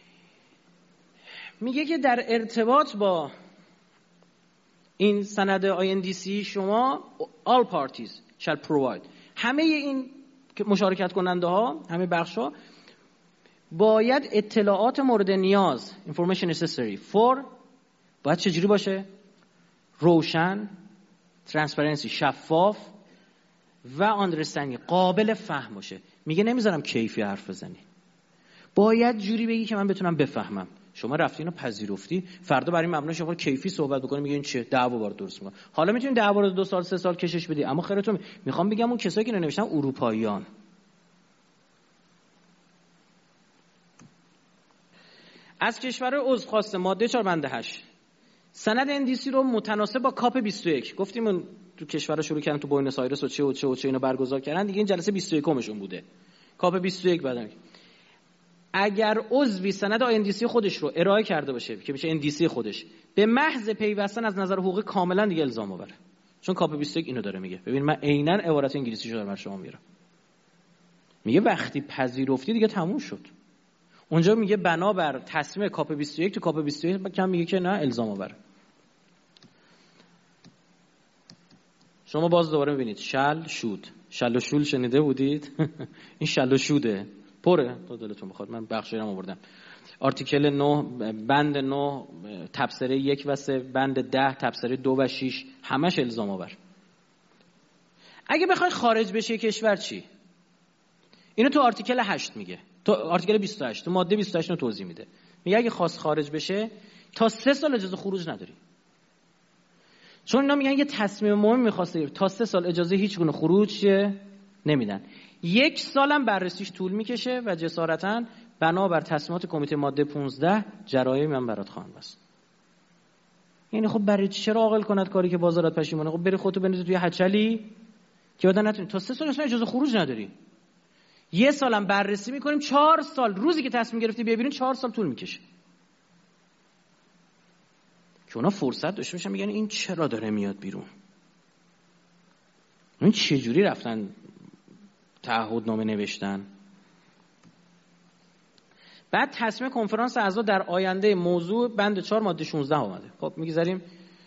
میگه که در ارتباط با این سند آی ان دی سی شما all parties shall provide، همه این مشارکت کننده ها، همه بخش ها باید اطلاعات مورد نیاز information necessary for باید چجوری باشه؟ روشن، ترانسپرنسی، شفاف و آندرستندینگ، قابل فهم باشه. میگه نمیذارم کیفی حرف بزنی، باید جوری بگی که من بتونم بفهمم. شما رفتی اینو پذیرفتی، فردا برای مبنای شما کیفی صحبت بکنی، میگه این چیه؟ دعوا بار درست میکنه. حالا میتونید دعوا رو دو سال سه سال کشش بدی، اما خیرتون میخوام بگم اون کسایی که ننوشتن اروپاییان. از کشور عضو خواسته ماده چهار بند هشت سند ان دی سی رو متناسب با کاپ بیست و یک، گفتیم اون تو کشورها شروع کردن تو بوینس آیرس و چه و چه و چه اینو برگزار کردن دیگه، این جلسه بیست و یکمشون بوده. کاپ بیست و یک بعدن اگر عضوی سند ان دی سی خودش رو ارائه کرده باشه که میشه ان دی سی خودش، به محض پیوستن از نظر حقوقی کاملا دیگه الزام آوره. چون کاپ بیست و یک اینو داره میگه. ببین من عیناً عبارت انگلیسیشو دارم برای شما میارم. میگه وقتی پذیرفتی دیگه تموم شد. اونجا میگه بنابر تصمیم کاپ بیست و یک، تو کاپ بیست و یک کم میگه که نه الزام آوره. شما باز دوباره میبینید شل شود، شل و شول شنیده بودید؟ این شل و شوده پره، تو دلتون بخواد من بخشی رو آوردم. آرتیکل نه بند نه تبصره یک و سه، بند ده تبصره دو و شش، همش الزام آور. اگه بخوای خارج بشه کشور چی؟ اینو تو آرتیکل هشت میگه، تو آرتیکل بیست و هشت تو ماده بیست و هشت رو توضیح میده. میگه اگه خواست خارج بشه تا سه سال اجازه خروج نداری. چون اینا میگن یه تصمیم مهم میخواسته تا سه سال اجازه هیچ گونه خروج نمیدن. یک سالم بررسیش طول میکشه و جسارتاً بنابر تصمیمات کمیته ماده پانزده جرایم من برات خواهم بست. یعنی خب برای چرا عاقل کند کاری که بازارت پشیمونه؟ خب بری خودتو بندازی توی هچلی که بعدا نتونی تا سه سال اصلا اجازه خروج نداری. یه سالم بررسی میکنیم، چهار سال روزی که تصمیم گرفتی بیا بیرون چهار سال طول میکشه. که اونا فرصت داشته باشن میگن این چرا داره میاد بیرون. این چجوری رفتن تعهدنامه نوشتن؟ بعد تصمیم کنفرانس اعضا در آینده موضوع بند چهار ماده شانزده اومده. خب میگذاریم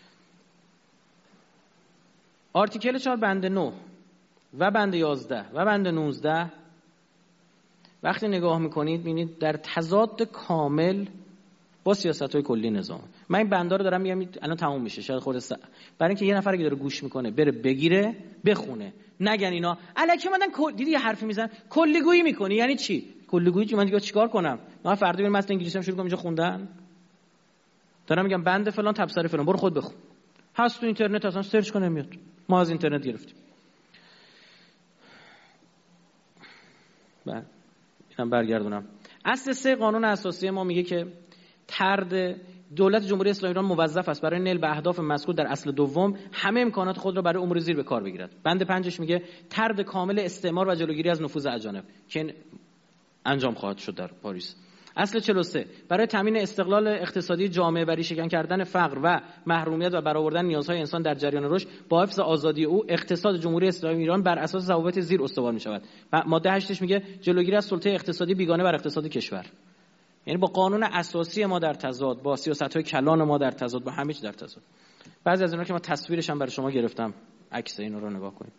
آرتیکل چهار بند نه و بند یازده و بند نوزده وقتی نگاه میکنید میبینید در تضاد کامل با سیاست‌های کلی نظام. من این بندا رو دارم میگم الان تموم میشه، شاید خود س... برای اینکه یه نفر که داره گوش میکنه بره بگیره بخونه، نگن اینا الکی اومدن کل... دیدی یه حرفی میزنن کلیگویی میکنی. یعنی چی کلیگویی؟ چی من دیگه چیکار کنم؟ من فردا برم متن انگلیسی هم شروع کنم اینجا خوندن؟ دارم میگم بند فلان تبصره فلان، برو خود بخون، هست تو اینترنت اصلا سرچ کنه میاد. ما از اینترنت گرفتیم. بعد اینم برگردونم. اصل سه قانون اساسی ما میگه که طرد دولت جمهوری اسلامی ایران موظف است برای نیل به اهداف مذکور در اصل دوم همه امکانات خود را برای امور زیر به کار بگیرد. بند پنجش میگه طرد کامل استعمار و جلوگیری از نفوذ اجانب که انجام خواهد شد در پاریس. اصل چهل و سه برای تامین استقلال اقتصادی جامعه و ریشه‌کن کردن فقر و محرومیت و برآوردن نیازهای انسان در جریان رشد با حفظ آزادی او اقتصاد جمهوری اسلامی ایران بر اساس ضوابط زیر استوار می‌شود. ماده هشتش میگه جلوگیری از سلطه اقتصادی بیگانه بر اقتصاد کشور. یعنی با قانون اساسی ما در تضاد، با سیاست‌های کلان ما در تضاد، با همه چی در تضاد. بعضی از اینا که ما تصویرش هم برای شما گرفتم، عکس اینا رو نگاه کنید.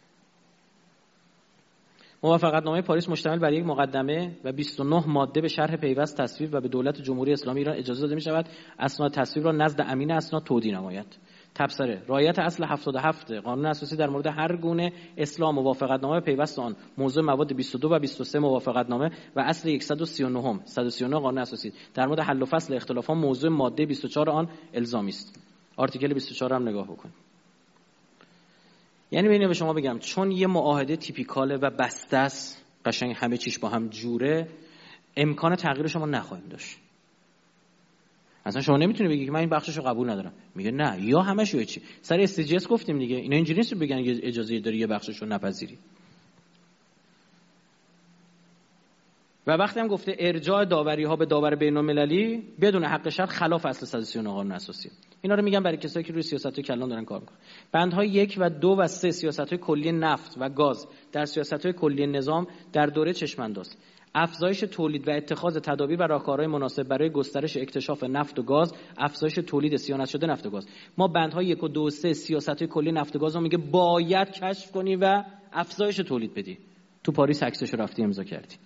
موافقتنامه پاریس مشتمل بر یک مقدمه و بیست و نه ماده به شرح پیوست تصویب و به دولت جمهوری اسلامی ایران اجازه داده می‌شود اسناد تصویب را نزد امین اسناد تودیع نماید. تبصره: رعایت اصل هفتاد و هفت قانون اساسی در مورد هر گونه اصلاح موافقتنامه پیوست آن موضوع مواد بیست و دو و بیست و سه موافقتنامه و اصل صد و سی و نه صد و سی و نه قانون اساسی در مورد حل و فصل اختلافات موضوع ماده بیست و چهار آن الزامی است. آرتیکل بیست و چهار هم نگاه بکنید. یعنی ببینید به شما بگم چون یه معاهده تیپیکاله و بسته است، قشنگ همه چیش با هم جوره، امکان تغییرش ما نخواهیم داشت. اصلا شما نمیتونی بگی که من این بخششو قبول ندارم. میگه نه، یا همش یا چی. سر اس جی اس گفتیم دیگه، اینا اینجوری نیست بگن اجازه داری یه بخششو نپذیری. و وقتی هم گفته ارجاع داوری‌ها به داور بین‌المللی بدون حق شرط خلاف اصل صد و سی و نه قانون اساسی. اینا رو میگم برای کسایی که روی سیاست‌های کلان دارن کار می‌کنن. بندهای یک و دو و سه سیاست‌های کلی نفت و گاز در سیاست‌های کلی نظام در دوره چشم‌انداز. افزایش تولید و اتخاذ تدابیر و راهکارهای مناسب برای گسترش اکتشاف نفت و گاز، افزایش تولید صیانت شده نفت و گاز. ما بندهای یک و دو و سه سیاست‌های کلی نفت و گاز رو میگه باید کشف کنی و افزایش تولید بدی. تو پاریس عکسش رو رفتی امضا کردی.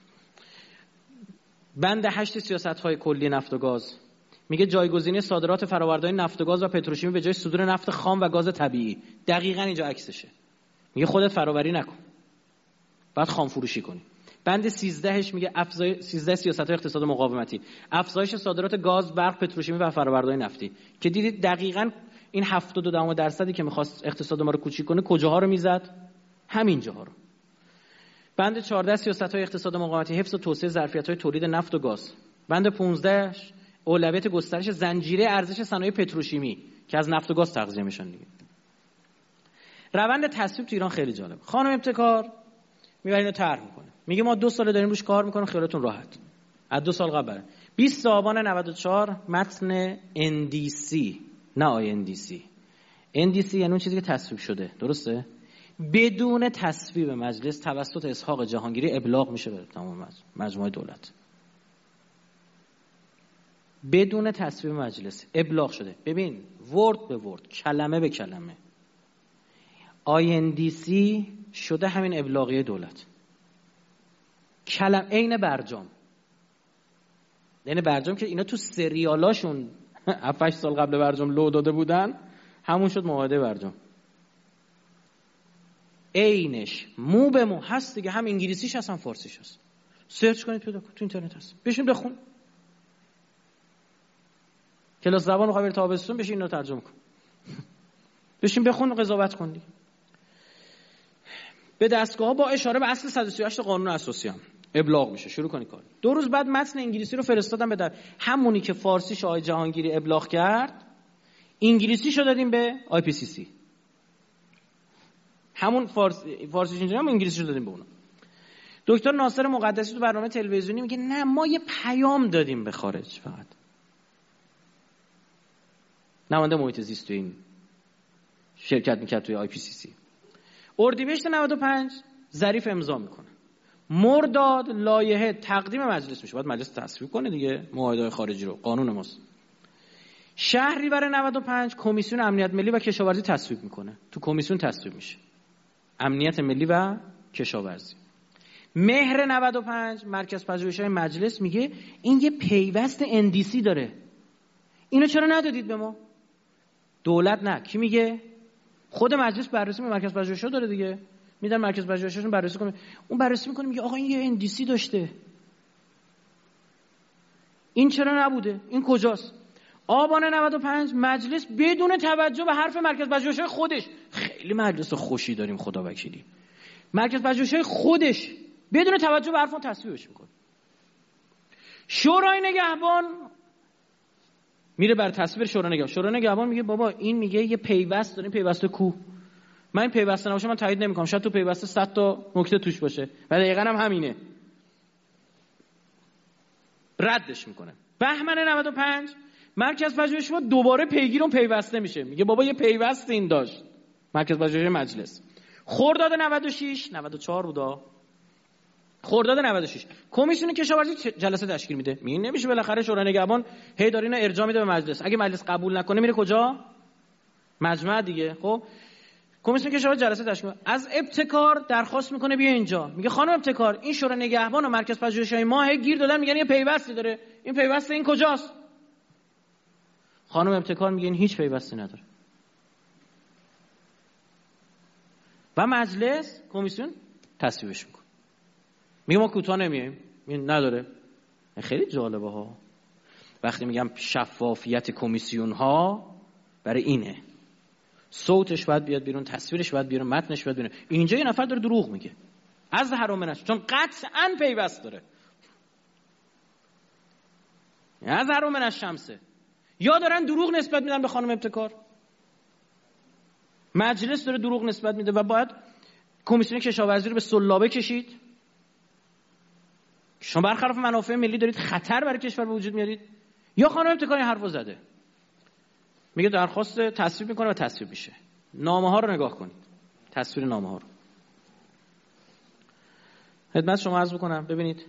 بند هشت سیاست‌های کلی نفت و گاز میگه جایگزینی صادرات فرآورده‌های نفت و گاز و پتروشیمی به جای صدور نفت خام و گاز طبیعی. دقیقاً اینجا عکسشه. میگه خودت فرآوری نکن. بعد خام فروشی کنی. بند سیزدهش میگه افزایش سیزده سیاست‌های اقتصاد مقاومتی، افزایش صادرات گاز، برق، پتروشیمی و فرآورده‌های نفتی. که دیدید دقیقاً این هفتاد و دو درصدی که می‌خواست اقتصاد ما رو کوچیک کنه کجاها رو میزد؟ همین جاها رو. بند چهارده سیاست‌های اقتصاد مقاومتی، حفظ و توسعه ظرفیت‌های تولید نفت و گاز. بند پانزده اولویت گسترش زنجیره ارزش صنایع پتروشیمی که از نفت و گاز تغذیه میشن دیگه. روند تصویب تو ایران خیلی جالب. خانم ابتکار میبره اینو طرح میکنه. میگه ما دو سال داریم روش کار میکنیم، خیالتون راحت. از دو سال قبل بیست آبان نود و چهار متن ان دی سی، نه آی ان دی سی. ان دی سی یعنی اون چیزی که تصویب شده، درسته؟ بدون تصویب مجلس توسط اسحاق جهانگیری ابلاغ میشه به تمام مجموعه دولت. بدون تصویب مجلس ابلاغ شده. ببین ورد به ورد، کلمه به کلمه. آی ان دی سی شده همین ابلاغیه دولت. کلم عین برجام. یعنی برجام که اینا تو سریالاشون هفت هشت سال قبل برجام لو داده بودن، همون شد معاهده برجام. عینش مو به مو هست دیگه، هم انگلیسیش هست هم فارسیش هست. سرچ کنید پیدا کنید، تو اینترنت هست. بشین بخون. کلاس زبان رو خبر تابستون بشین اینو ترجمه کن. بشین بخون و قضاوت کن دیگه. به دستگاه با اشاره به اصل صد و سی و هشت قانون اساسی هم ابلاغ میشه. شروع کنید کار. دو روز بعد متن انگلیسی رو فرستادم به در همونی که فارسیش آقای جهانگیری ابلاغ کرد، انگلیسیش رو دادیم به آی پی سی سی. همون فارس فارسیش اینجوری هم انگلیسیش رو دادیم به اونا. دکتر ناصر مقدسی تو برنامه تلویزیونی میگه نه ما یه پیام دادیم به خارج فقط. نماینده محیط زیست تو این شرکت میکرد توی آی پی سی سی. اردیبهشت نود و پنج ظریف امضا میکنه. مرداد لایحه تقدیم مجلس میشه، باید مجلس تصویب کنه دیگه معاهده خارجی رو، قانون ماست. شهریور نود و پنج کمیسیون امنیت ملی و کشاورزی تصویب میکنه، تو کمیسیون تصویب میشه امنیت ملی و کشاورزی. مهر نود و پنج مرکز پژوهش‌های مجلس میگه این یه پیوست ان دی سی داره، اینو چرا ندادید به ما؟ دولت نه، کی میگه؟ خود مجلس بررسی به مرکز پژوهش‌ها داره دیگه، میدن مرکز پژوهش‌هاشون بررسی کنه، اون بررسی میکنه میگه آقا این یه ان دی سی داشته، این چرا نبوده، این کجاست؟ آبان نود و پنج مجلس بدون توجه به حرف مرکز پژوهش‌های خودش، خیلی مجلس خوشی داریم خدا وکیلی، مرکز پژوهش‌های خودش بدون توجه به حرفون تصویبش میکنه. شورای نگهبان میره بر تصویر شورای نگهبان، شورای نگهبان میگه بابا این میگه یه پیوست داریم، پیوست کو؟ من این پیوست نباشه من تایید نمیکنم، شاید تو پیوست صد تا نکته توش باشه و دقیقاً هم همینه، ردش میکنه. بهمن نود و پنج مرکز پژوهش ما دوباره پیگیر اون پیوسته میشه، میگه بابا یه پیوست این داشت، مرکز پژوهش مجلس. خرداد نود و شش نود و چهار بودا، خرداد نود و شش کمیسیون کشاورزی جلسه تشکیل میده، میگه نمیشه بالاخره شورای نگهبان هی داره اینا ارجاع میده به مجلس، اگه مجلس قبول نکنه میره کجا؟ مجمع دیگه. خب کمیسیون کشاورزی جلسه تشکیل میده، از ابتکار درخواست میکنه بیا اینجا، میگه خانم ابتکار این شورای نگهبان و مرکز پژوهش‌های ما هی گیر دادن میگن یه پیوستی داره، این پیوست این کجاست؟ خانم ابتکار میگه این هیچ پیوستی نداره و مجلس کمیسیون تصویبش میکنه، میگه ما کوتاه نمیایم، این نداره. خیلی جالبه ها وقتی میگم شفافیت کمیسیون ها، برای اینه صوتش باید بیاد بیرون، تصویرش باید بیرون، متنش باید بیرون. اینجا یه نفر داره دروغ میگه از حرامنش، چون قطعاً پیوست داره، از حرامنش شمسه، یا دارن دروغ نسبت میدن به خانم ابتکار، مجلس داره دروغ نسبت میده و باید کمیسیون کشاورزی رو به سلابه کشید. شما برخلاف منافع ملی دارید خطر برای کشور به وجود میارید، یا خانم ابتکار این حرفو زده، میگه درخواست تصویب میکنه و تصویب میشه. نامه ها رو نگاه کنید، تصویر نامه ها رو خدمت شما عرض بکنم. ببینید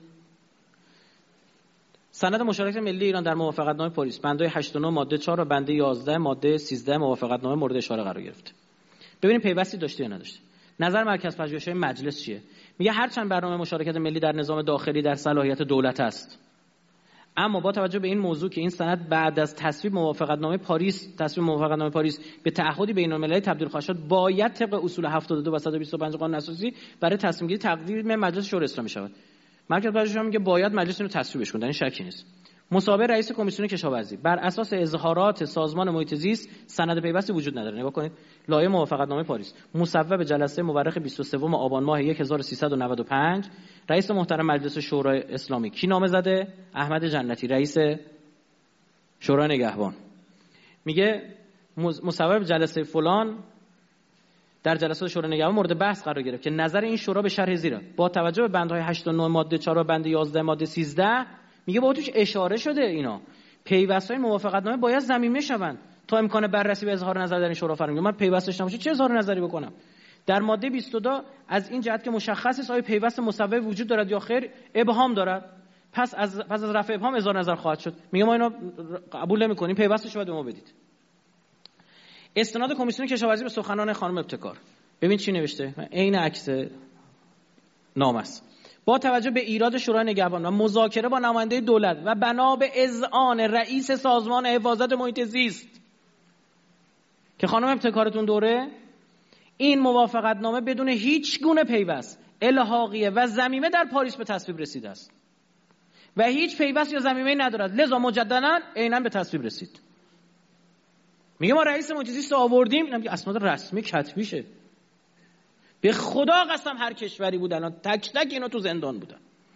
سند مشارکت ملی ایران در موافقتنامه پاریس بندهای هشت و نه ماده چهار و بنده یازده ماده سیزده موافقتنامه مورد اشاره قرار گرفته. ببینید پیوستی داشته یا نداشته. نظر مرکز پژوهش‌های مجلس چیه؟ میگه هرچند برنامه مشارکت ملی در نظام داخلی در صلاحیت دولت است، اما با توجه به این موضوع که این سند بعد از تصویب موافقتنامه پاریس تصویب موافقتنامه پاریس به تعهدی بین‌المللی تبدیل خواهد شد، باید طبق اصول هفتاد و دو و صد و بیست و پنج قانون اساسی برای تصمیم گیری تقدیم مجلس شورای اسلامی شود. مرکز پژوهش‌ها میگه باید مجلس اینو تصویبش کنه، این شکی نیست. مصوبه رئیس کمیسیون کشاورزی بر اساس اظهارات سازمان محیط زیست سند پیوستی وجود نداره. نگاه کنید لایحه موافقتنامه پاریس مصوب جلسه مورخ بیست و سه آبان ماه هزار و سیصد و نود و پنج رئیس محترم مجلس شورای اسلامی کی نامه زده؟ احمد جنتی رئیس شورای نگهبان. میگه مصوب جلسه فلان در جلسات شورای نگهبان مورد بحث قرار گرفت که نظر این شورا به شرح زیرا با توجه به بندهای هشت و نه ماده چهار و بند یازده ماده سیزده میگه با توش اشاره شده اینا پیوست‌های موافقتنامه باید ضمیمه شوند تا امکان بررسی به اظهار نظر در این شورا فراهم. من پیوستش نباشه چه اظهار نظری بکنم؟ در ماده بیست و دو از این جهت که مشخص است آیا پیوست مصوب وجود دارد یا خیر ابهام دارد، پس از پس از رفع ابهام اظهار نظر خواهد شد. میگه ما اینو قبول نمی‌کنیم، پیوستش باید به ما بدید. استناد کمیسیون کشاورزی به سخنان خانم ابتکار. ببین چی نوشته، عین عکس نامه است. با توجه به ایراد شورای نگهبان و مذاکره با نماینده دولت و بنا به اذعان رئیس سازمان حفاظت محیط زیست که خانم ابتکارتون دوره، این موافقتنامه بدون هیچ گونه پیوست، الحاقیه و ضمیمه در پاریس به تصویب رسیده است و هیچ پیوست یا ضمیمه‌ای ندارد، لذا مجددا عیناً به تصویب رسید. میگه ما رئیس محیط زیست آوردیم، اینم که اسناد رسمی کتبیشه. به خدا قسم هر کشوری بود الان تک تک اینا تو زندان بودن،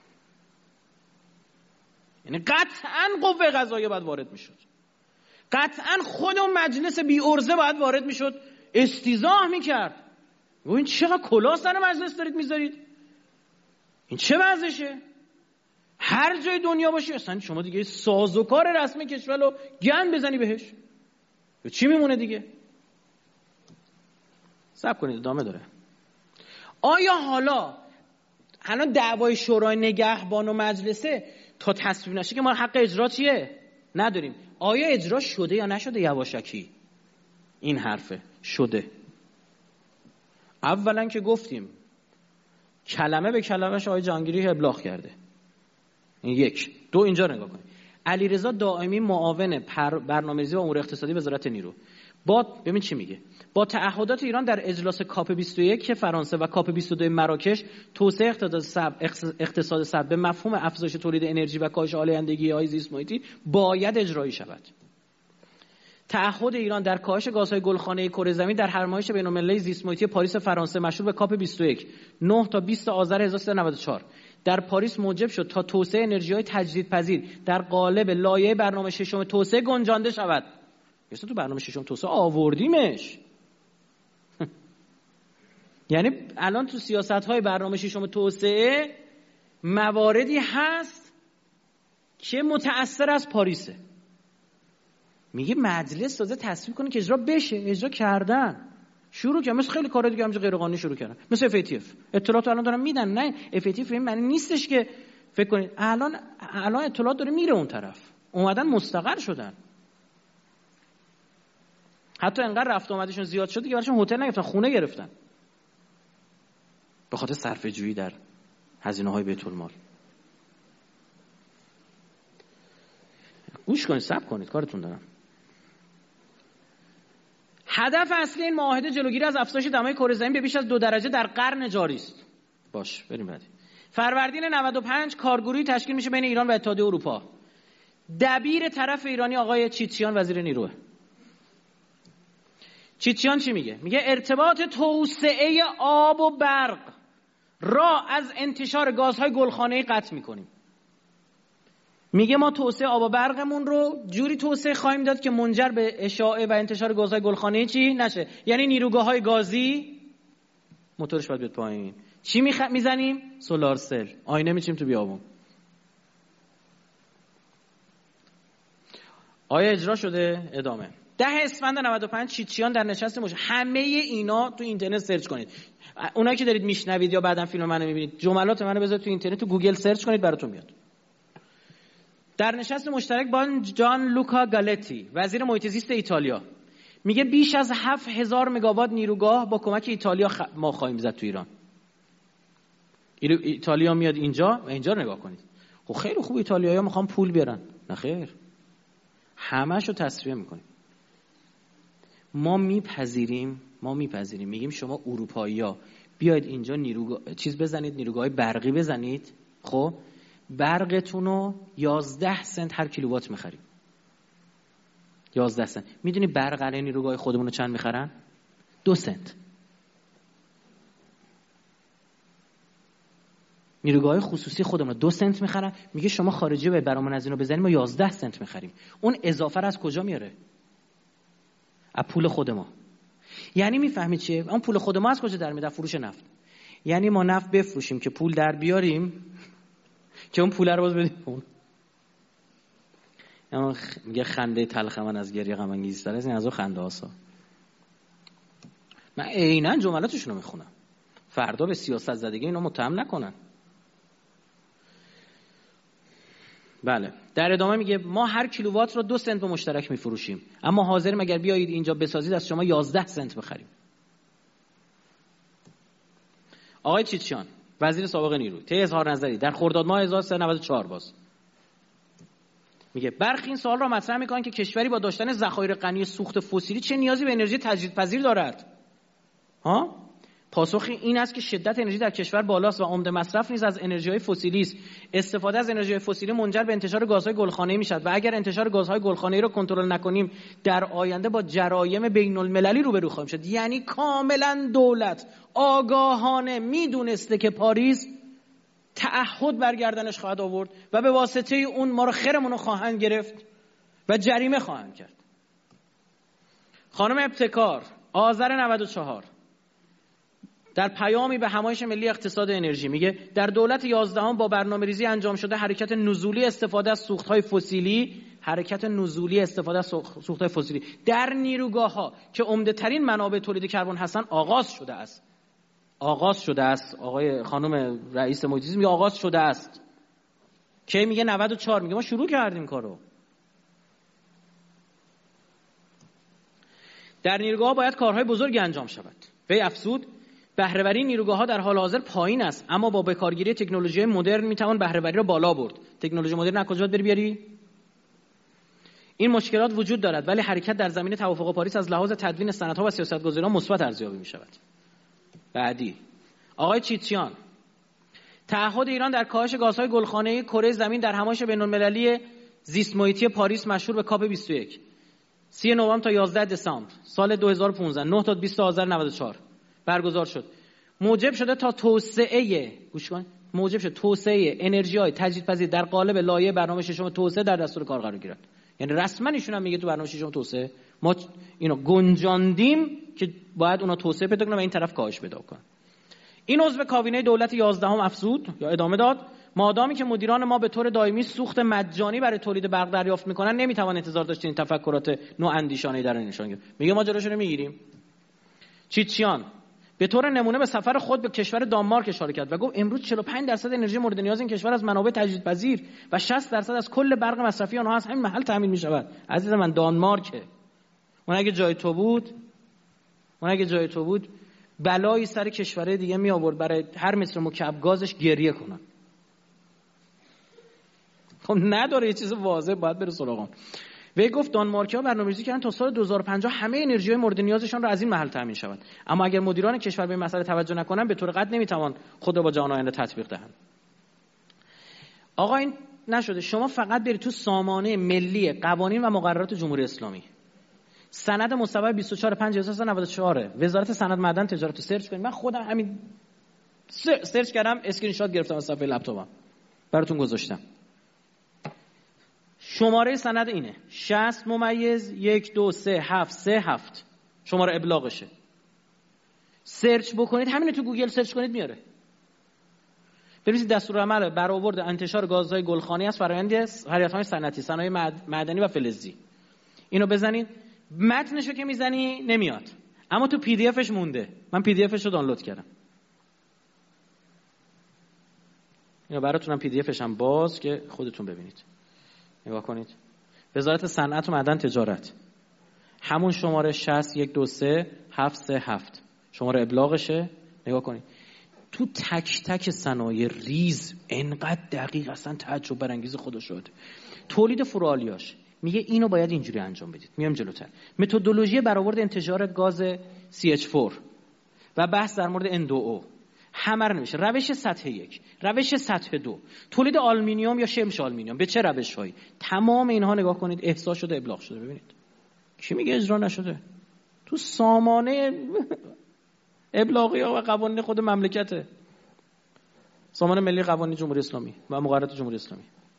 یعنی قطعاً قوه قضاییه باید وارد میشد، قطعاً خود اون مجلس بی ارزه باید وارد میشد استیضاح میکرد. این چقدر کلاه سر مجلس دارید میذارید، این چه وضعشه؟ هر جای دنیا باشی اصلا شما دیگه سازوکار رسمی کشور رو گند بزنی بهش، چی میمونه دیگه؟ صبر کنید ادامه داره. آیا حالا الان دعوای شورای نگهبان و مجلسه تا تصویب نشه که ما حق اجرا چیه؟ نداریم. آیا اجرا شده یا نشده یواشکی؟ این حرفه شده. اولا که گفتیم کلمه به کلمهش آقای جهانگیری ابلاغ کرده. این یک. دو، اینجا نگاه کنید. علیرضا دائمی معاون برنامه‌ریزی و امور اقتصادی وزارت نیرو با ببین چی میگه، با تعهدات ایران در اجلاس کاپ بیست و یک فرانسه و کاپ بیست و دو مراکش توسعه اقتصاد سبز به مفهوم افزایش تولید انرژی و کاهش آلودگی‌های زیست محیطی باید اجرایی شود. تعهد ایران در کاهش گازهای گلخانه‌ای کره زمین در نمایش بین‌المللی زیست محیطی پاریس فرانسه مشهور به کاپ بیست و یک نه تا بیست آذر هزار و سیصد و نود و چهار در پاریس موجب شد تا توسعه انرژی‌های تجدیدپذیر در قالب لایحه برنامه ششم توسعه گنجانده شود. مثلا تو برنامه ششم توسعه آوردیمش. یعنی الان تو سیاست‌های برنامه ششم توسعه مواردی هست که متأثر از پاریسه. میگه مجلس تازه تصویب کنه که اجرا بشه. اجرا کردن، شروع کردن، مثل خیلی کارا دیگه همینجا غیر قانونی شروع کردن، مثل اف ای تی اف. اطلاعات الان دارن میدن. نه اف ای تی اف این معنی نیستش که فکر کنید الان الان اطلاعات داره میره اون طرف، اومدن مستقر شدن. حتی انقدر رفت آمدشون زیاد شده که براشون هتل نگرفتن، خونه گرفتن به خاطر صرفه جویی در هزینه‌های بیت المال. گوش کنید، صبر کنید، کارتون دارم. هدف اصلی این معاهده جلوگیری از افزایش دمای کره زمین به بیش از دو درجه در قرن جاری است. باش بریم بعدی. فروردین نود و پنج کارگروهی تشکیل میشه بین ایران و اتحادیه اروپا. دبیر طرف ایرانی آقای چیتچیان وزیر نیروه. چیتچیان چی میگه؟ میگه ارتباط توسعه آب و برق را از انتشار گازهای گلخانه‌ای قطع میکنیم. میگه ما توسعه آب و برقمون رو جوری توسعه خواهیم داد که منجر به اشاعه و انتشار گازهای گلخانه‌ای چی نشه. یعنی نیروگاه‌های گازی موتورش باید بیاد پایین. چی میخ... میزنیم؟ سولار سل. آینه میچیم تو بیابون. آیا اجرا شده؟ ادامه. ده اسفند نود و پنج چیتچیان در نشست مش همه اینا تو اینترنت سرچ کنید. اونایی که دارید میشنوید یا بعداً فیلم منو میبینید، جملات منو بذارید تو اینترنت، تو گوگل سرچ کنید براتون میاد. در نشست مشترک با جان لوکا گالتی وزیر محیط زیست ایتالیا میگه بیش از هفت هزار مگاوات نیروگاه با کمک ایتالیا خ... ما خواهیم زد تو ایران. ایتالیا میاد اینجا و اینجا رو نگاه کنید. خب خیلی خوب ایتالیایی‌ها میخوان پول بیارن. نه خیر. همه‌شو تصفیه میکنیم. ما میپذیریم، ما میپذیریم میگیم شما اروپایی‌ها بیاید اینجا نیروگاه چیز بزنید، نیروگاه برقی بزنید. خب برقتون رو یازده سنت هر کیلووات میخریم. یازده سنت. میدونی برق علی نیروگاه خودمون رو چند میخرن؟ دو سنت. نیروگاه خصوصی خودمون رو دو سنت میخرن. میگه شما خارجی باید برامون از اینو بزنیم، ما یازده سنت میخریم. اون اضافه رو از کجا میاره؟ از پول خود ما. یعنی میفهمید چیه؟ اون پول خود ما از کجا در میاد؟ فروش نفت. یعنی ما نفت بفروشیم که پول در بیاریم که اون پول رو باز بدیم اون. اما میگه خنده تلخ من از گریه غم انگیزتر است. این از اون خنده هاسا. من عیناً جملاتشون رو میخونم. فردا به سیاست زدگی اینا متهم نکنن. بله. در ادامه میگه ما هر کیلووات رو دو سنت به مشترک میفروشیم، اما حاضریم اگر بیایید اینجا بسازید از شما یازده سنت بخریم. آقای چیتچیان وزیر سابق نیرو طی اظهار نظری در خرداد ماه هزار و سیصد و نود و چهار باز میگه برخی این سوال را مطرح میکنن که کشوری با داشتن ذخایر غنی سوخت فسیلی چه نیازی به انرژی تجدیدپذیر دارد. ها؟ پاسخ این است که شدت انرژی در کشور بالاست و عمده مصرف نیز از انرژی‌های فسیلی است. استفاده از انرژی فسیلی منجر به انتشار گازهای گلخانه‌ای میشود و اگر انتشار گازهای گلخانه‌ای را کنترل نکنیم در آینده با جرایم بین‌المللی روبرو خواهیم شد. یعنی کاملا دولت آگاهانه میدونسته که پاریس تعهد برگردنش خواهد آورد و به واسطه اون ما رو خیرمون رو خواهند گرفت و جریمه خواهند کرد. خانم ابتکار آذر نود و چهار در پیامی به همایش ملی اقتصاد انرژی میگه در دولت یازدهم با برنامه‌ریزی انجام شده حرکت نزولی استفاده از سوخت‌های فسیلی حرکت نزولی استفاده از سوخت‌های فسیلی در نیروگاه‌ها که عمده‌ترین منابع تولید کربن هستند آغاز شده است. آغاز شده است. آقای خانم رئیس محیط زیست میگه آغاز شده است. کی میگه نود و چهار، میگه ما شروع کردیم کارو. در نیروگاه‌ها باید کارهای بزرگی انجام شود. وی افزود بهره‌وری نیروگاه‌ها در حال حاضر پایین است، اما با بکارگیری تکنولوژی مدرن میتوان بهره‌وری را بالا برد. تکنولوژی مدرن از کجا بیاری؟ این مشکلات وجود دارد ولی حرکت در زمینه توافق پاریس از لحاظ تدوین سندها و سیاست‌گذاری‌ها مثبت ارزیابی می‌شود. بعدی آقای چیتیان، تعهد ایران در کاهش گازهای گلخانه‌ای کره زمین در همایش بین‌المللی زیست محیطی پاریس مشهور به کاپ بیست و یک سی نوامبر تا یازده دسامبر سال دو هزار و پانزده نه تا بیست آذر نود و چهار برگزار شد. موجب شده تا توسعه گوش کن موجب شد توسعه انرژی‌های تجدیدپذیر در قالب لایحه برنامه ششم توسعه در دستور کار قرار گیرد. یعنی رسما ایشون هم میگه تو برنامه ششم توسعه ما اینو گنجاندیم که باید اونا توسعه پیدا کنن و این طرف کاهش پیدا کنن. این عضو کابینه دولت یازدهم افزود یا ادامه داد مادامی که مدیران ما به طور دائمی سوخت مجانی برای تولید برق دریافت میکنن نمیتوان انتظار داشت این تفکرات نواندیشانه در این نشان گیرد. میگه ما جلوشو نمیگیریم. چیتیان به طور نمونه به سفر خود به کشور دانمارک اشاره کرد و گفت امروز چهل و پنج درصد انرژی مورد نیاز این کشور از منابع تجدیدپذیر و شصت درصد از کل برق مصرفی آنها از همین محل تامین میشود. عزیز من دانمارک اون اگه جای تو بود اون اگه جای تو بود بلایی سر کشورهای دیگه می آورد برای هر متر مکعب گازش گریه کنن. خب نداره یه چیز واضح باید بره سراغ. وی گفت دانمارکی‌ها برنامه‌ریزی کردن تا سال دو هزار و پنجاه همه انرژی‌های مورد نیازشان را از این محل تامین شود. اما اگر مدیران کشور به این مسئله توجه نکنند به طور قطع نمیتوان خود را با جهان آینده تطبیق دهند. آقا این نشده. شما فقط برید تو سامانه ملی قوانین و مقررات جمهوری اسلامی سند مصوب بیست و چهار پنج هزار و سیصد و نود و چهار وزارت صنعت معدن تجارت رو سرچ کنید. من خودم همین سرچ کردم اسکرین شات گرفتم از صفحه لپتاپم براتون گذاشتم. شماره سند اینه شصت ممیز یک دو سه هفت سه هفت شماره ابلاغشه. سرچ بکنید همین تو گوگل سرچ کنید میاره. بنویسید دستورالعمل برآورد انتشار گازهای گلخانه‌ای از فرآیند فعالیت‌های صنعتی صنایع معدنی و فلزی. اینو بزنید متنشو که میزنی نمیاد اما تو پی دی افش مونده. من پی دی افش رو دانلود کردم. اینو براتونم پی دی افش هم باز که خودتون ببینید. نگاه کنید. وزارت صنعت و معدن تجارت همون شماره شصت یک دو سه هفت سه هفت شماره ابلاغشه. نگاه کنید تو تک تک صنایع ریز انقدر دقیق اصلا تعجب برانگیز خدا شد. تولید فروآلیاش میگه اینو باید اینجوری انجام بدید. میام جلوتر. متدولوژی برآورد انتشار گاز سی اچ چهار و بحث در مورد ان دو او همه رو نمیشه. روش سطح یک، روش سطح دو، تولید آلومینیوم یا شمش آلومینیوم به چه روش‌هایی، تمام اینها نگاه کنید احصا شده ابلاغ شده. ببینید کی میگه اجرا نشده؟ تو سامانه ابلاغی و قوانین خود مملکته. سازمان ملی قوانین جمهوری اسلامی و مقررات جمهوری اسلامی.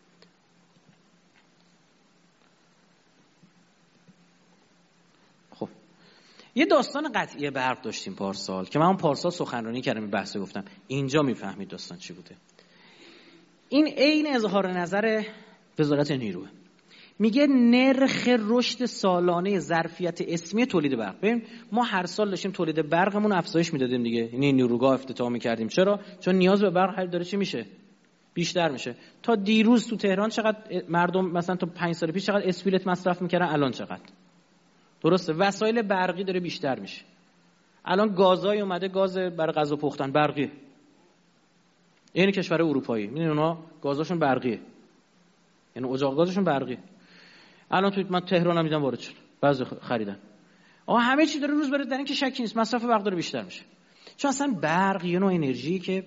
خب یه داستان قطعی برق داشتیم پارسال که من اون پارسال سخنرانی کردم این بحثو گفتم. اینجا میفهمید داستان چی بوده. این عین اظهار نظر وزارت نیروه. میگه نرخ رشد سالانه ظرفیت اسمی تولید برق. ببین ما هر سال داشتیم تولید برقمون افزایش میدادیم دیگه. یعنی نیروگاه افتتاح میکردیم. چرا؟ چون نیاز به برق هر داره چی میشه؟ بیشتر میشه. تا دیروز تو تهران چقدر مردم مثلا تا پنج سال پیش چقدر اسپیلت مصرف میکردن الان چقدر؟ درسته. وسایل برقی داره بیشتر میشه. الان گازای اومده گاز برای غذا پختن برقی. این کشور اروپایی میدونن اونها گازاشون برقیه. یعنی اجاق گازشون برقیه. الان تو من تهران هم دیدم وارد شد. بعضی خریدن. آها همه چی داره روز بره در این که شکی نیست مصرف برق داره بیشتر میشه. چون اصلا برق یه نوع انرژی که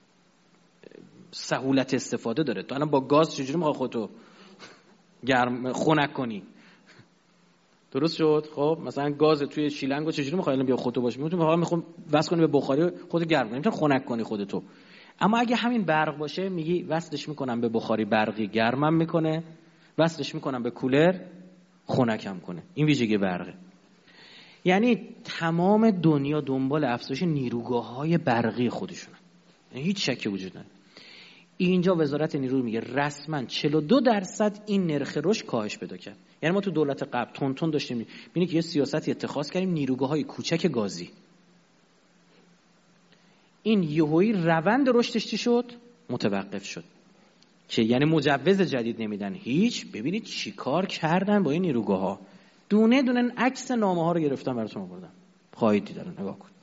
سهولت استفاده داره. تو الان با گاز چجوری میخوای خودتو گرم خنک کنی؟ درست شد. خب مثلا گاز توی شیلنگو چجوری میخوای الان بیا خودتو باشه؟ میتونی واقعا میخوام وصل کنی به بخاری خودت گرم کنی، میتونی خنک کنی خودتو. اما اگه همین برق باشه میگی وصلش میکنم به بخاری برقی گرمم میکنه، وصلش میکنم به کولر خنکم کنه. این ویژگی برقه. یعنی تمام دنیا دنبال افزایش نیروگاه‌های برقی خودشونه. یعنی هیچ شکی وجود نداره. اینجا وزارت نیرو میگه رسما چهل و دو درصد این نرخ رشد کاهش پیدا کرد. یعنی ما تو دولت قبل تون تون داشتیم می‌بینی که یه سیاستی اتخاذ کردیم نیروگاه‌های کوچک گازی. این یهویی روند رشدش چی شد؟ متوقف شد. که یعنی مجوز جدید نمیدن هیچ. ببینید چی کار کردن با این نیروگاه ها. دونه دونه عکس نامه ها رو گرفتن براتون آوردم، خواهید دید، نگاه کن.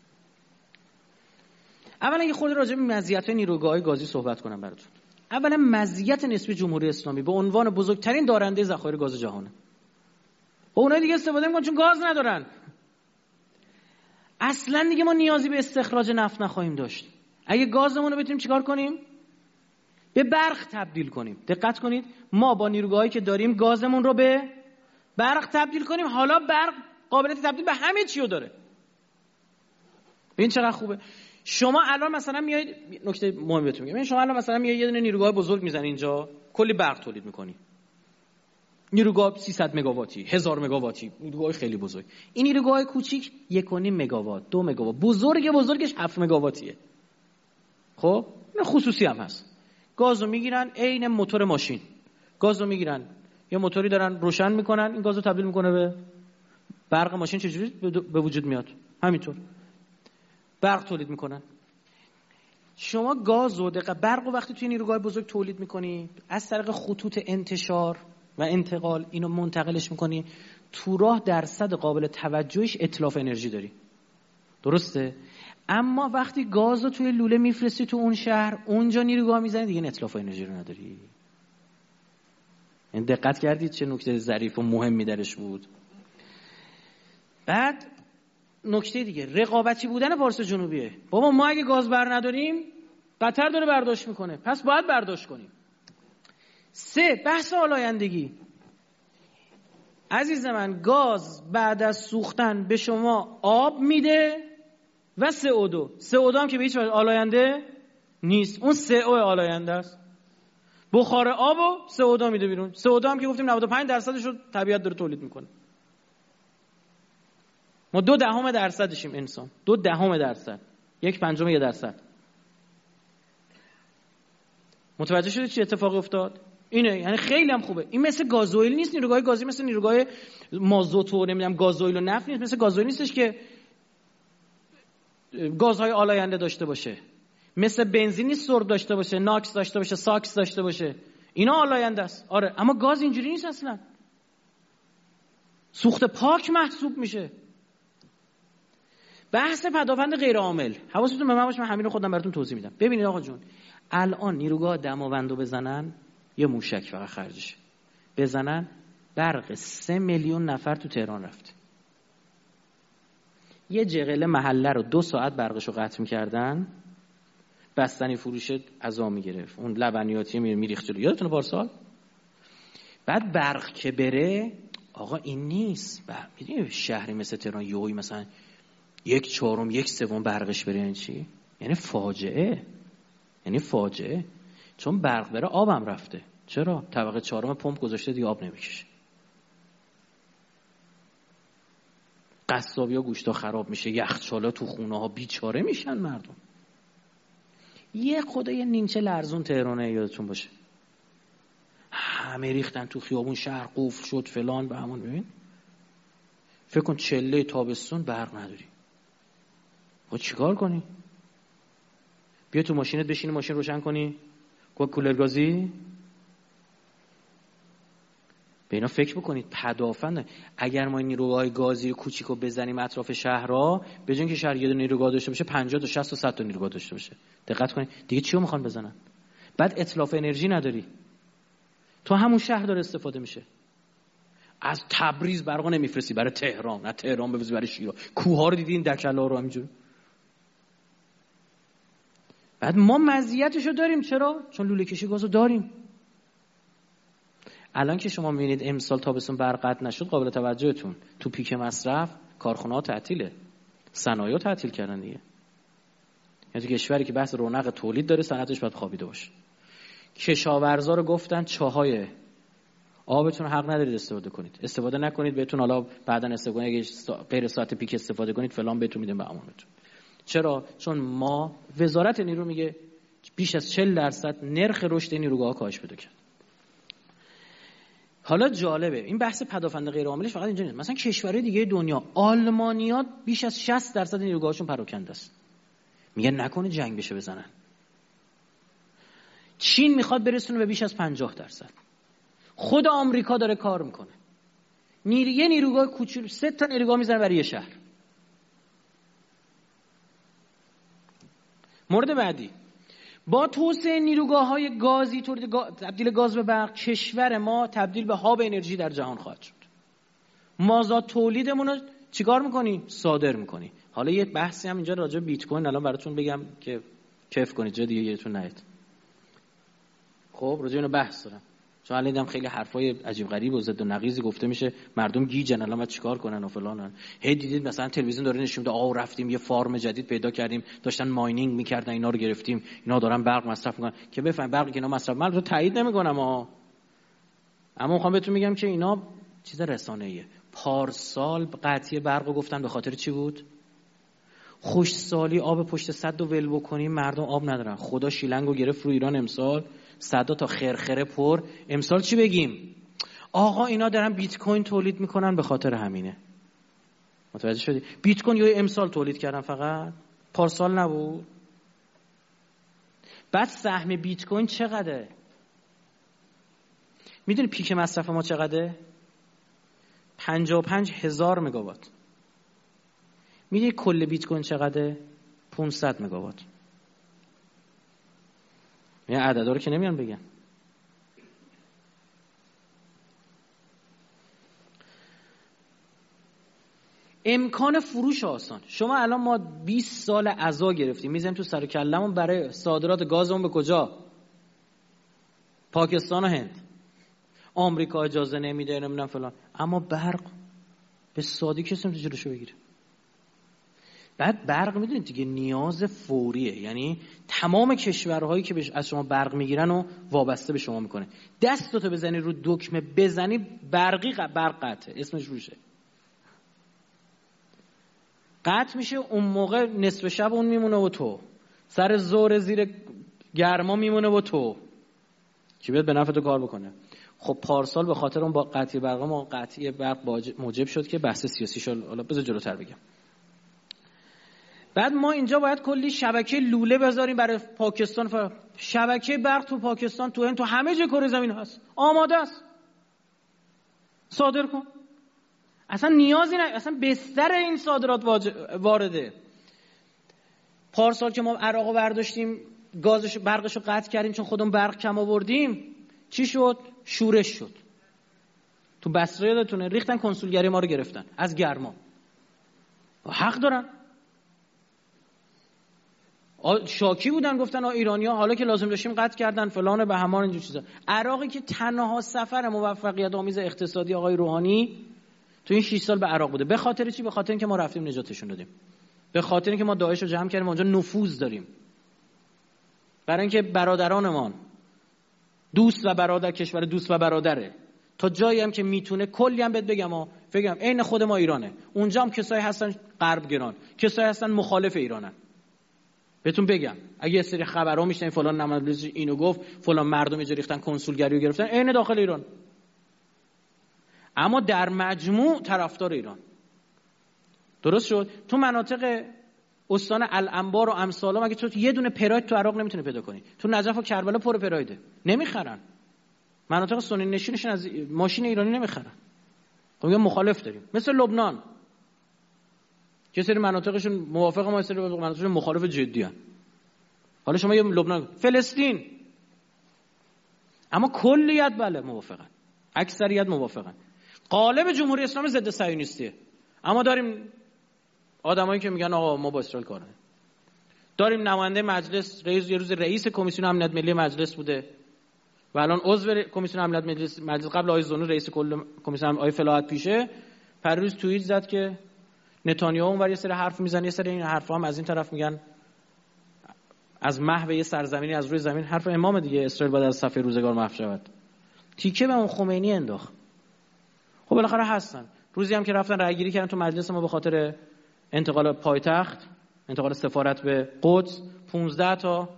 اولا یه خورده راجع به مزیت‌های نیروگاه‌های گازی صحبت کنم براتون. اولا مزیت نسبی جمهوری اسلامی به عنوان بزرگترین دارنده ذخایر گاز جهانه. با اونای دیگه استفاده می‌کنن چون گاز ندارن. اصلا دیگه ما نیازی به استخراج نفت نخواهیم داشت. اگه گازمون رو بتونیم چیکار کنیم؟ به برق تبدیل کنیم. دقت کنید، ما با نیروگاهایی که داریم گازمون رو به برق تبدیل کنیم. حالا برق قابلیت تبدیل به همه چی رو داره. این چقدر خوبه. شما الان مثلا میایید، نکته مهمی بهتون میگم، شما الان مثلا میایید یه دونه نیروگاه بزرگ میزنی اینجا، کلی برق تولید میکنی. نیروگاه سیصد مگاواتی، هزار مگاواتی، نیروگاه خیلی بزرگ. این نیروگاه کوچیک یک و نیم مگاوات، دو مگاوات. بزرگ بزرگش هفت مگاواتیه. خب این خصوصی هم هست. گازو میگیرن عین موتور ماشین. گازو میگیرن یه موتوری دارن روشن میکنن، این گازو تبدیل میکنه به برق ماشین. چجوری به وجود میاد؟ همینطور برق تولید میکنن. شما گاز و دقیقا برق و وقتی توی نیروگاه بزرگ تولید میکنی، از طریق خطوط انتشار و انتقال اینو منتقلش میکنی، تو راه درصد قابل توجهش اتلاف انرژی داری. درسته؟ اما وقتی گاز رو توی لوله میفرستی تو اون شهر، اونجا نیروگاه میزنی، دیگه اتلاف انرژی رو نداری. این دقت کردید چه نکته ظریف و مهمی درش بود. بعد نکته دیگه، رقابتی بودن پارس جنوبیه. بابا ما اگه گاز بر نداریم، قطر داره برداشت میکنه، پس باید برداشت کنیم. سه، بحث آلایندگی. عزیز من، گاز بعد از سوختن به شما آب میده و سه او دو. سه او دو هم که به هیچ وجه آلاینده نیست، اون سه او آلاینده است. بخار آب و سه او دو میده بیرون. سه او دو هم که گفتیم نود و پنج درصدش رو طبیعت داره تولید میکنه. ما دو دهم درصدشیم انسان، دو دهم درصد، یک پنجم یه درصد. متوجه شدید چه اتفاقی افتاد؟ اینه، یعنی خیلی هم خوبه. این مثل گازوئیل نیست، نیروگاه گازی مثل نیروگاه مازوت و نمیدونم گازوئیل و نفت نیست، مثل گازوئیل نیستش که گازهای آلاینده داشته باشه، مثل بنزین نیست سرب داشته باشه، ناکس داشته باشه، ساکس داشته باشه. اینا آلاینده است. آره، اما گاز اینجوری نیست اصلا. سوخت پاک محسوب میشه. بحث پدافند غیر عامل، حواستون به من باشه، من همین رو خودم براتون توضیح میدم. ببینید آقا جون، الان نیروگاه دماوندو بزنن، یه موشک فقط خرجشه. بزنن برق سه میلیون نفر تو تهران رفت. یه جغله محله رو دو ساعت برقشو قطع می‌کردن، بستنی فروش عزا می‌گرفت، اون لبنیاتی میریخت جلو. یادتونه پارسال؟ بعد برق که بره، آقا این نیست. بعد می‌دونی شهری مثل تهران یهویی مثلا یک چهارم یک سوم برقش بره، یعنی چی؟ یعنی فاجعه. یعنی فاجعه. چون برق بره آبم رفته. چرا؟ طبقه چهارم پمپ گذاشته دیگه آب نمیکشه. قصابی‌ها گوشتا خراب میشه، یخچالا تو خونه‌ها بیچاره میشن مردم. یه خدای نیمچه لرزون تهرانه، یادتون باشه. همه ریختن تو خیابون، شهر قفل شد فلان به همون. ببین فکر کن چله تابستون برق نداری، خب چیکار کنی؟ بیا تو ماشینت بشینی ماشین روشن کنی، کولر گازی. به اینا فکر بکنید. پدافند اگر ما این نیروگاه گازی کوچیکو بزنیم اطراف شهرها، به جای اینکه شهر یه دونه نیروگاه داشته باشه پنجاه تا شصت تا صد تا نیروگاه داشته باشه. دقت کنید دیگه چی رو میخوان بزنن؟ بعد اتلاف انرژی نداری، تو همون شهر داره استفاده میشه. از تبریز برق نمیفرستی برای تهران، نه تهران بفرستی برای شیراز. کوه‌ها رو دیدین، دکلا رو همینجوری. بعد ما مزیتشو داریم. چرا؟ چون لوله کشی گازو داریم. الان که شما میبینید امسال تابستون برق قطع نشد، قابل توجهتون تو پیک مصرف کارخونه‌ها تعطیله، صنایع تعطیل کردن دیگه. یعنی تو کشوری که بحث رونق تولید داره، صنعتش باید خوابیده باشه. کشاورزا رو گفتن چاهای آبتون رو حق ندارید استفاده کنید، استفاده نکنید، بهتون حالا بعداً استفاده کنید، اگه غیر ساعت پیک استفاده کنید فلان بهتون میدیم به امانتون. چرا؟ چون ما وزارت نیرو میگه بیش از چهل درصد نرخ رشد نیروگاه‌ها کاهش پیدا کرد. حالا جالبه این بحث پدافند غیر عاملش فقط اینجا نیست. مثلا کشورهای دیگه دنیا، آلمانیا بیش از شصت درصد نیروگاهاشون پراکنده است. میگن نکنه جنگ بشه بزنن. چین میخواد برسونه به بیش از پنجاه درصد. خود آمریکا داره کار میکنه. نیر... یه نیروگاه کوچولو، سه تا نیروگاه میزنه برای یه شهر. مورد بعدی، با توسعه نیروگاه‌های گازی، تولید گا... تبدیل گاز به برق، کشور ما تبدیل به هاب انرژی در جهان خواهد شد. مازاد تولیدمون رو چیکار میکنی؟ صادر میکنی. حالا یه بحثی هم اینجا راجع به بیت کوین الان براتون بگم که کیف کنید، جا دیگه یهتون نهید. خب راجع اینو بحث دارم، چون الان دیدم خیلی حرفای عجیب غریب و ضد و نقیضی گفته میشه، مردم گیجن الان بعد چیکار کنن و فلان. هی دیدید مثلا تلویزیون داره نشون میده آ رفتیم یه فارم جدید پیدا کردیم، داشتن ماینینگ میکردن، اینا رو گرفتیم، اینا دارن برق مصرف میکنن. که بفهم برقی که اینا مصرف، من رو تایید نمیکنم ها، اما میخوام بهتون میگم که اینا چیز رسانه‌ایه. پارسال قطعی برقو گفتن به خاطر چی بود؟ خوشسالی آب پشت سد رو ول بکنیم، مردم آب ندارن. خدا شیلنگو گرفت رو ایران امسال، صدا تا خرخره پر. امسال چی بگیم؟ آقا اینا دارن بیت کوین تولید میکنن به خاطر همینه. متوجه شدی؟ بیت کوین یه امسال تولید کردن، فقط پارسال نبود. بعد سهم بیت کوین چقدره؟ میدونی پیک مصرف ما چقدره؟ پنجاه و پنج هزار مگاوات. میدونی کل بیت کوین چقدره؟ پانصد مگاوات. این عددا رو که نمیان بگن. امکان فروش آسان. شما الان ما بیست سال عزا گرفتیم میذاریم تو سر کلمون برای صادرات گازمون به کجا؟ پاکستان و هند. آمریکا اجازه نمیده، نمیدونم فلان. اما برق به سادی کسی نمیتونه جلوشو بگیره. بعد برق میدونید دیگه نیاز فوریه، یعنی تمام کشورهایی که از شما برق میگیرن و وابسته به شما میکنه. دستتو بزنی رو دکمه بزنی برقی برق قطعه، اسمش روشه. قطع میشه، اون موقع نصف شب اون میمونه و تو سر زور زیر گرما میمونه و تو که بیاد به نفع تو کار بکنه. خب پارسال به خاطر اون با قطعی برق ما قطعی برق موجب شد که بحث سیاسی شد. حالا بذار جلوتر بگم. بعد ما اینجا باید کلی شبکه لوله بذاریم برای پاکستان. فر... شبکه برق تو پاکستان، تو هند، تو همه جای کره زمین هست، آماده است، صادر کن. اصلا نیازی نه، اصلا بستر این صادرات واج... وارده. پارسال که ما عراقو برداشتیم، گازش برقشو قطع کردیم چون خودمون برق کم آوردیم، چی شد؟ شورش شد. تو بصره یادتونه ریختن، کنسولگری ما رو گرفتن از گرما. حق دارن، شاکی بودن، گفتن ایرانی‌ها حالا که لازم داشتیم قطع کردن فلان به همان اینجور چیزا. عراقی که تنها سفر موفقیت آمیز اقتصادی آقای روحانی تو این شش سال به عراق بوده. به خاطر چی؟ به خاطر اینکه ما رفتیم نجاتشون دادیم. به خاطر اینکه ما داعش رو جمع کردیم، اونجا نفوذ داریم. برای اینکه برادرانمان، دوست و برادر، کشور دوست و برادره، تا جایی هم که میتونه. کلی هم بهت بگم ها، بگم عین خود ما ایرانه. اونجا هم کسایی هستن غرب گران، کسایی هستن مخالف ایرانن. بهتون بگم اگه یه سری خبرها میشنن فلان نماینده اینو گفت، فلان مردم اینجا ریختن، کنسولگری رو گرفتن، عین داخل ایران. اما در مجموع طرفدار ایران. درست شد؟ تو مناطق استان الانبار و امثالا مگه تو یه دونه پراید تو عراق نمیتونی پیدا کنی؟ تو نجف و کربلا پر پرایده، نمیخرن. مناطق سنی نشینشون از ماشین ایرانی نمیخرن. خب میگم مخالف داریم. مثل لبنان که سری مناطقشون موافق ما، سری مناطقشون مخالف جدی ان. حالا شما یه لبنان، فلسطین، اما کلیت بله موافقن، اکثریت موافقن. قالب جمهوری اسلامی ضد صهیونیستیه، اما داریم آدمایی که میگن آقا ما با اسرائیل کار نداریم. داریم نماینده مجلس، رئیس یه روز رئیس کمیسیون امنیت ملی مجلس بوده و الان عضو کمیسیون امنیت ملی مجلس، قبل آقای زونو رئیس کل کمیسیون آقای فلاحت پیشه، پریروز توییت زد که نتانیاهو اونور یه سری حرف میزنه، یه سری این حرفا هم از این طرف میگن از محو یه سرزمینی از روی زمین. حرف امام دیگه، اسرائیل باید از صفحه روزگار محو شود. تیکه به اون خمینی انداخت. خب بالاخره هستن. روزی هم که رفتن رای گیری کردن تو مجلس ما به خاطر انتقال پایتخت، انتقال سفارت به قدس، پانزده تا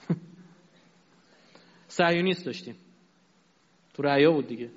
صهیونیست داشتیم. تو رأیا بود دیگه.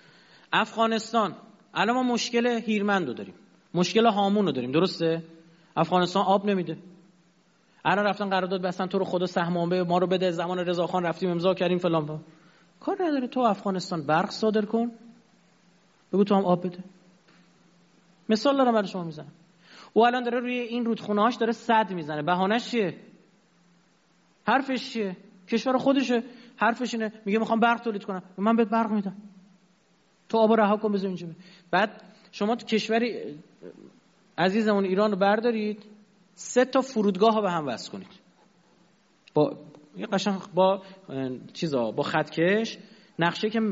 افغانستان الان ما مشکل هیرمند رو داریم، مشکل هامون رو داریم، درسته؟ افغانستان آب نمیده. الان رفتن قرارداد بستن تو رو خدا سهم‌نامه ما رو بده، زمان رضاخان رفتیم امضا کردیم فلان. کار نداره، تو افغانستان برق صادر کن، بگو تو هم آب بده. مثال دارم برای شما میزنم. او الان داره روی این رودخونه‌هاش داره سد میزنه. بهانه‌اش چیه؟ حرفش چیه؟ کشور خودشه. حرفش اینه میگه میخوام برق تولید کنم، من بهت برق میدم، تو آب رها کن بذار اینجا. بعد شما تو کشوری عزیزمون ایران رو بردارید، سه تا فرودگاه ها به هم وصل کنید با یه قشنگ با چیزا، با خطکش، نقشه که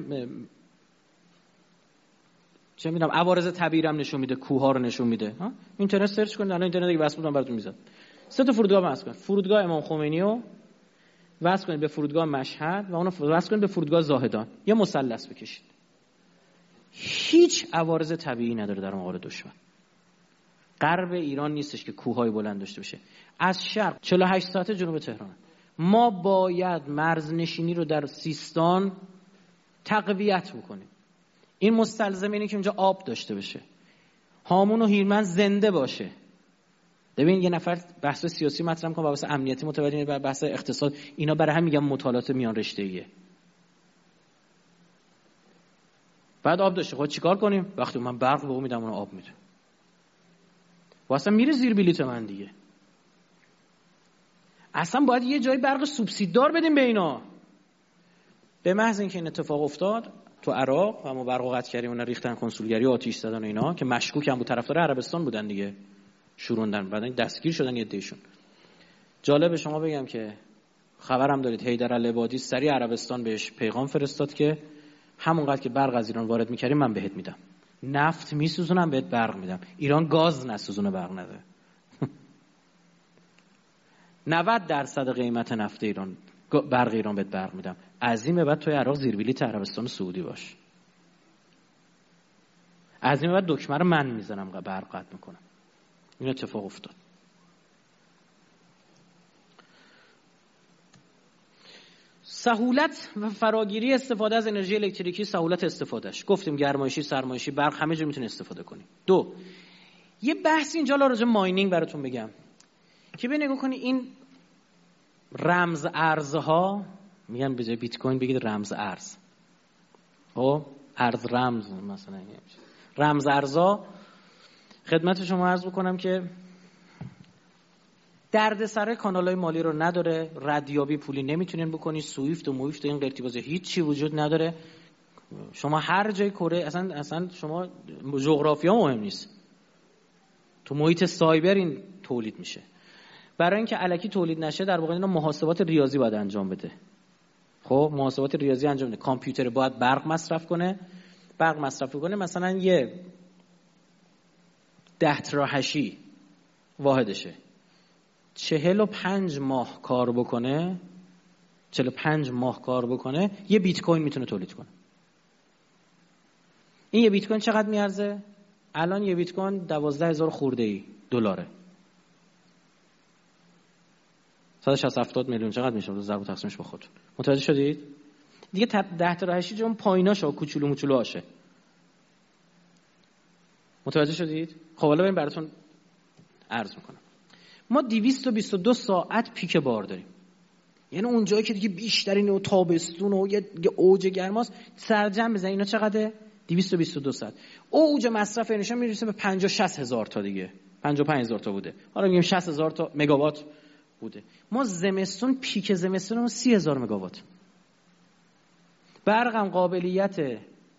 چه میدونم عوارض طبیعی هم نشون میده، کوه ها رو نشون میده. ها اینترنت سرچ کنید، الان اینترنت دیگه وصل بودم براتون میذارم. سه تا فرودگاه وصل کنید. فرودگاه امام خمینی رو وصل کنید به فرودگاه مشهد و اون رو وصل کنید به فرودگاه زاهدان. یه مثلث بکشید. هیچ عوارض طبیعی نداره در مقابل دشمن. غرب ایران نیستش که کوههای بلند داشته باشه. از شرق چهل و هشت ساعته جنوب تهران. ما باید مرزنشینی رو در سیستان تقویت بکنیم. این مستلزم اینه که اونجا آب داشته باشه، هامون و هیرمند زنده باشه. ببین یه نفر بحث سیاسی مطرح می‌کنه، بحث امنیتی متوجه و بحث اقتصاد، اینا برای هم میگم مطالعات میان رشته‌ایه. بعد آب داشته، خب چیکار کنیم؟ وقتی من برق به اون میدم اون آب میده، واسه میره زیر بلیط من دیگه. اصلا باید یه جای برق سوبسیددار بدیم به اینا. به محض اینکه این اتفاق افتاد تو عراق و ما برق قطع کردیم، اون ریختن کنسولگری و آتش زدن و اینا که مشکوک هم بود، طرفدار عربستان بودن دیگه، شوروندن، بعدن دستگیر شدن یه عده‌شون. جالب شما بگم که خبرم دارید حیدر العبادی سریع عربستان بهش پیغام فرستاد که همونقدر که برق از ایران وارد می‌کردیم من بهت میدم، نفت میسوزونم بهت برق میدم، ایران گاز نسوزونه برق نده. نود درصد قیمت نفت ایران برق ایران بهت برق میدم. از این به بعد توی عراق زیر بلیط عربستان سعودی باش. از این به بعد دکمه رو من میزنم و برق قطع میکنم. این اتفاق افتاد. سهولت و فراگیری استفاده از انرژی الکتریکی، سهولت استفادهش. گفتیم گرمایشی، سرمایشی، برق همه جا میتونه استفاده کنی. دو، یه بحث اینجا راجع ماینینگ براتون بگم که ببین نگاه کنی این رمز ارزها، میگن به جای بیت کوین بگید رمز ارز. خب ارز رمز مثلا رمز ارزها، خدمت شما عرض بکنم که دردسر کانال‌های مالی رو نداره، ردیابی پولی نمیتونین بکنی، سویفت و مویفت و این قرتیبازی هیچی وجود نداره. شما هر جای کره اصلا اصلا شما جغرافیا مهم نیست، تو محیط سایبر این تولید میشه. برای اینکه الکی تولید نشه در واقع اینا محاسبات ریاضی باید انجام بده. خب محاسبات ریاضی انجام بده. کامپیوتر باید برق مصرف کنه، برق مصرف کنه مثلا یه ده تراهشی واحدشه، چهل و پنج ماه کار بکنه، چهل و پنج ماه کار بکنه یه بیت کوین میتونه تولید کنه. این یه بیت کوین چقدر میارزه؟ الان یه بیت کوین دوازده هزار خورده ای دلاره. صد و شصت هفتاد میلیون چقدر میشه؟ ضرب و تقسیمش با خودتون. متوجه شدید؟ دیگه ده تا راهشی جون پاییناشو کوچولو موچولو آشه. متوجه شدید؟ خب حالا بریم براتون عرض میکنم. ما دویست و بیست و دو ساعت پیک بار داریم. یعنی اون جایی که دیگه بیشترین و تابستون و یه اوج گرماست، سرجم بزن اینا چقدره؟ دویست و بیست و دو ساعت. اوج مصرف انرژی میرسه به پنجاه شصت هزار تا دیگه. پنجاه و پنج هزار تا بوده. حالا میگیم شصت هزار تا مگاوات بوده. ما زمستون پیک زمستونمون سی هزار مگاوات. برقم قابلیت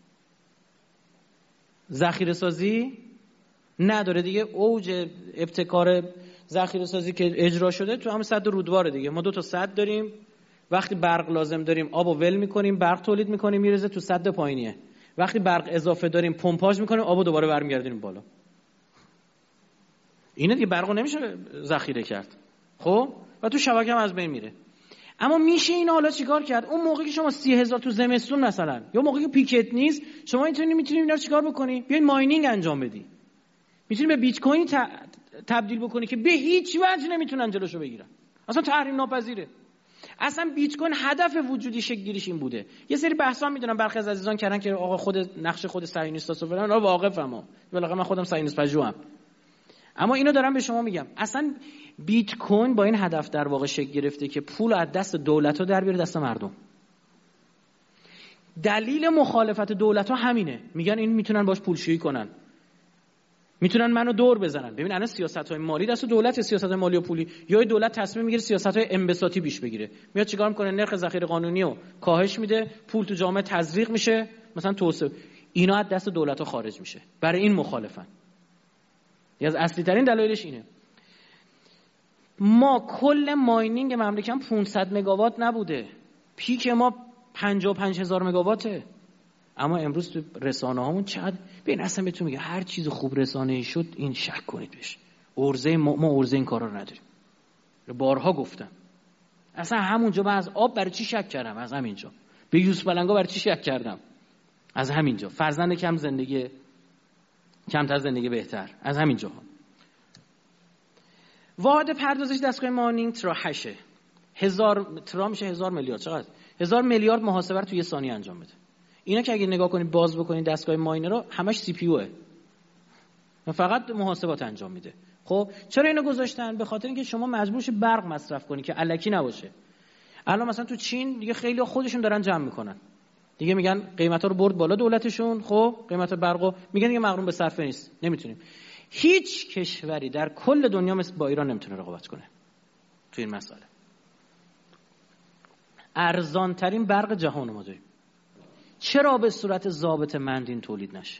ذخیره سازی نداره دیگه. اوج ابتکار ذخیره سازی که اجرا شده تو همون سد رودواره دیگه. ما دو تا سد داریم، وقتی برق لازم داریم آبو ول میکنیم، برق تولید میکنیم میرزه تو سد پایینیه. وقتی برق اضافه داریم پمپاژ میکنیم، آبو دوباره برمیگردونیم بالا. اینه دیگه، برقو نمیشه ذخیره کرد. خب و تو شبکه هم از بین میره. اما میشه این حالا چیکار کرد؟ اون موقعی که شما سی هزار تو زمستون مثلا، یا موقعی که پیکت نیست، شما اینطوری میتونید اینا رو چیکار بکنی؟ بیاین ماینینگ انجام بدی. میتونی به بیت کوین تبدیل بکنی که به هیچ وجه نمیتونن جلوشو بگیرن. اصلا تحریم ناپذیره. اصلا بیت کوین هدف وجودی شکل گیریش این بوده. یه سری بحثا میدونم برخی از عزیزان کردن که آقا خود نقش خود صهیونیستاست و فلان، واقفم. بالاخره من خودم صهیونیست پژوهم. اما اینو دارم به شما میگم، اصلا بیت کوین با این هدف در واقع شکل گرفته که پول از دست دولت‌ها در بیاره دست مردم. دلیل مخالفت دولت‌ها همینه، میگن این میتونن باش پولشویی کنن، میتونن منو دور بزنن. ببین الان سیاست‌های مالی دست دولت، سیاست مالی و پولی، یا دولت تصمیم میگیره سیاست‌های انبساطی پیش بگیره، میاد چیکار میکنه؟ نرخ ذخیره قانونی رو کاهش میده، پول تو جامعه تزریق میشه، مثلا توسعه، اینا از دست دولت‌ها خارج میشه. برای این مخالفن. یکی از اصلی ترین دلایلش اینه. ما کل ماینینگ مملکت پانصد مگاوات نبوده، پیک ما پنجاه و پنج هزار مگاواته. اما امروز تو رسانه هامون چقدر، ببین اصلا بهتون میگه هر چیز خوب رسانه‌ای شد این شک کنید بهش. ارزه ما, ما ارزه این کارا رو نداریم. بارها گفتم. اصلا همونجا من از آب برای چی شک کردم؟ از همینجا. به یوسف بلنگا برای چی شک کردم؟ از همینجا. فرزند کم زندگی کمتر زندگی بهتر، از همینجا. واحد پردازش دستگاه ماینینگ ترا هشه. هزار ترا میشه هزار میلیارد. چقدر؟ هزار میلیارد محاسبه رو توی یه ثانیه انجام بده. اینا که اگه نگاه کنید باز بکنید دستگاه ماینر رو، همش سی پی یوه، فقط محاسبات انجام میده. خب چرا اینو گذاشتن؟ به خاطر اینکه شما مجبور شید برق مصرف کنی که الکی نباشه. الان مثلا تو چین دیگه خیلی خودشون دارن جمع میکنن، دیگه میگن قیمتا رو برد بالا دولتشون، خب قیمت برقو میگن دیگه مغروم به صرفه نیست، نمیتونیم. هیچ کشوری در کل دنیا مثل با ایران نمیتونه رقابت کنه تو این مسئله. ارزان ترین برق جهان ما داریم. چرا به صورت ضابط مندین تولید نشه؟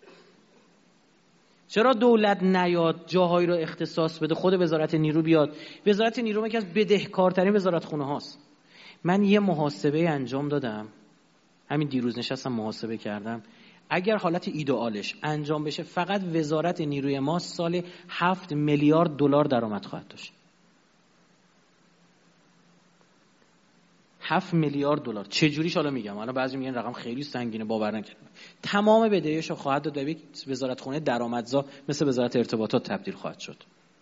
چرا دولت نیاد جاهایی رو اختصاص بده، خود وزارت نیرو بیاد؟ وزارت نیرو یکی از بدهکارترین وزارتخونه هاست. من یه محاسبه انجام دادم، همین دیروز نشستم محاسبه کردم، اگر حالت ایدئالش انجام بشه فقط وزارت نیروی ما سال هفت میلیارد دلار درآمد خواهد داشت. هفت میلیارد دلار. چه جوریش حالا میگم، حالا بعضی میگن رقم خیلی سنگینه باور نکردم. تمام بدهیاشو خواهد داد به وزارتخونه درآمدزا مثل وزارت ارتباطات تبدیل خواهد شد.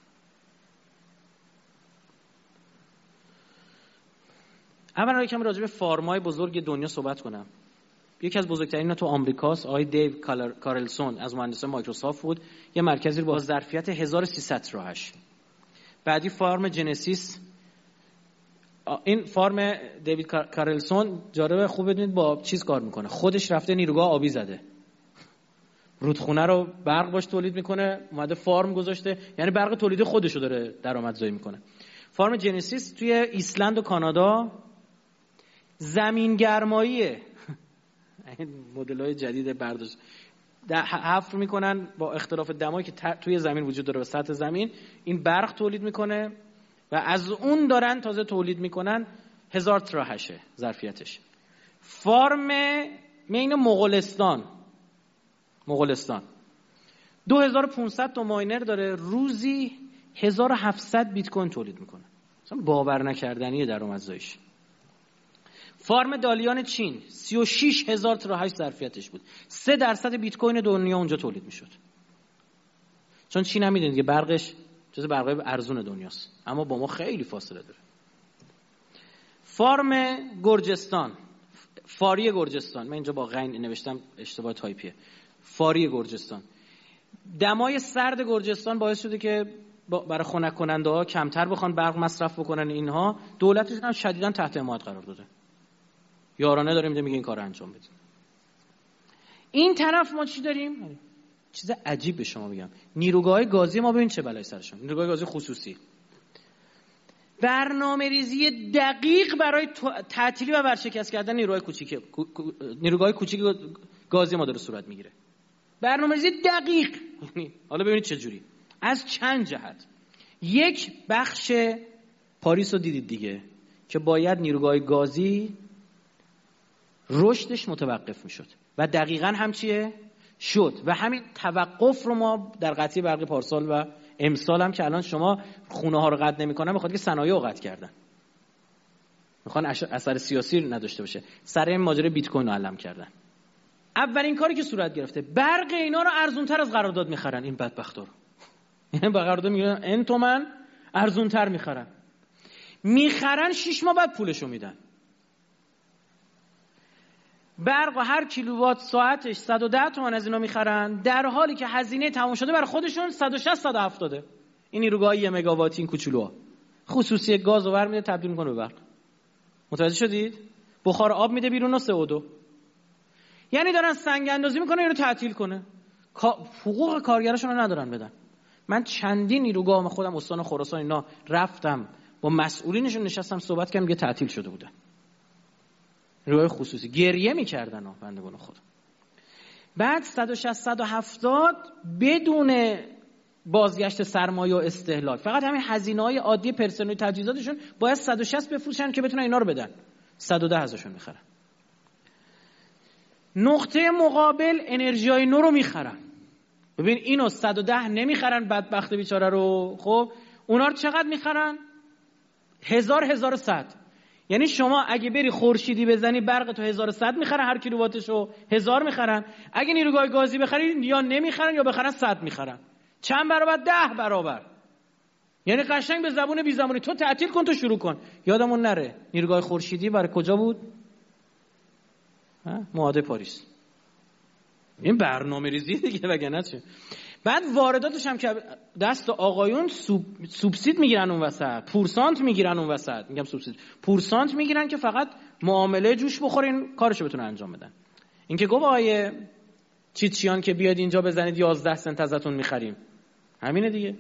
اولا یکم راجع به فارمای بزرگ دنیا صحبت کنم. یکی از بزرگترین تو آمریکاست، آقای دیو کارلسون از مهندسان مایکروسافت بود، یه مرکزی با ظرفیت هزار و سیصد راهش. بعدی فارم جنسیس. این فارم دیوید کارلسون جالب، خوب بدونید با چیز کار میکنه، خودش رفته نیروگاه آبی زده، رودخونه رو برق باش تولید میکنه، اومده فارم گذاشته، یعنی برق تولید خودشو داره درآمدزایی میکنه. فارم جنسیس توی ایسلند و کانادا زمین گرماییه. این مدل‌های جدید برداشت حفر میکنن با اختلاف دمایی که توی زمین وجود داره به سطح زمین، این برق تولید میکنه و از اون دارن تازه تولید میکنن. هزار تراهشه ظرفیتش. فارم مین مغولستان مغولستان دو هزار و پانصد تا ماینر داره، روزی هزار و هفتصد بیت کوین تولید میکنه. مثلا باور نکردنیه درآمدزاییش. فارم دالیان چین سی و شش هزار تراهش ظرفیتش بود، سه درصد بیت کوین دنیا اونجا تولید میشد. چون چین هم میدونید که برقش جز برقای ارزون دنیاست، اما با ما خیلی فاصله داره. فارم گرجستان، فاری گرجستان، من اینجا با غین نوشتم اشتباه تایپیه، فاری گرجستان. دمای سرد گرجستان باعث شده که برای خنک کننده ها کمتر بخوان برق مصرف بکنن. اینها دولتش هم شدیداً تحت حمایت قرار داده، یارانه داریم میگه این کارو انجام بدید. این طرف ما چی داریم؟ چیز عجیب به شما میگم، نیروگاه گازی ما ببین چه بلایی سرشون. نیروگاه گازی خصوصی، برنامه‌ریزی دقیق برای تعطیلی و ورشکست کردن نیروهای کوچیک نیروگاه کوچیک گازی ما داره صورت میگیره. برنامه‌ریزی دقیق. حالا ببینید چه جوری، از چند جهت. یک، بخش پاریس رو دیدید دیگه که باید نیروگاه گازی رشدش متوقف میشد و دقیقاً هم چیه؟ شد. و همین توقف رو ما در قطعی برقی پارسال و امسال هم که الان شما خونه ها رو قطع نمی‌کنن بخاطر که صنایع رو قطع کردن، میخوان اثر سیاسی نداشته باشه. سر این ماجرای بیت کوین رو علم کردن. اولین کاری که صورت گرفته، برق اینا رو ارزونتر از قرارداد میخرن. این بدبختا رو یعنی با قرارداد میگن ان تومن ارزونتر میخرن میخرن شش ماه بعد پولشو میدن. برق و هر کیلووات ساعتش صد و ده تومان از اینا میخرن، در حالی که هزینه تمام شده برای خودشون صد و شصت صد و هفتاد. این نیروگاه یک مگاواتی این کوچولوها خصوصی گاز رو برمی‌داره تبدیل می‌کنه به برق. متوجه شدید؟ بخار آب میده بیرون و سه او دو. یعنی دارن سنگ اندازی میکنه اینو تعطیل کنه. حقوق کارگراشون رو ندارن بدن. من چندین نیروگاه خودم استان خراسان اینا رفتم با مسئولینشون نشستم صحبت کردم، یه تعطیل شده بودن. نیروهای خصوصی گریه میکردن ها بندگان خدا. بعد صد و شصت صد و هفتاد بدون بازگشت سرمایه و استهلاک، فقط همین هزینه‌های عادی پرسنل تجهیزاتشون باید صد و شصت بفروشن که بتونن اینا رو بدن. صد و ده ازشون میخرن. نقطه مقابل انرژیای نو رو میخرن. ببین اینو صد و ده نمیخرن بدبخت بیچاره رو، خب اونا رو چقدر میخرن؟ هزار هزار و صد. یعنی شما اگه بری خورشیدی بزنی برق تو هزار و صد میخرن، هر کیلوواتشو هزار میخرن. اگه نیروگاه گازی بخری یا نمیخرن یا بخرن صد میخرن. چند برابر؟ ده برابر. یعنی قشنگ به زبون بی زبونی تو تعطیل کن تو شروع کن. یادمون نره نیروگاه خورشیدی برای کجا بود؟ معاهده پاریس. این برنامه ریزی دیگه وگرنه چه. بعد وارداتش هم که دست آقایون سوب... سوبسید میگیرن اون وسط، پورسانت میگیرن اون وسط. میگم سوبسید، پورسانت میگیرن که فقط معامله جوش بخورین کارشو بتونه انجام بدن. این که گفت آقای چیچیان که بیاد اینجا بزنید یازده سنت ازتون میخریم، همینه دیگه.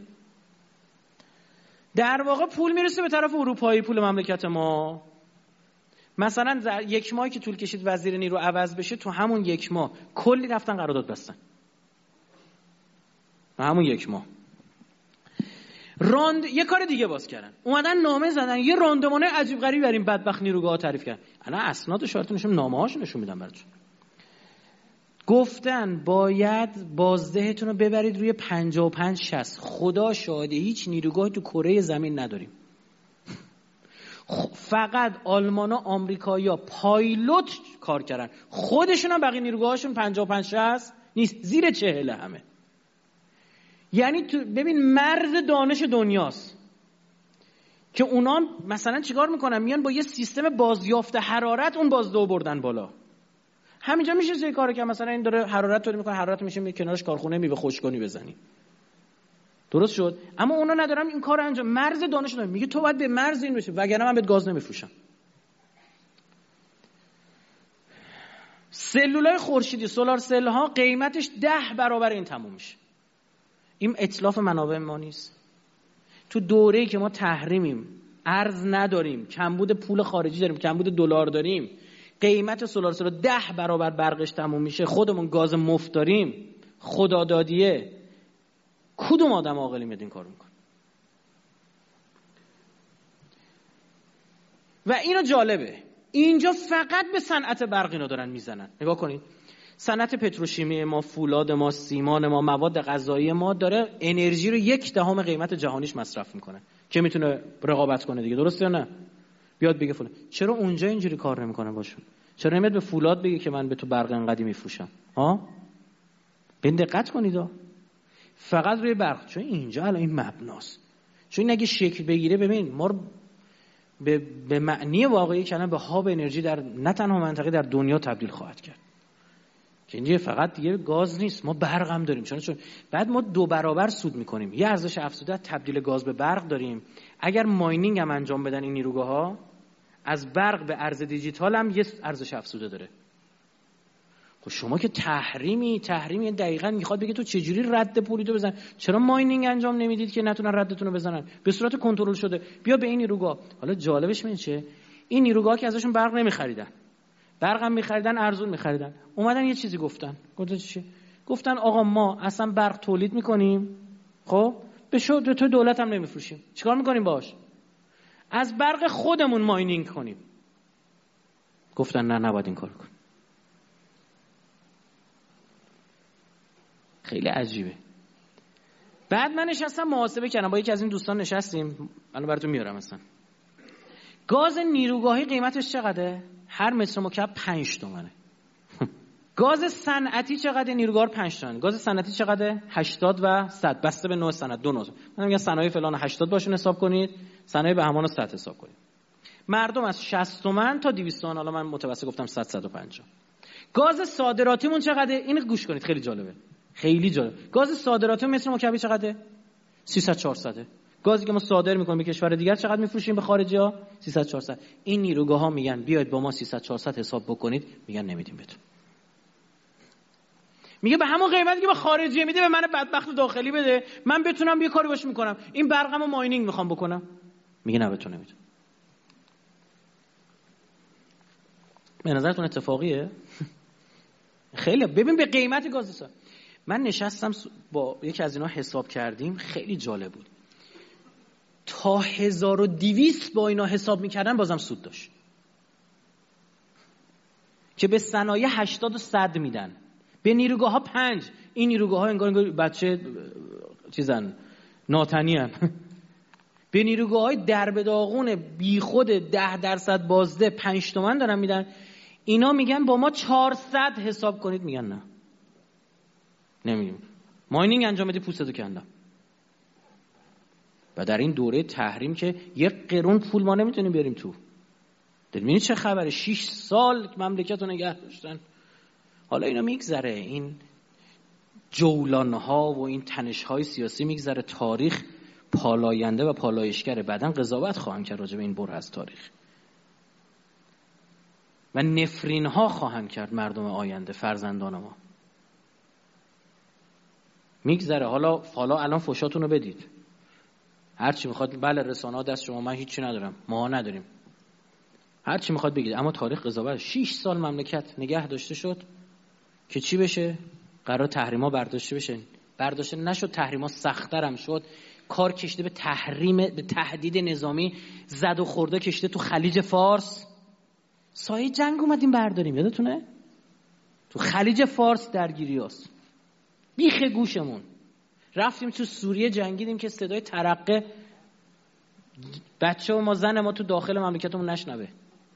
در واقع پول میرسه به طرف اروپایی، پول مملکت ما. مثلا یک ماهی که طول کشید وزیر نیرو عوض بشه، تو همون یک ماه کلی رفتن قرارداد بستن. همون یک ماه راند یه کار دیگه باز کردن، اومدن نامه زدن، یه راندمانه عجیب غریبی بریم بدبخت نیروگاه تعریف کردن. الان اسناد و شارت نشون نامه هاشو نشون میدم براتون. گفتن باید بازدهتون رو ببرید روی پنجاه و پنج شصت. خدا شاهده هیچ نیروگاهی تو کره زمین نداریم. فقط آلمانا آمریکایی‌ها پایلوت کار کردن، خودشون هم بقیه نیروگاهاشون پنجاه و پنج شصت نیست، زیر چهل همه. یعنی تو ببین مرز دانش دنیاست که اونا مثلا چیکار میکنن، میان با یه سیستم بازیافت حرارت اون بازدهو بردن بالا. همینجا میشه چه کارو که مثلا این داره حرارت تولید میکنه، حرارت میشه می کنارش کارخونه میوه خشکانی بزنی، درست شد. اما اونا ندارن این کارو انجام. مرز دانش داره، میگه تو باید به مرز این بشی وگرنه من بهت گاز نمیفروشم. سلولای خورشیدی سولار سل ها قیمتش ده برابر این تموم میشه. این اتلاف منابع ما نیست. تو دوره‌ای که ما تحریمیم، ارز نداریم، کمبود پول خارجی داریم، کمبود دلار داریم، قیمت سولار سل ده برابر برقش تموم میشه، خودمون گاز مفت داریم، خدادادیه، کدوم آدم عاقلی میاد این کارو میکنه؟ و اینو جالبه اینجا فقط به صنعت برق اینا دارن میزنن. نگاه کنید صنعت پتروشیمی ما، فولاد ما، سیمان ما، مواد غذایی ما داره انرژی رو یک دهم قیمت جهانیش مصرف میکنه که میتونه رقابت کنه دیگه، درسته یا نه؟ بیاد بگه فلان. چرا اونجا اینجوری کار نمیکنه باشون؟ چرا نمیاد به فولاد بگه که من به تو برق انقدی میفروشم؟ ها ببین دقت کنید ها. فقط روی برق، چون اینجا الان این مبناست. چون این اگه شکل بگیره، ببین ما رو به, به معنی واقعی کلمه به هاب انرژی در نه تنها منطقه در دنیا تبدیل خواهد کرد. که اینجا فقط دیگه گاز نیست، ما برق هم داریم. چون چون بعد ما دو برابر سود میکنیم. یه ارزش افزوده تبدیل گاز به برق داریم. اگر ماینینگ هم انجام بدن این نیروگاه‌ها، از برق به ارز دیجیتال هم یه ارزش افزوده داره. خب شما که تحریمی تحریمی دقیقاً میخواد بگه تو چجوری رد پولیدو بزن. چرا ماینینگ انجام نمیدید که نتونن ردتون رو بزنن به صورت کنترل شده؟ بیا به این نیروگاه. حالا جالبش میشه چه؟ این نیروگاه که ازشون برق نمیخریدن، برق هم میخریدن ارزون میخریدن، اومدن یه چیزی گفتن. گفتن چی؟ گفتن آقا ما اصلا برق تولید میکنیم، خب به شو تو دولت هم نمیفروشیم، چیکار میکنیم باش؟ از برق خودمون ماینینگ کنیم. گفتن نه نباید این کارو کن. خیلی عجیبه. بعد من نشستم محاسبه کردم، با یکی از این دوستان نشستیم، الان براتون میارم. مثلا گاز نیروگاهی قیمتش چقدره؟ هر متر مکعب پنج تومنه. گاز صنعتی چقدره؟ نیروگاه پنج تومنه. گاز صنعتی چقدره؟ هشتاد و صد، بسته به نوع صنعت. دو نوع. من میگم صنایع فلان هشتاد باشون حساب کنید، صنایع بهمان صد حساب کنید. مردم از شصت تومن تا دویست تومن، حالا من متوسط گفتم صد صد و پنجاه. گاز صادراتیمون چقدره؟ این گوش کنید خیلی جالبه، خیلی جالب. گاز صادراتیمون متر مکعبی چقدره؟ سیصد چهارصد. گازی که ما صادر میکنیم به کشور دیگر چقدر میفروشیم به خارجی‌ها؟ سیصد چهارصد. این نیروگاه‌ها میگن بیاید با ما سیصد چهارصد حساب بکنید، میگن نمیدیم بهتون. میگه به همون قیمتی که به خارجی میده به من بدبخت داخلی بده، من بتونم یه کاری باش میکنم. این برقمو ماینینگ میخوام بکنم، میگه نه بهتون نمیدم. به نظرتون اتفاقیه؟ خیلی. ببین به قیمت گاز سا. من نشستم با یکی از اینا حساب کردیم، خیلی جالب بود. تا هزار و دویست با اینا حساب میکردن بازم سود داشت، که به صنایع هشتاد و صد میدن، به نیروگاه ها پنج. این نیروگاه ها انگار, انگار بچه چیزن ناتنی هن. به نیروگاه های درب داغون بی خود ده درصد بازده پنج تومن دارن میدن. اینا میگن با ما چهارصد حساب کنید، میگن نه نمیدیم. ماینینگ انجام بدی پوستتو کندم. و در این دوره تحریم که یک قرون پول ما نمیتونیم بیاریم تو. ببینید چه خبره، شش سال مملکت رو نگه داشتن. حالا اینا میگذره، این جولانها و این تنشهای سیاسی میگذره، تاریخ پالاینده و پالایشگره. بعدن قضاوت خواهند کرد راجع به این بره از تاریخ و نفرین ها خواهند کرد مردم آینده، فرزندان ما. میگذره. حالا حالا الان فوشاتون رو بدید، هر چی میخواد. بله رسانه ها دست شما، من هیچی ندارم، ما نداریم، هر چی میخواد بگید. اما تاریخ قضاوت. شش سال مملکت نگه داشته شد که چی بشه؟ قرار تحریما برداشته بشه. برداشته نشد، تحریما سخت‌تر هم شد. کار کشته به تحریم، به تهدید نظامی، زد و خورده کشته تو خلیج فارس. سایه جنگ اومدیم برداریم، یادتونه؟ تو خلیج فارس درگیری هست. بیخ گوشمون رفتیم تو سوریه جنگیدیم که صدای ترقه بچه و ما زن ما تو داخل مملکتمون نشنوه.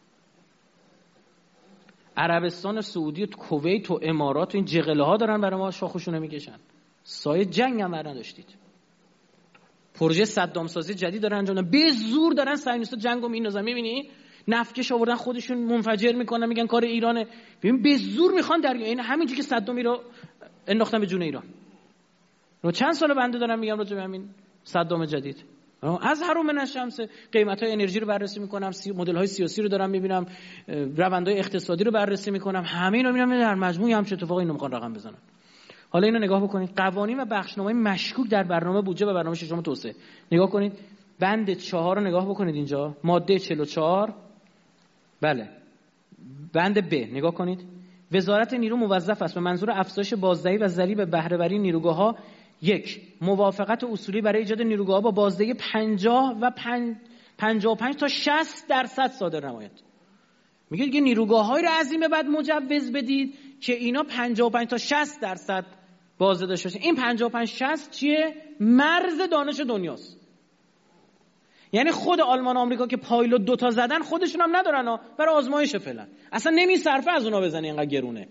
عربستان سعودی و کویت و امارات و این جغله ها دارن برای ما شاخشونه میکشن. سایه جنگ هم بر نداشتید. پروژه صدام سازی جدید دارن انجام میدن، به زور دارن صهیونیست‌ها جنگو میندازن. میبینی نفکش آوردن خودشون منفجر میکنن، میگن کار ایرانه. ببین به زور میخوان درگیر، این همینجوری که صدامی رو انداختن به جون ایران. رو چند سال بنده دارم میگم راجع به همین صدام جدید. از هروم من الشمس قیمت‌های انرژی رو بررسی میکنم، مدل‌های سیاسی رو دارم میبینم، روندهای اقتصادی رو بررسی میکنم، همه اینا میبینم در مجموع هم چه اتفاقی اینو میخوان رقم بزنن. حالا اینو نگاه بکنید، قوانین و بخشنامه مشکوک در برنامه بودجه و برنامه ششم توسعه. نگاه کنید بند چهار رو نگاه بکنید، اینجا ماده چهل و چهار. بله بند ب نگاه کنید. وزارت نیرو موظف است به منظور افزایش بازدهی و ضریب بهره وری نیروگاه‌ها یک، موافقت اصولی برای ایجاد نیروگاه‌ها با بازدهی پنجاه و پنجاه و پنج تا شصت درصد صادر نماید. میگه دیگه نیروگاه‌های رو از این به بعد مجوز بدید که اینا پنجاه و پنج تا شصت درصد بازده داشته باشه. این پنجاه و پنج شصت چیه؟ مرز دانش دنیاست. یعنی خود آلمان و آمریکا که پایلوت دوتا زدن خودشون هم ندارن ها، برای آزمایش فعلا اصلا نمیصرفه از اونا بزنی، اینقدر گرونه.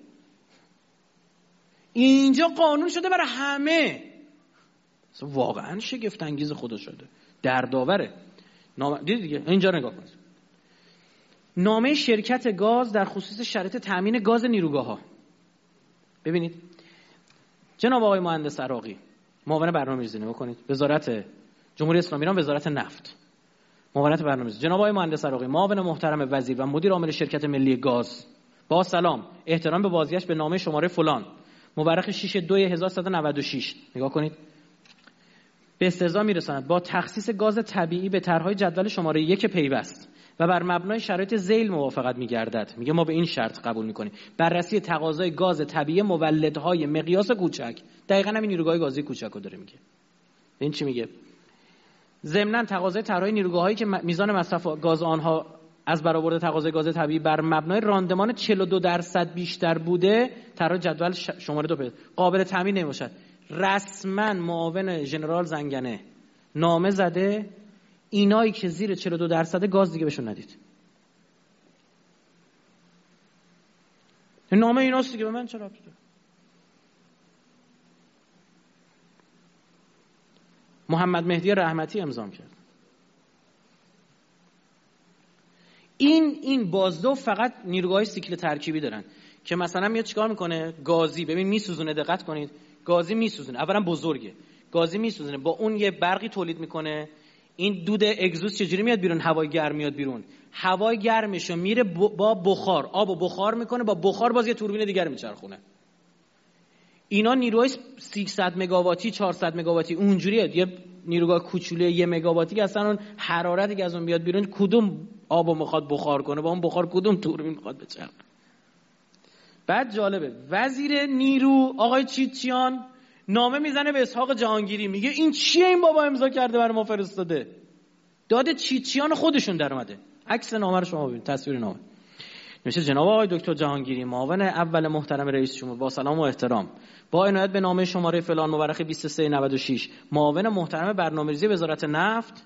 اینجا قانون شده برای همه. واقعا شگفت انگیز خدا شده، دردآوره. نام... دیدید دیگه اینجا نگاه کنید. نامه شرکت گاز در خصوص شرایط تامین گاز نیروگاه‌ها. ببینید جناب آقای مهندس عراقی معاون برنامه‌ریزی، نگاه کنید. وزارت جمهوری اسلامی ایران، وزارت نفت، معاونت برنامه‌ریزی. جناب آقای مهندس عراقی معاون محترم وزیر و مدیر عامل شرکت ملی گاز، با سلام، احترام به بازگشت به نامه شماره فلان مورخ شش دو هزار و سیصد و نود و شش. نگاه کنید. به استرضا میرساند با تخصیص گاز طبیعی به طرح‌های جدول شماره یک پیوست و بر مبنای شرایط ذیل موافقت می‌گردد. میگه ما به این شرط قبول می‌کنیم: بررسی تقاضای گاز طبیعی مولدهای مقیاس کوچک. دقیقاً همین نیروگاه گازی کوچک رو داره میگه. این چی میگه؟ ضمناً تقاضای طرح‌های نیروگاه‌هایی که میزان مصرف گاز آنها از برآورد تقاضای گاز طبیعی بر مبنای راندمان چهل و دو درصد بیشتر بوده، طرح جدول شماره دو پیوست قابل تامین نمی‌باشد. رسما معاون ژنرال زنگنه نامه زده اینایی که زیر چهل و دو درصد گاز دیگه بهشون ندید. نامه ایناست دیگه، به من چرا ربطی داره؟ محمد مهدی رحمتی امضا کرد. این این بازدو فقط نیروگاه سیکل ترکیبی دارن که مثلا میاد چیکار میکنه؟ گازی، ببین میسوزونه، دقت کنید، گازی میسوزونه، اولا بزرگه، گازی میسوزونه، با اون یه برقی تولید میکنه، این دود اگزوست چجوری میاد بیرون؟ هوای گرم میاد بیرون، هوای گرمشو میره با بخار، آبو بخار میکنه، با بخار باز یه توربین دیگر میچرخونه. اینا نیروهای سیصد مگاواتی، چهارصد مگاواتی اونجوریه. یه نیروگاه کوچولوی یه مگاواتی که اصلا اون حرارتی که از اون بیاد بیرون کدوم آبو میخواد بخار کنه، با اون بخار کدوم توربین میخواد بچرخه. بعد جالبه وزیر نیرو آقای چیتچیان نامه میزنه به اسحاق جهانگیری، میگه این چیه این بابا امضا کرده برای ما فرستاده؟ داد چیتچیان خودشون در اومده. عکس نامه رو شما ببینید، تصویر نامه. نوشته جناب آقای دکتر جهانگیری معاون اول محترم رئیس جمهور، با سلام و احترام، با عنایت به نامه شماره فلان مورخ بیست و سه نود و شش معاون محترم برنامه‌ریزی وزارت نفت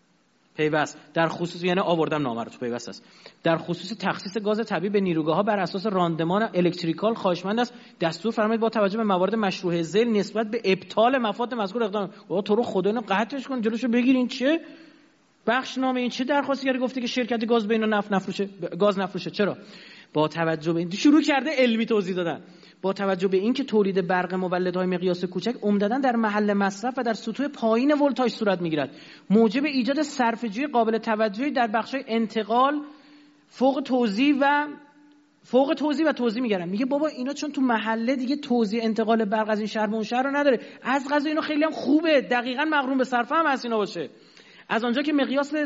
پیوست در خصوص، یعنی آوردم نامه رو تو پیوست است، در خصوص تخصیص گاز طبیعی به نیروگاه‌ها بر اساس راندمان الکتریکال خواهشمند است دستور فرمایید با توجه به موارد مشروع ذیل نسبت به ابطال مفاد مذکور اقدام. بابا تو رو خدا اینو قطعش کن، جلوشو بگیرین. چه بخشنامه این چه درخواستی کرده؟ گفته که شرکت گاز بین نفت نفروشه، گاز نفروشه. چرا؟ با توجه به این شروع کرده علمی توضیح دادن. با توجه به اینکه تولید برق مولدهای مقیاس کوچک عمدتاً در محل مصرف و در سطوح پایین ولتاژ صورت میگیرد، موجب ایجاد صرفه‌جویی قابل توجهی در بخش‌های انتقال، فوق توزیع و فوق توزیع و توزیع میگیرن. میگه بابا اینا چون تو محله دیگه توزیع انتقال برق از این شهر به اون شهر رو نداره، از قضا اینا خیلی هم خوبه، دقیقاً مقرون به صرفه هم هست اینا باشه. از آنجا که مقیاس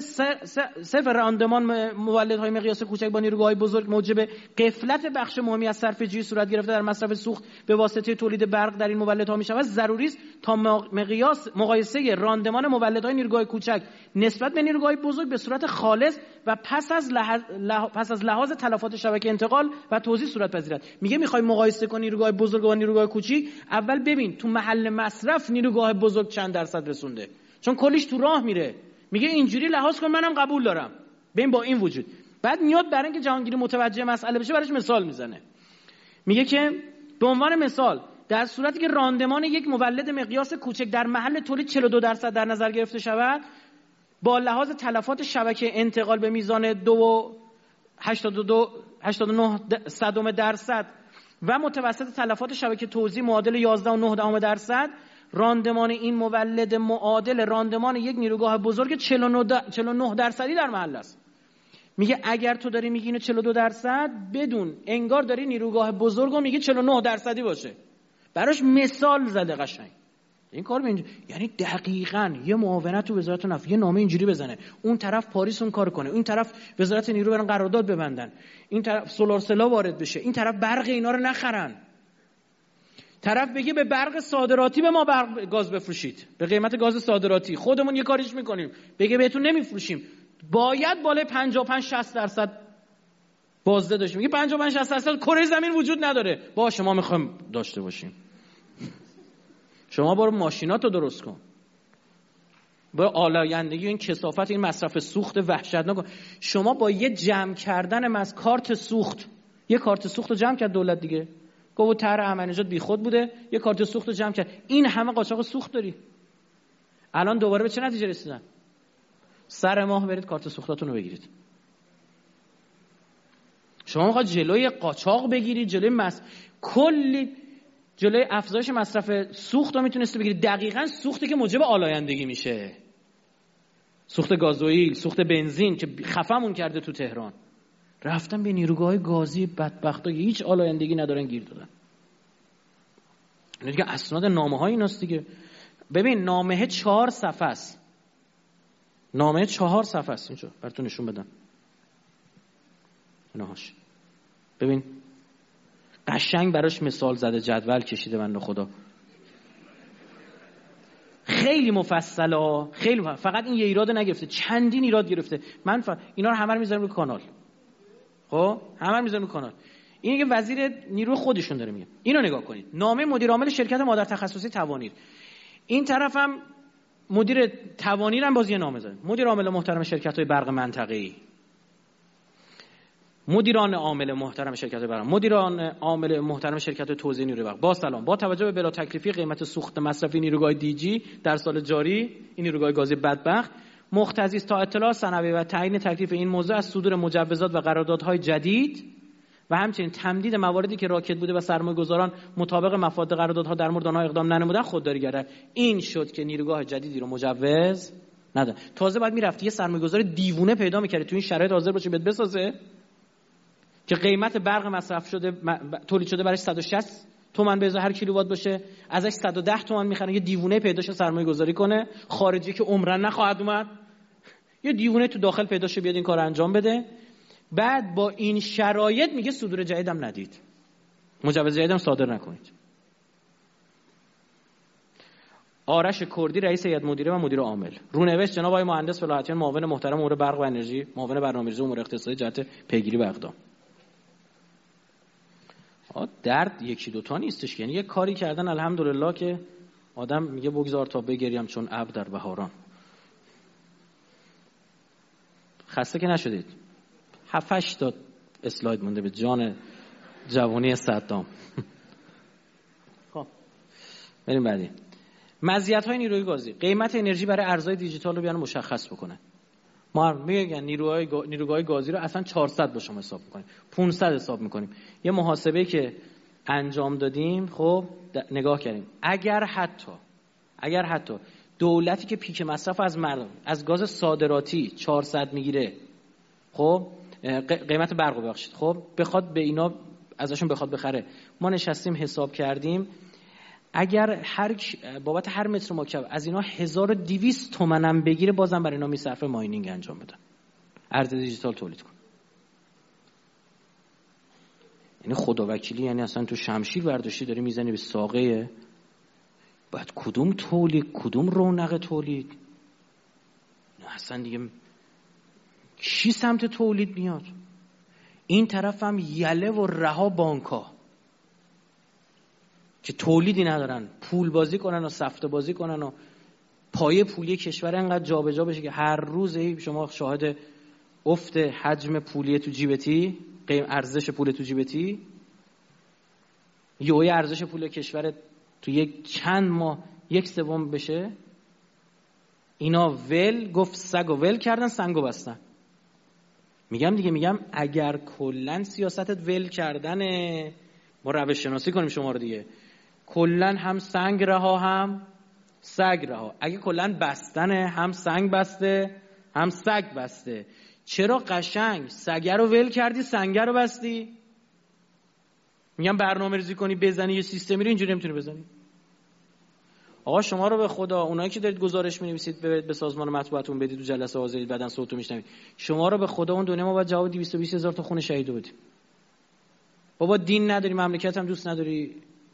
صفر راندمان مولدهای مقیاس کوچک با نیروگاه‌های بزرگ موجب غفلت بخش مهمی از صرفه‌جویی صورت گرفته در مصرف سوخت به واسطه تولید برق در این مولدها می‌شود، ضروری است تا مقیاس مقایسه راندمان مولدهای نیروگاه کوچک نسبت به نیروگاه‌های بزرگ به صورت خالص و پس از لحاظ پس از لحاظ تلفات شبکه انتقال و توزیع صورت پذیرد. میگه می‌خوای مقایسه کنی نیروگاه بزرگ با نیروگاه کوچیک، اول ببین تو محل مصرف نیروگاه بزرگ چند درصد رسونده، چون کلیش تو راه میره. میگه اینجوری لحاظ کن، منم قبول دارم. ببین با این وجود بعد میاد برای اینکه جهانگیری متوجه مسئله بشه براش مثال میزنه. میگه که به عنوان مثال در صورتی که راندمان یک مولد مقیاس کوچک در محل تولید چهل و دو درصد در نظر گرفته شود، با لحاظ تلفات شبکه انتقال به میزان دو و هشتاد و دو هشتاد و نه صدم درصد و متوسط تلفات شبکه توزیع معادل یازده و نه دهم درصد، راندمان این مولد معادل راندمان یک نیروگاه بزرگ چهل و نه درصدی در محل است. میگه اگر تو داری میگی اینو چهل و دو درصد بدون، انگار داری نیروگاه بزرگو میگه چهل و نه درصدی باشه. براش مثال زده قشنگ. این کار به اینجا، یعنی دقیقاً یه معاونت تو وزارت نفت یه نامه اینجوری بزنه، اون طرف پاریس اون کار کنه، این طرف وزارت نیرو برن قرارداد ببندن، این طرف سولار سلا وارد بشه، این طرف برق اینا رو نخرن، طرف بگه به برق صادراتی به ما برق گاز بفروشید به قیمت گاز صادراتی، خودمون یه کاریش میکنیم، بگه بهتون نمیفروشیم، باید بالای پنجاه و پنج شصت درصد بازده داشته. میگه پنجاه و پنج شصت درصد کره زمین وجود نداره، باشه ما میخوایم داشته باشیم. شما برو ماشیناتو درست کن، برو آلایندگی این کثافت این مصرف سوخت وحشتناک. شما با یه جمع کردن از کارت سوخت، یه کارت سوخت رو جمع کرد دولت دیگه، گفت طرح احمدی‌نژاد بیخود بوده، یه کارت سوخت رو جمع کرد، این همه قاچاق سوخت داری. الان دوباره به چه نتیجه رسیدن؟ سر ماه برید کارت سوختاتون رو بگیرید. شما میخواد جلوی قاچاق بگیرید، جلوی مس کلی جلوی افزایش مصرف سوخت رو میتونسته بگیرید. دقیقاً سوختی که موجب آلایندگی میشه، سوخت گازوئیل، سوخت بنزین که خفمون کرده تو تهران، رفتن به نیروگاه گازی بدبختا که هیچ آلایندگی ندارن گیر دادن. اینا دیگه اسناد نامه‌های ایناست دیگه. ببین نامه چهار صفحه است، نامه چهار صفحه است، اینجا براتون نشون بدم. اینهاش ببین قشنگ براش مثال زده، جدول کشیده بنده خدا، خیلی مفصله، خیلی مفصل. فقط این یه ایراد نگرفته، چندین ایراد گرفته. من ف... اینا رو همه رو میذارم روی کانال، خب همه رو میذارم روی کانال. این که وزیر نیرو خودشون داره میگه. اینو نگاه کنید، نامه مدیر عامل شرکت مادر تخصصی توانیر، این طرفم مدیر توانیر هم باز یه نامه زده، مدیر عامل محترم شرکت‌های برق منطقه‌ای، مدیران عامل محترم شرکت برق، مدیران عامل محترم شرکت توزیع نیروی برق، با سلام، با توجه به بلا تکلیفی قیمت سوخت مصرفی نیروگاه دی جی در سال جاری، این نیروگاه گازی بدبخت مقتضی است تا اطلاع ثانوی و تعیین تکلیف این موضوع از صدور مجوزات و قراردادهای جدید و همچنین تمدید مواردی که راکد بوده و سرمایه‌گذاران مطابق مفاد قراردادها در مورد آنها اقدام ننمودن خودداری گردد. این شد که نیروگاه جدیدی رو مجوز نداد. تازه بعد میرفت یه سرمایه‌گذار دیوونه پیدا می‌کردی تو این شرایط حاضر باشه بهت بسازه که قیمت برق مصرف شده تولید شده برای صد و شصت تومان به ازای هر کیلووات باشه، ازش صد و ده تومان میخرن. یه دیوونه پیدا شه سرمایه‌گذاری کنه، خارجی که عمرن نخواهد اومد، یه دیوونه تو داخل پیدا شه بیاد این کارو انجام بده. بعد با این شرایط میگه صدور جدیدم ندید، مجوز جدیدم صادر نکنید. آرش کردی رئیس هیئت مدیره و مدیر عامل. رونوشت جناب آقای مهندس فلاحتیان معاون محترم امور برق و انرژی، معاون برنامه‌ریزی امور اقتصادی جهت پیگیری و اقدام. درد یکی دوتا نیستش که، یعنی یه کاری کردن الحمدلله که آدم میگه بگذار تا بگریم چون ابر در بهاران. خسته که نشدید؟ هفت هشت تا اسلاید مونده به جان جوانی صدام. خب بریم بعدی. مزیت‌های نیروی گازی. قیمت انرژی برای ارزهای دیجیتال رو بیان مشخص بکنه. ما میگن نیروهای گا... نیروگاه گازی رو اصلا چهارصد با شما حساب می‌کنیم، پانصد حساب می‌کنیم. یه محاسبه که انجام دادیم، خب نگاه کردیم اگر حتی اگر حتی دولتی که پیک مصرف از مردم از گاز صادراتی چهارصد میگیره، خب قیمت برق رو ببخشید، خب بخواد به اینا ازشون بخواد بخره، ما نشستیم حساب کردیم اگر هر بابت هر متر مکعب از اینا هزار و دویست تومن هم بگیره بازم برای اینا میصرفه ماینینگ انجام بدن، ارز دیجیتال تولید کن. یعنی خداوکیلی، یعنی اصلا تو شمشیر برداشتی داری میزنی به ساقه. بعد کدوم تولید، کدوم رونق تولید؟ نه اصلا دیگه کی سمت تولید میاد؟ این طرف هم یله و رها بانکا که تولیدی ندارن، پول بازی کنن و سفته بازی کنن و پایه پولی کشور انقدر جابجا بشه که هر روز شما شاهد افت حجم پولی تو جیبتی، قیم ارزش پول تو جیبتی، یهوی ارزش پول کشور تو یک چند ماه یک سوم بشه. اینا ول گفت سگ و ول کردن سنگ و بستن. میگم دیگه میگم اگر کلن سیاستت ول کردنه، ما روش شناسی کنیم شما رو دیگه، کلن هم سنگ رها هم سگ رها. اگه کلن بستنه، هم سنگ بسته هم سگ بسته. چرا قشنگ سگه رو ول کردی سنگه رو بستی؟ میگم برنامه ریزی کنی بزنی یه سیستمی رو اینجوری نمیتونی بزنی. آقا شما رو به خدا، اونایی که دارید گزارش می‌نویسید به سازمان مطبوعاتون بدید و جلسه حاضرید بعدن صوتو میشنوید، شما رو به خدا اون دنیا ما باید جواب دویست و بیست هزار تا خون شهیدو بدیم. بابا دین نداری، مملکت هم دوست نداری.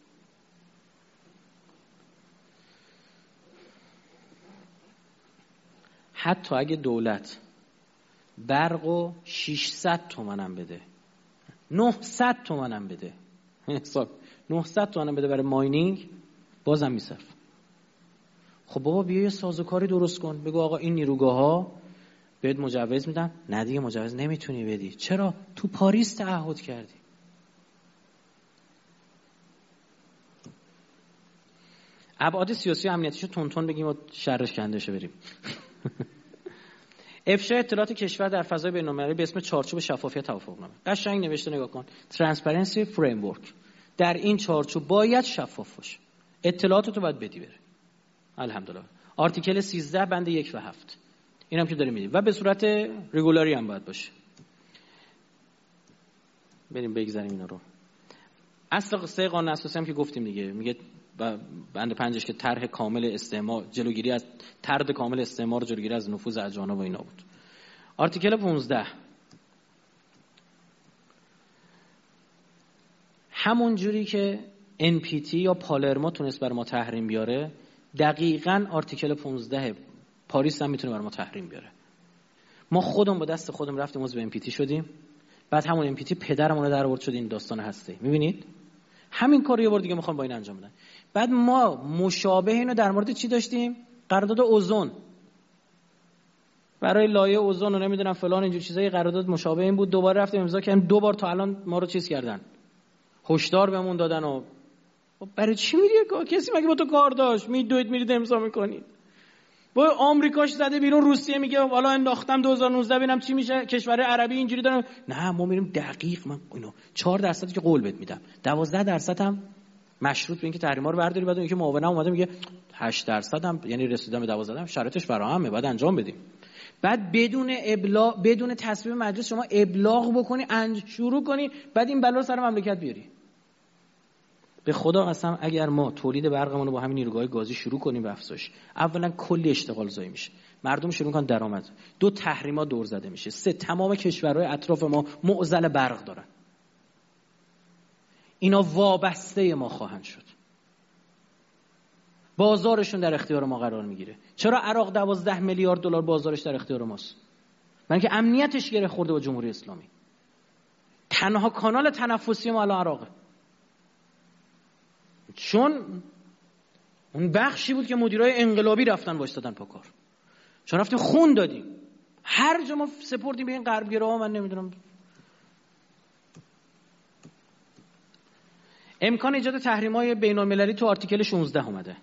حتی اگه دولت برقو ششصد تومنم بده، نهصد تومنم بده، حساب نهصد تومنم بده برای ماینینگ، بازم میصرف. خب بابا بیا یه سازوکاری درست کن، بگو آقا این نیروگاه ها بهت مجوز میدم. نه دیگه مجوز نمیتونی بدی. چرا؟ تو پاریس تعهد کردی. ابعاد سیاسی و امنیتیشو تون تون بگیم و شرش کنده شه بریم. افشای اطلاعات کشور در فضای بین‌المللی به اسم چارچوب شفافیت توافقنامه. قشنگ نوشته، نگاه کن. ترانسپرنسی فریمورک. در این چارچوب باید شفاف باشه. اطلاعات تو باید بدی بره. الحمدلله. آرتیکل سیزده بند یک و هفت. اینم که داریم میدیم و به صورت رگولاری هم باید باشه. بریم بگذاریم اینا رو. اصل قصه قانون اساسی هم که گفتیم دیگه، میگه بند پنجش که طرح کامل استعمار، جلوگیری از طرد کامل استعمار، جلوگیری از نفوذ اجانب و اینا بود. آرتیکل پانزده همون جوری که ان پی تی یا پالرمو تونست بر ما تحریم بیاره، دقیقاً آرتیکل پانزده پاریس هم میتونه بر ما تحریم بیاره. ما خودمون با دست خودمون رفتیم عضو ان پی تی شدیم، بعد همون ان پی تی پدرمون رو در آورد شد این داستان هسته. میبینید همین کارو یه بار دیگه میخوان با این انجام بدن. بعد ما مشابه اینو در مورد چی داشتیم؟ قرارداد اوزون، برای لایه اوزون و نمیدونم فلان اینجور چیزای قرارداد مشابه این بود. دوباره رفتیم امضا کردیم، دو بار تا الان ما رو چیز کردن، هشدار بهمون دادن. و برای چی میری؟ کسی مگه با تو کار داشت؟ میدوید میرید امضا میکنید. با آمریکاش زده بیرون، روسیه میگه والا انداختم دو هزار و نوزده ببینم چی میشه، کشورهای عربی اینجوری دارن. نه ما میریم دقیق، من اینو چهار درصدی که قول بهت میدم، دوازده درصد هم مشروط به اینکه تحریما رو برداری، بعد اینکه معاونم اومده میگه هشت درصد هم، یعنی رسیدن به دوازده هم شرایطش فراهمه، بعد انجام بدیم. بعد بدون ابلاغ، بدون تصویب مجلس شما ابلاغ بکنی، انج شروع کنی، بعد این بلا رو سر مملکت بیاری. به خدا قسم اگر ما تولید برقمون رو با همین نیروگاه گازی شروع کنیم به افزایش، اولا کلی اشتغال زایی میشه، مردم شروع کنن درآمد، دو تحریما دور زده میشه، سه تمام کشورهای اطراف ما معضل برق دارن، اینا وابسته ما خواهند شد، بازارشون در اختیار ما قرار میگیره. چرا عراق دوازده میلیارد دلار بازارش در اختیار ماست؟ من که امنیتش گره خورده با جمهوری اسلامی. تنها کانال تنفسی ما الان عراقه، چون اون بخشی بود که مدیرای انقلابی رفتن وایستادن پا کار، چون رفتیم خون دادیم، هر جا ما سپردیم به این غربگراها. من نمیدونم امکان ایجاد تحریم‌های بین‌المللی تو آرتیکل شانزده اومده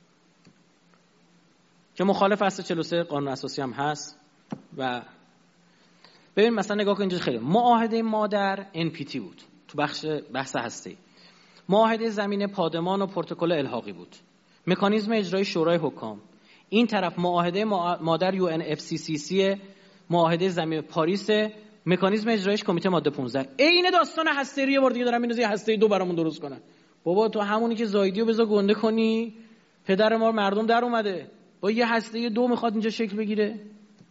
که مخالف اصل چهل و سه قانون اساسی هم هست. و ببین مثلا نگاه کن اینجا، خیلی معاهده مادر ان پی تی بود تو بخش بحث هسته‌ای، معاهده زمینه پادمان و پروتکل الحاقی بود، مکانیزم اجرایی شورای حکام، این طرف معاهده مادر یو ان اف سی سی سی، معاهده زمینه پاریس، مکانیزم اجرایش کمیته ماده پانزده. عین داستان هسته‌ای یه بار دیگه دارم میندازه، هسته‌ای دو برامون درست کنن. بابا تو همونی که زایدیو بذار گنده کنی، پدر ما مردم در اومده با یه هسته‌ای دو میخواد اینجا شکل بگیره.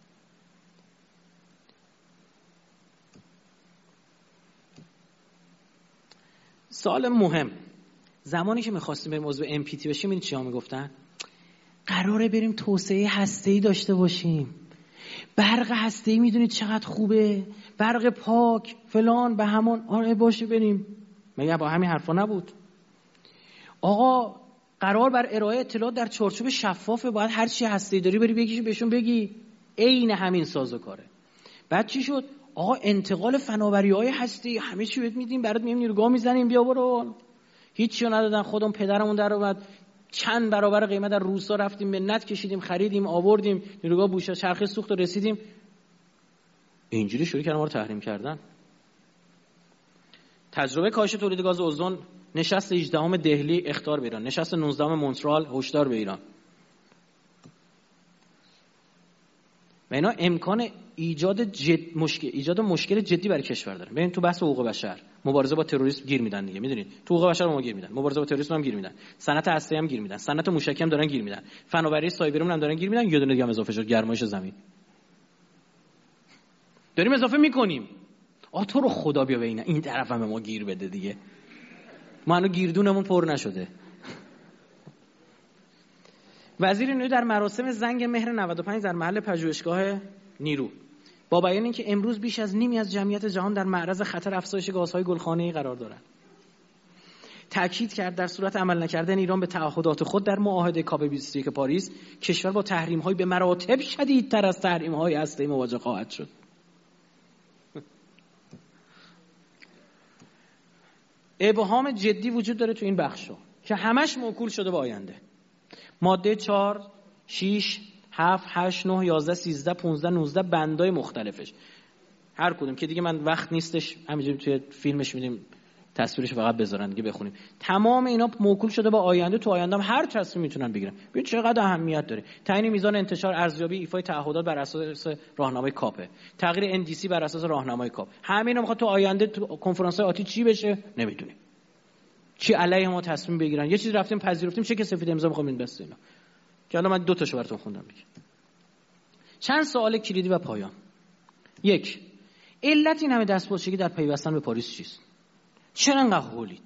سوال مهم، زمانی که می‌خواستیم بریم عضو ام پی تی بشیم این چیا میگفتن؟ قراره بریم توسعه هسته‌ای داشته باشیم، برق هسته‌ای میدونید چقدر خوبه، برق پاک فلان، به همون آره باشه بریم. مگه با همین حرفا نبود؟ آقا قرار بر ارائه اطلاعات در چارچوب شفافه، باید هر چی هسته‌ای داری بری بگیش بهشون بگی. عین همین سازوکاره. بعد چی شد؟ آقا انتقال فناوری‌های هستی همه چی بهت میدیم، برات میگیم نیروگاه میزنیم بیا برو. هیچی ندادن، خودم پدرمون در اومد چند برابر قیمت در روسا رفتیم منت کشیدیم خریدیم آوردیم، نیروگاه بوشه چرخه سوخت و رسیدیم. اینجوری شروع کردن ما رو تحریم کردن. تجربه کاهش تولید گاز اوزون، نشست هجدهم دهلی اخطار به ایران، نشست نوزدهم مونترال هشدار به ایران. و اینا امکان ایجاد جد مشکل ایجاد مشکل جدی برای کشور داره. ببین تو بحث حقوق بشر، مبارزه با تروریسم گیر میدن دیگه، میدونید تو حقوق بشر ما گیر میدن، مبارزه با تروریسم هم گیر میدن، صنعت هسته‌ای هم گیر میدن، صنعت موشکی هم دارن گیر میدن، فناوری سایبری هم دارن گیر میدن. یه دونه دیگه هم اضافه شد، گرمایش زمین داریم اضافه میکنیم. آ تو رو خدا بیا ببین این طرف هم ما گیر بده دیگه، ما هنوز گیردونمون پر نشده. وزیر نیرو در مراسم زنگ مهر نود و پنج در محل پژوهشگاه نیرو با بیان اینکه امروز بیش از نیمی از جمعیت جهان در معرض خطر افزایش گازهای گلخانه‌ای قرار دارند، تاکید کرد در صورت عمل نکردن ایران به تعهدات خود در معاهده کاپ بیست و یک پاریس، کشور با تحریم‌های به مراتب شدیدتر از تحریم‌های هسته‌ای مواجه خواهد شد. ابهام جدی وجود داره تو این بخشا که همش موکول شده به آینده. ماده چهار، شش، هفت، هشت، نه، یازده، سیزده، پانزده، نوزده بندای مختلفش هر کدوم که دیگه من وقت نیستش همینجوری توی فیلمش میدیم تصویرش فقط بذارن دیگه بخونیم. تمام اینا موکول شده با آینده، تو آینده هم هر تصمیم میتونن بگیرن. ببین چقدر اهمیت داره. تعیین میزان انتشار ارزیابی ایفای تعهدات بر اساس راهنمای کاپ، تغییر ان دی سی بر اساس راهنمای کاپ. همینا میخواد تو آینده تو کنفرانس‌های آتی چی بشه نمیدونیم. چی علیه ما تصمیم بگیرن. یه چیزی رفتیم پذیرفتیم چه که سفید امضا میخوام این بس اینا. که الان من دو تاشو براتون خوندم دیگه. چند سوال کلیدی و پایان. یک، علت این همه دستپاچگی در پیوستن به پاریس چیست؟ چرا انقدر هولید؟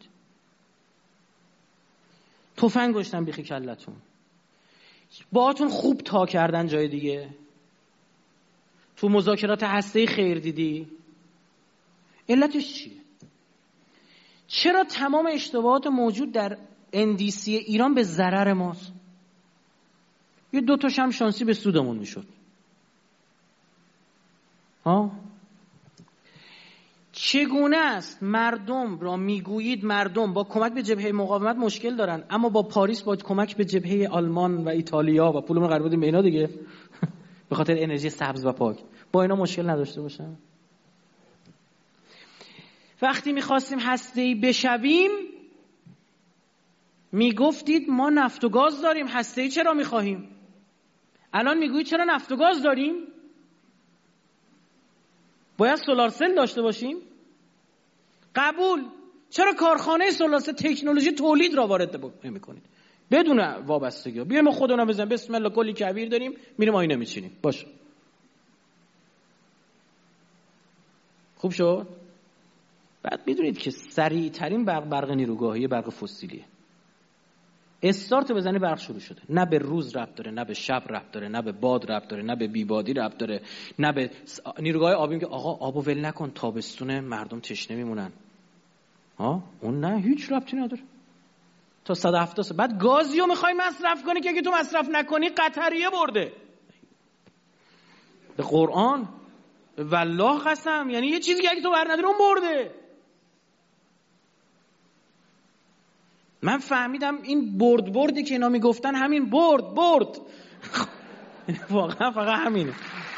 تفنگ گشتن بیخی کلتون. باهاتون خوب تا کردن جای دیگه. تو مذاکرات هسته‌ای خیر دیدی. علتش چیه؟ چرا تمام اشتباهات موجود در ان دی سی ایران به ضرر ماست؟ یه دو تاش هم شانسی به سودمون میشد. ها؟ چگونه است مردم را میگویید مردم با کمک به جبهه مقاومت مشکل دارن، اما با پاریس با کمک به جبهه آلمان و ایتالیا و پولمون قرار بودیم به اینا دیگه به خاطر انرژی سبز و پاک با اینا مشکل نداشته باشن. وقتی میخواستیم هسته‌ای بشویم میگفتید ما نفت و گاز داریم، هسته‌ای چرا میخواهیم؟ الان میگویید چرا نفت و گاز داریم؟ باید سولار سل داشته باشیم؟ قبول. چرا کارخانه سولار سل تکنولوژی تولید را وارد نمی‌کنید بدون وابستگی؟ بیایم خودمون بزنیم بسم الله کلی کبیر داریم میریم آینه میچینیم. باشه خوب شد. بعد میدونید که سریع ترین برق برق نیروگاهی برق فسیلیه. استارت بزنی برق شروع شده. نه به روز ربط داره، نه به شب ربط داره، نه به باد ربط داره، نه به بیبادی ربط داره، نه به نیروگاه آبی که آقا آبو ول نکن تابستونه مردم تشنه میمونن. ها اون نه هیچ ربطی نداره. تا صد و هفتاد سال بعد گازیو میخوای مصرف کنی که اگه تو مصرف نکنی قطریه برده. به قرآن والله قسم، یعنی یه چیزی که اگه تو بر نداری اون برده. من فهمیدم این برد بردی که اینا میگفتن همین برد برد واقعا فقط همینه.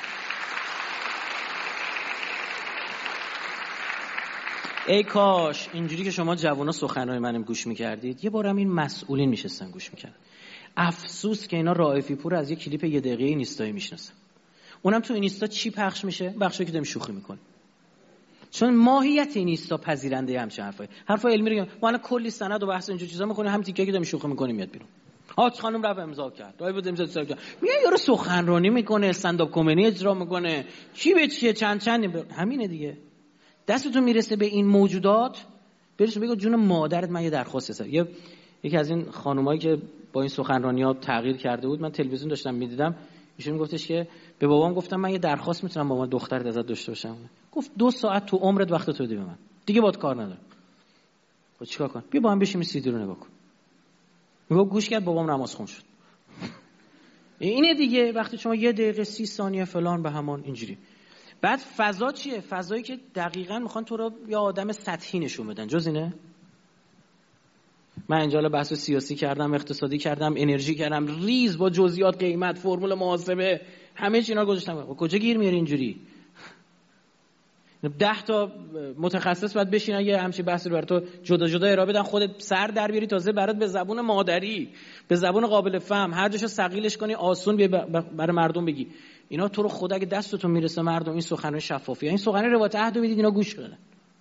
ای کاش اینجوری که شما جوانا سخنرانی منم گوش میکردید یه بارم این مسئولین میشستن گوش میکردن. افسوس که اینا رائفی پور از یه کلیپ یه دقیقه اینستایی میشناسن. اونم تو اینستا چی پخش میشه؟ بخشی که داریم شوخی میکنیم. چون ماهیت این اینستا پذیرنده همچین حرفای حرفای علمی رو ما الان کلی سند و بحث اینجور چیزا میکنیم، هم تیکه که داریم شوخی میکنیم میاد بیرون. حاج خانم رفت امضا کرد، رای بود امضا کرد، میگه یارو سخنرانی میکنه، استندآپ کمدی اجرا میکنه، چی به چیه چند چند همینه دیگه. دستتون میرسه به این موجودات برسه بگو جون مادرت من یه درخواست هست. یه یکی از این خانمایی که با این سخنرانی‌ها تغییر کرده بود، من تلویزیون داشتم میدیدم، ایشون میگفتش که به بابام گفتم من یه درخواست میتونم با من دخترت ازت داشته باشم. گفت دو ساعت تو عمرت وقت تو بدی به من، دیگه باهات کار ندارم. خب چیکار کنم؟ بیا با هم بشیم سی دی رو نگاه کن. میگه گوش کرد، بابام نماز خون شد. اینه دیگه، وقتی شما یه دقیقه سی ثانیه فلان به همان اینجوری. بعد فضا چیه؟ فضایی که دقیقاً میخوان تو رو یه آدم سطحی نشون بدن. جز اینه؟ من اینجا بحث سیاسی کردم، اقتصادی کردم، انرژی کردم، ریز با جزئیات، قیمت، فرمول محاسبه، همه چیزا رو گذاشتم. کجا گیر میاری اینجوری؟ ده تا متخصص باید بشینن یه همچین بحثی رو برای تو جدا جدا ارائه بدن، خودت سر در بیاری، تازه برات به زبون مادری، به زبون قابل فهم، هر جاشو ثقیلش کنی آسون برای مردم بگی. اینا تو رو خدا اگه دستتون میرسه مردم این سخنرانی شفافیه، این سخنرانی روایت عهد رو بدید اینا گوش بدن.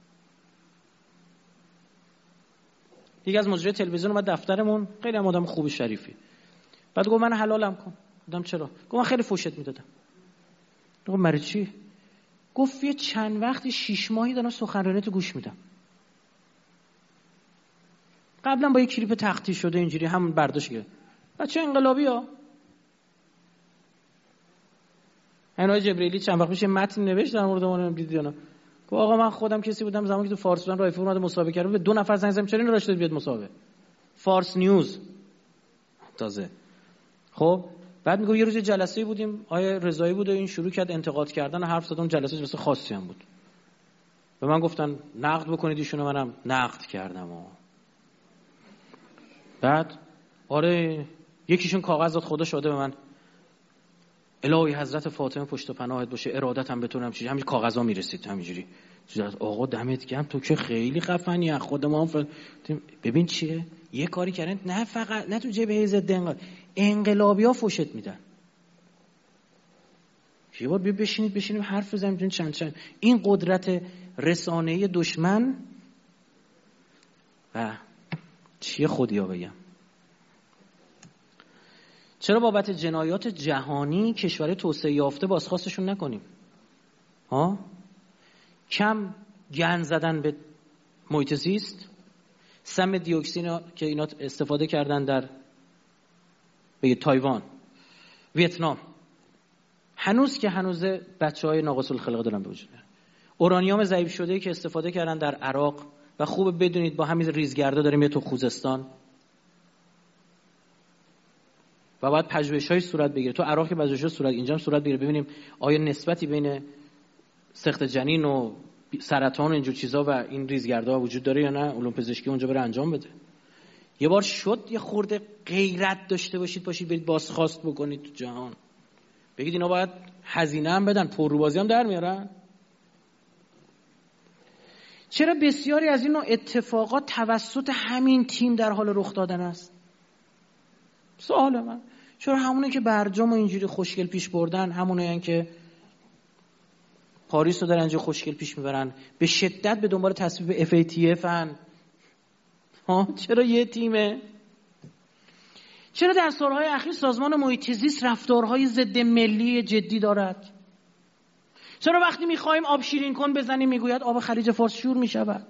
یکی از مجری تلویزیون اومد دفترمون، خیلی هم آدم خوب شریفی، بعد گفت من حلالم کن. گفتم چرا؟ گفت من خیلی فوشت میدادم. گفتم مری چی؟ گفت یه چند وقتی شش ماهی دارم سخنرانیتو گوش میدم. قبلا با یه کلیپ تختی شده اینجوری همون برداشت کرد. بچه انقلابی ها. اینای جبریلی چند وقت پیش متن نوشت در مورد اون دیدی نه. گفت آقا من خودم کسی بودم زمانی که تو فارس بودم رایفی اومد مسابقه کرد، به دو نفر زنگ زدم چرا اینو راش داد بیاد مسابقه. فارس نیوز تازه. خب بعد میگه یه روز جلسه‌ای بودیم، آیه رضایی بود و این شروع کرد انتقاد کردن و حرف زدن. جلسه جلسه خاصی هم بود. به من گفتن نقد بکنید ایشونو، منم نقد کردم. و بعد آره یکیشون کاغذ داد خدا شده به من، الهی حضرت فاطمه پشت و پناهت باشه، ارادتم به تو همینجوری همین کاغذا میرسید همینجوری. آقا دمت گرم تو که خیلی خفنی، از خود ما هم ببین چیه یه کاری کردن، نه فقط نه تو جبهه ضد انقلاب، انقلابی‌ها فوشت میدن. یه بار بیا بشینید بشینیم حرف بزنیم چند چند این قدرت رسانه‌ای دشمن و چیه خودیا بگم. چرا بابت جنایات جهانی کشورهای توسعه یافته بازخواستشون نکنیم؟ ها؟ کم گند زدن به محیط زیست، سم دی اکسین که اینا استفاده کردن در به تایوان، ویتنام، هنوز که هنوز بچهای ناقص الخلقه دارن به وجود میارن. اورانیوم ضعیف شده که استفاده کردن در عراق و خوب بدونید با همین ریزگردا داریم میاد تو خوزستان و بعد پژوهش‌های صورت بگیره. تو عراق که پژوهش‌ها صورت، اینجا هم صورت بگیره، ببینیم آیا نسبتی بین سقط جنین و سرطان و اینجور چیزا و این ریزگردها وجود داره یا نه، علوم پزشکی اونجا بره انجام بده. یه بار شد یه خورده غیرت داشته باشید، باشید برید بازخواست بکنید تو جهان، بگید اینا باید هزینه هم بدن، پرروبازی هم در میارن. چرا بسیاری از این اتفاقات توسط همین تیم در حال رخ دادن است؟ سوال من چرا همونه که برجام و اینجوری خوشگل پیش بردن، همونه که پاریس رو دارن اینجا خوشگل پیش میبرن، به شدت به دنبال تصویب اف ای تی اف ان؟ ها چرا یه تیمه؟ چرا در سالهای اخیر سازمان محیط زیست رفتارهای ضد ملی جدی دارد؟ چرا وقتی میخوایم آب شیرین کن بزنیم میگوید آب خلیج فارس شور میشود؟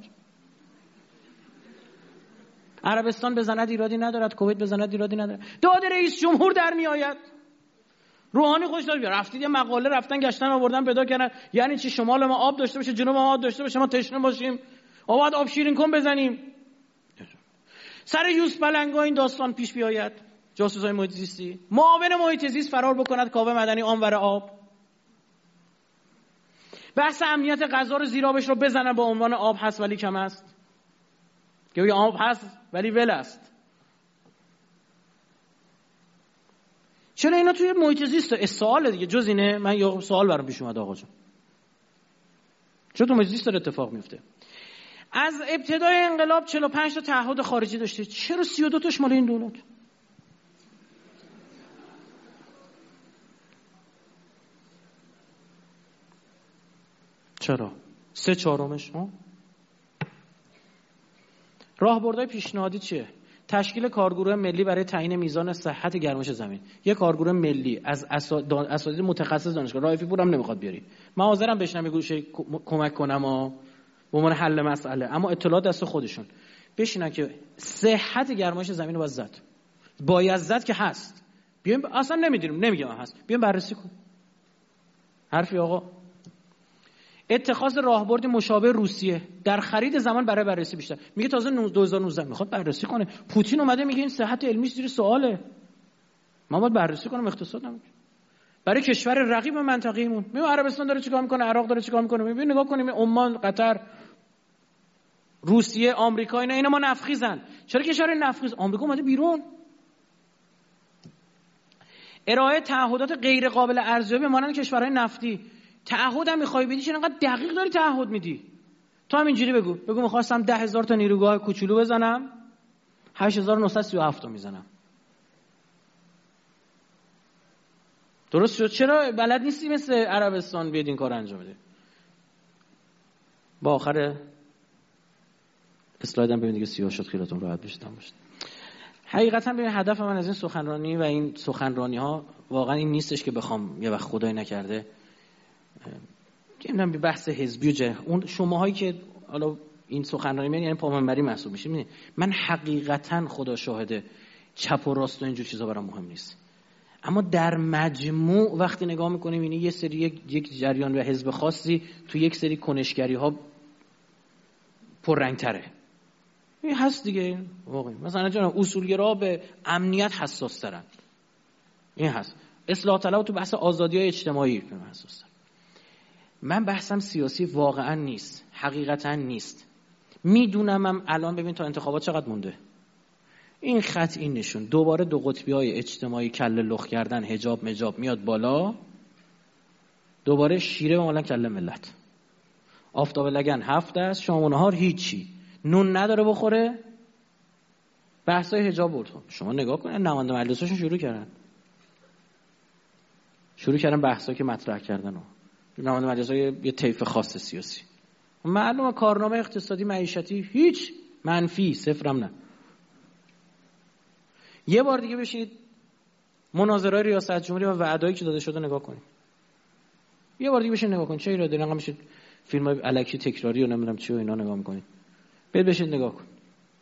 عربستان بزند ایرادی ندارد، کویت بزند ایرادی ندارد. داد رئیس جمهور در میآید. روحانی خوش داد رفتید یه مقاله رفتن گشتن آوردن پیدا کردن، یعنی چی شمال ما آب داشته باشه جنوب ما آب داشته باشه ما تشنه باشیم؟ آباد آب شیرین کن بزنیم. سر یوسف بلنگا این داستان پیش بیاید، جاسوسای محیط زیستی، معاون محیط زیست فرار بکند کاوه مدنی آنور آب، بحث امنیت غذا رو زیرآبش رو بزنن با عنوان آب هست ولی کم است، که بگه آب هست ولی ول است. چرا اینا توی محیط زیست؟ سوال دیگه جز اینه؟ من یه سوال برام پیش اومد آقا جان، چرا تو محیط زیست داره اتفاق میفته؟ از ابتدای انقلاب چهل و پنج تا تعهد خارجی داشته، چرا سی و دو تاش مال این دولت؟ چرا؟ سه چهارمش ها؟ راهبردهای پیشنهادی چیه؟ تشکیل کارگروه ملی برای تعیین میزان صحت گرمایش زمین. یک کارگروه ملی از اساتید متخصص دانشگاه، رایفی پور هم نمیخواد بیاری. من حاضرم بشنم یه گوشه کمک کنم و به عنوان حل مسئله، اما اطلاعات دست خودشون. بشینن که صحت گرمایش زمین رو باید زد. باید زد که هست. بیایم اصلا نمیدونیم، نمیگم هست. بیایم بررسی کن. حرفی آقا. اتخاذ راهبردی مشابه روسیه در خرید زمان برای بررسی بیشتر. میگه تازه دو هزار و نوزده میخواد بررسی کنه. پوتین اومده میگه این صحت علمیش زیر سواله. ما باید بررسی کنیم، اقتصاد نمیگه. برای کشور رقیب منطقه‌ایمون. میگه عربستان داره چیکار میکنه، عراق داره چیکار میکنه. میبینید نگاه کنیم عمان، قطر، روسیه، آمریکا، اینا اینا ما نفخیزن. چرا کشور نفخیز؟ آمریکا اومده بیرون. ارائه تعهدات غیر قابل ارزیابی مانند کشورهای نفتی. تعهد هم میخوای بدی، چرا انقدر دقیق داری تعهد میدی؟ تو هم اینجوری بگو بگو میخواستم ده هزار تا نیروگاه کوچولو بزنم، هشت هزار و نهصد و سی و هفت تا میزنم. درست شد؟ چرا بلد نیستی مثل عربستان بیاد این کار انجام بده؟ با آخر اسلایدم ببینید که سیاه شد، خیالتون راحت بشه. حقیقتا ببین هدف من از این سخنرانی و این سخنرانی ها واقعا این نیستش که بخوام یه وقت خدای نکرده نمیدونم به بحث حزبی و جه. اون شماهایی که حالا این سخنرانی من یعنی پامنبری محسوب میشه، میدونید من حقیقتا خدا شاهده چپ و راست و اینجور چیزا برام مهم نیست، اما در مجموع وقتی نگاه میکنیم اینه یه سری یک, یک جریان و حزب خاصی تو یک سری کنشگری ها پررنگ‌تره. این هست دیگه واقعا. مثلا جناب اصولگرا به امنیت حساس ترن، این هست. اصلاح طلب تو بحث آزادی‌های اجتماعی حساس ترن. من بحثم سیاسی واقعا نیست، حقیقتا نیست. میدونمم الان ببین تا انتخابات چقدر مونده. این خط این نشون دوباره دو قطبی‌های اجتماعی کله لخ کردن، حجاب مجاب میاد بالا، دوباره شیره به مالن کله ملت. آفتاب لگن هفت است، شام و نهار هیچی، نون نداره بخوره. بحثای حجاب بود. شما نگاه کنید نماینده مجلسشون شروع کردن شروع کردن بحثا که مطرح کردن. نماینده مجلسای یه طیف خاص سیاسی، معلومه کارنامه اقتصادی معیشتی هیچ، منفی، صفرم نه. یه بار دیگه بشید مناظرهای ریاست جمهوری و وعدهایی که داده شده نگاه کنید. یه بار دیگه بشید نگاه کنید. چه ایرادی داره؟ انقدر میشه فیلمای الکی تکراری و نمیدونم چی و اینا نگاه میکنید. برید بشید نگاه کن.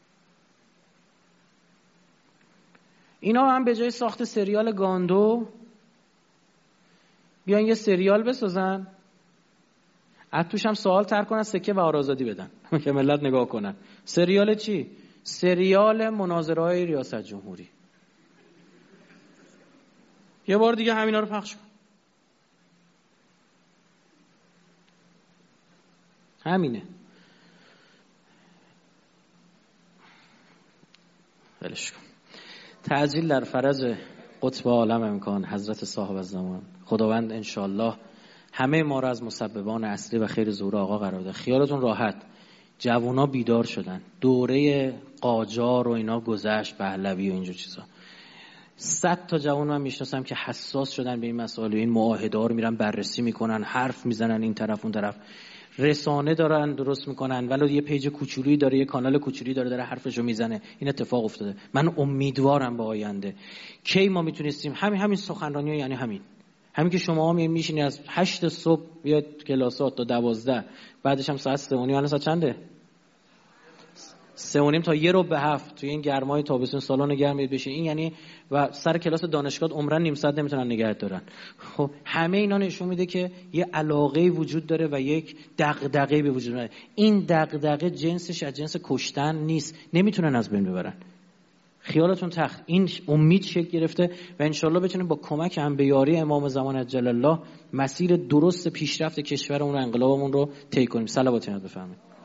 اینا هم به جای ساخت سریال گاندو بیان یه سریال بسازن، از توش هم سوال طرح کنن، سکه و آزادی بدن که ملت نگاه کنن. سریال چی؟ سریال مناظره‌های ریاست جمهوری. یه بار دیگه همینا رو پخش کن. همینه. ولش کن. تعجیل در فرج قطب عالم امکان حضرت صاحب الزمان خداوند انشالله همه ما را از مسببان اصلی و خیر ظهور آقا قرار بده. خیالتون راحت، جوونا بیدار شدن، دوره قاجار و اینا گذشت، پهلوی و اینجور چیزا. صد تا جوان من میشناسم که حساس شدن به این مسائل و این معاهده رو میرن بررسی میکنن، حرف میزنن این طرف اون طرف، رسانه دارن درست میکنن، ولی یه پیج کوچولی داره، یه کانال کوچولی داره داره حرفشو میزنه. این اتفاق افتاده. من امیدوارم به آینده کی ما میتونستیم همین همین سخنرانی، یعنی همین همین که شما هم میشینی از هشت صبح بیاد کلاسات تا دوازده، بعدش هم ساعت سه و نیم. الان ساعت چنده؟ سه و نیم تا یه رو به هفت توی این گرمای تابستون سالن گرم بشین. این یعنی و سر کلاس دانشگاه عمرن نیم ساعت نمیتونن نگهت دارن. خب همه اینا نشون میده که یه علاقه وجود داره و یک دغدغه به وجود میاد. این دغدغه جنسش از جنس کشتن نیست، نمیتونن از بین ببرن. خیالتون تخت. این امید شکل گرفته و انشالله بتونیم با کمک انبیاری امام زمان عجل الله مسیر درست پیشرفت کشورمون و انقلابمون رو طی کنیم. صلوات بفرمایید.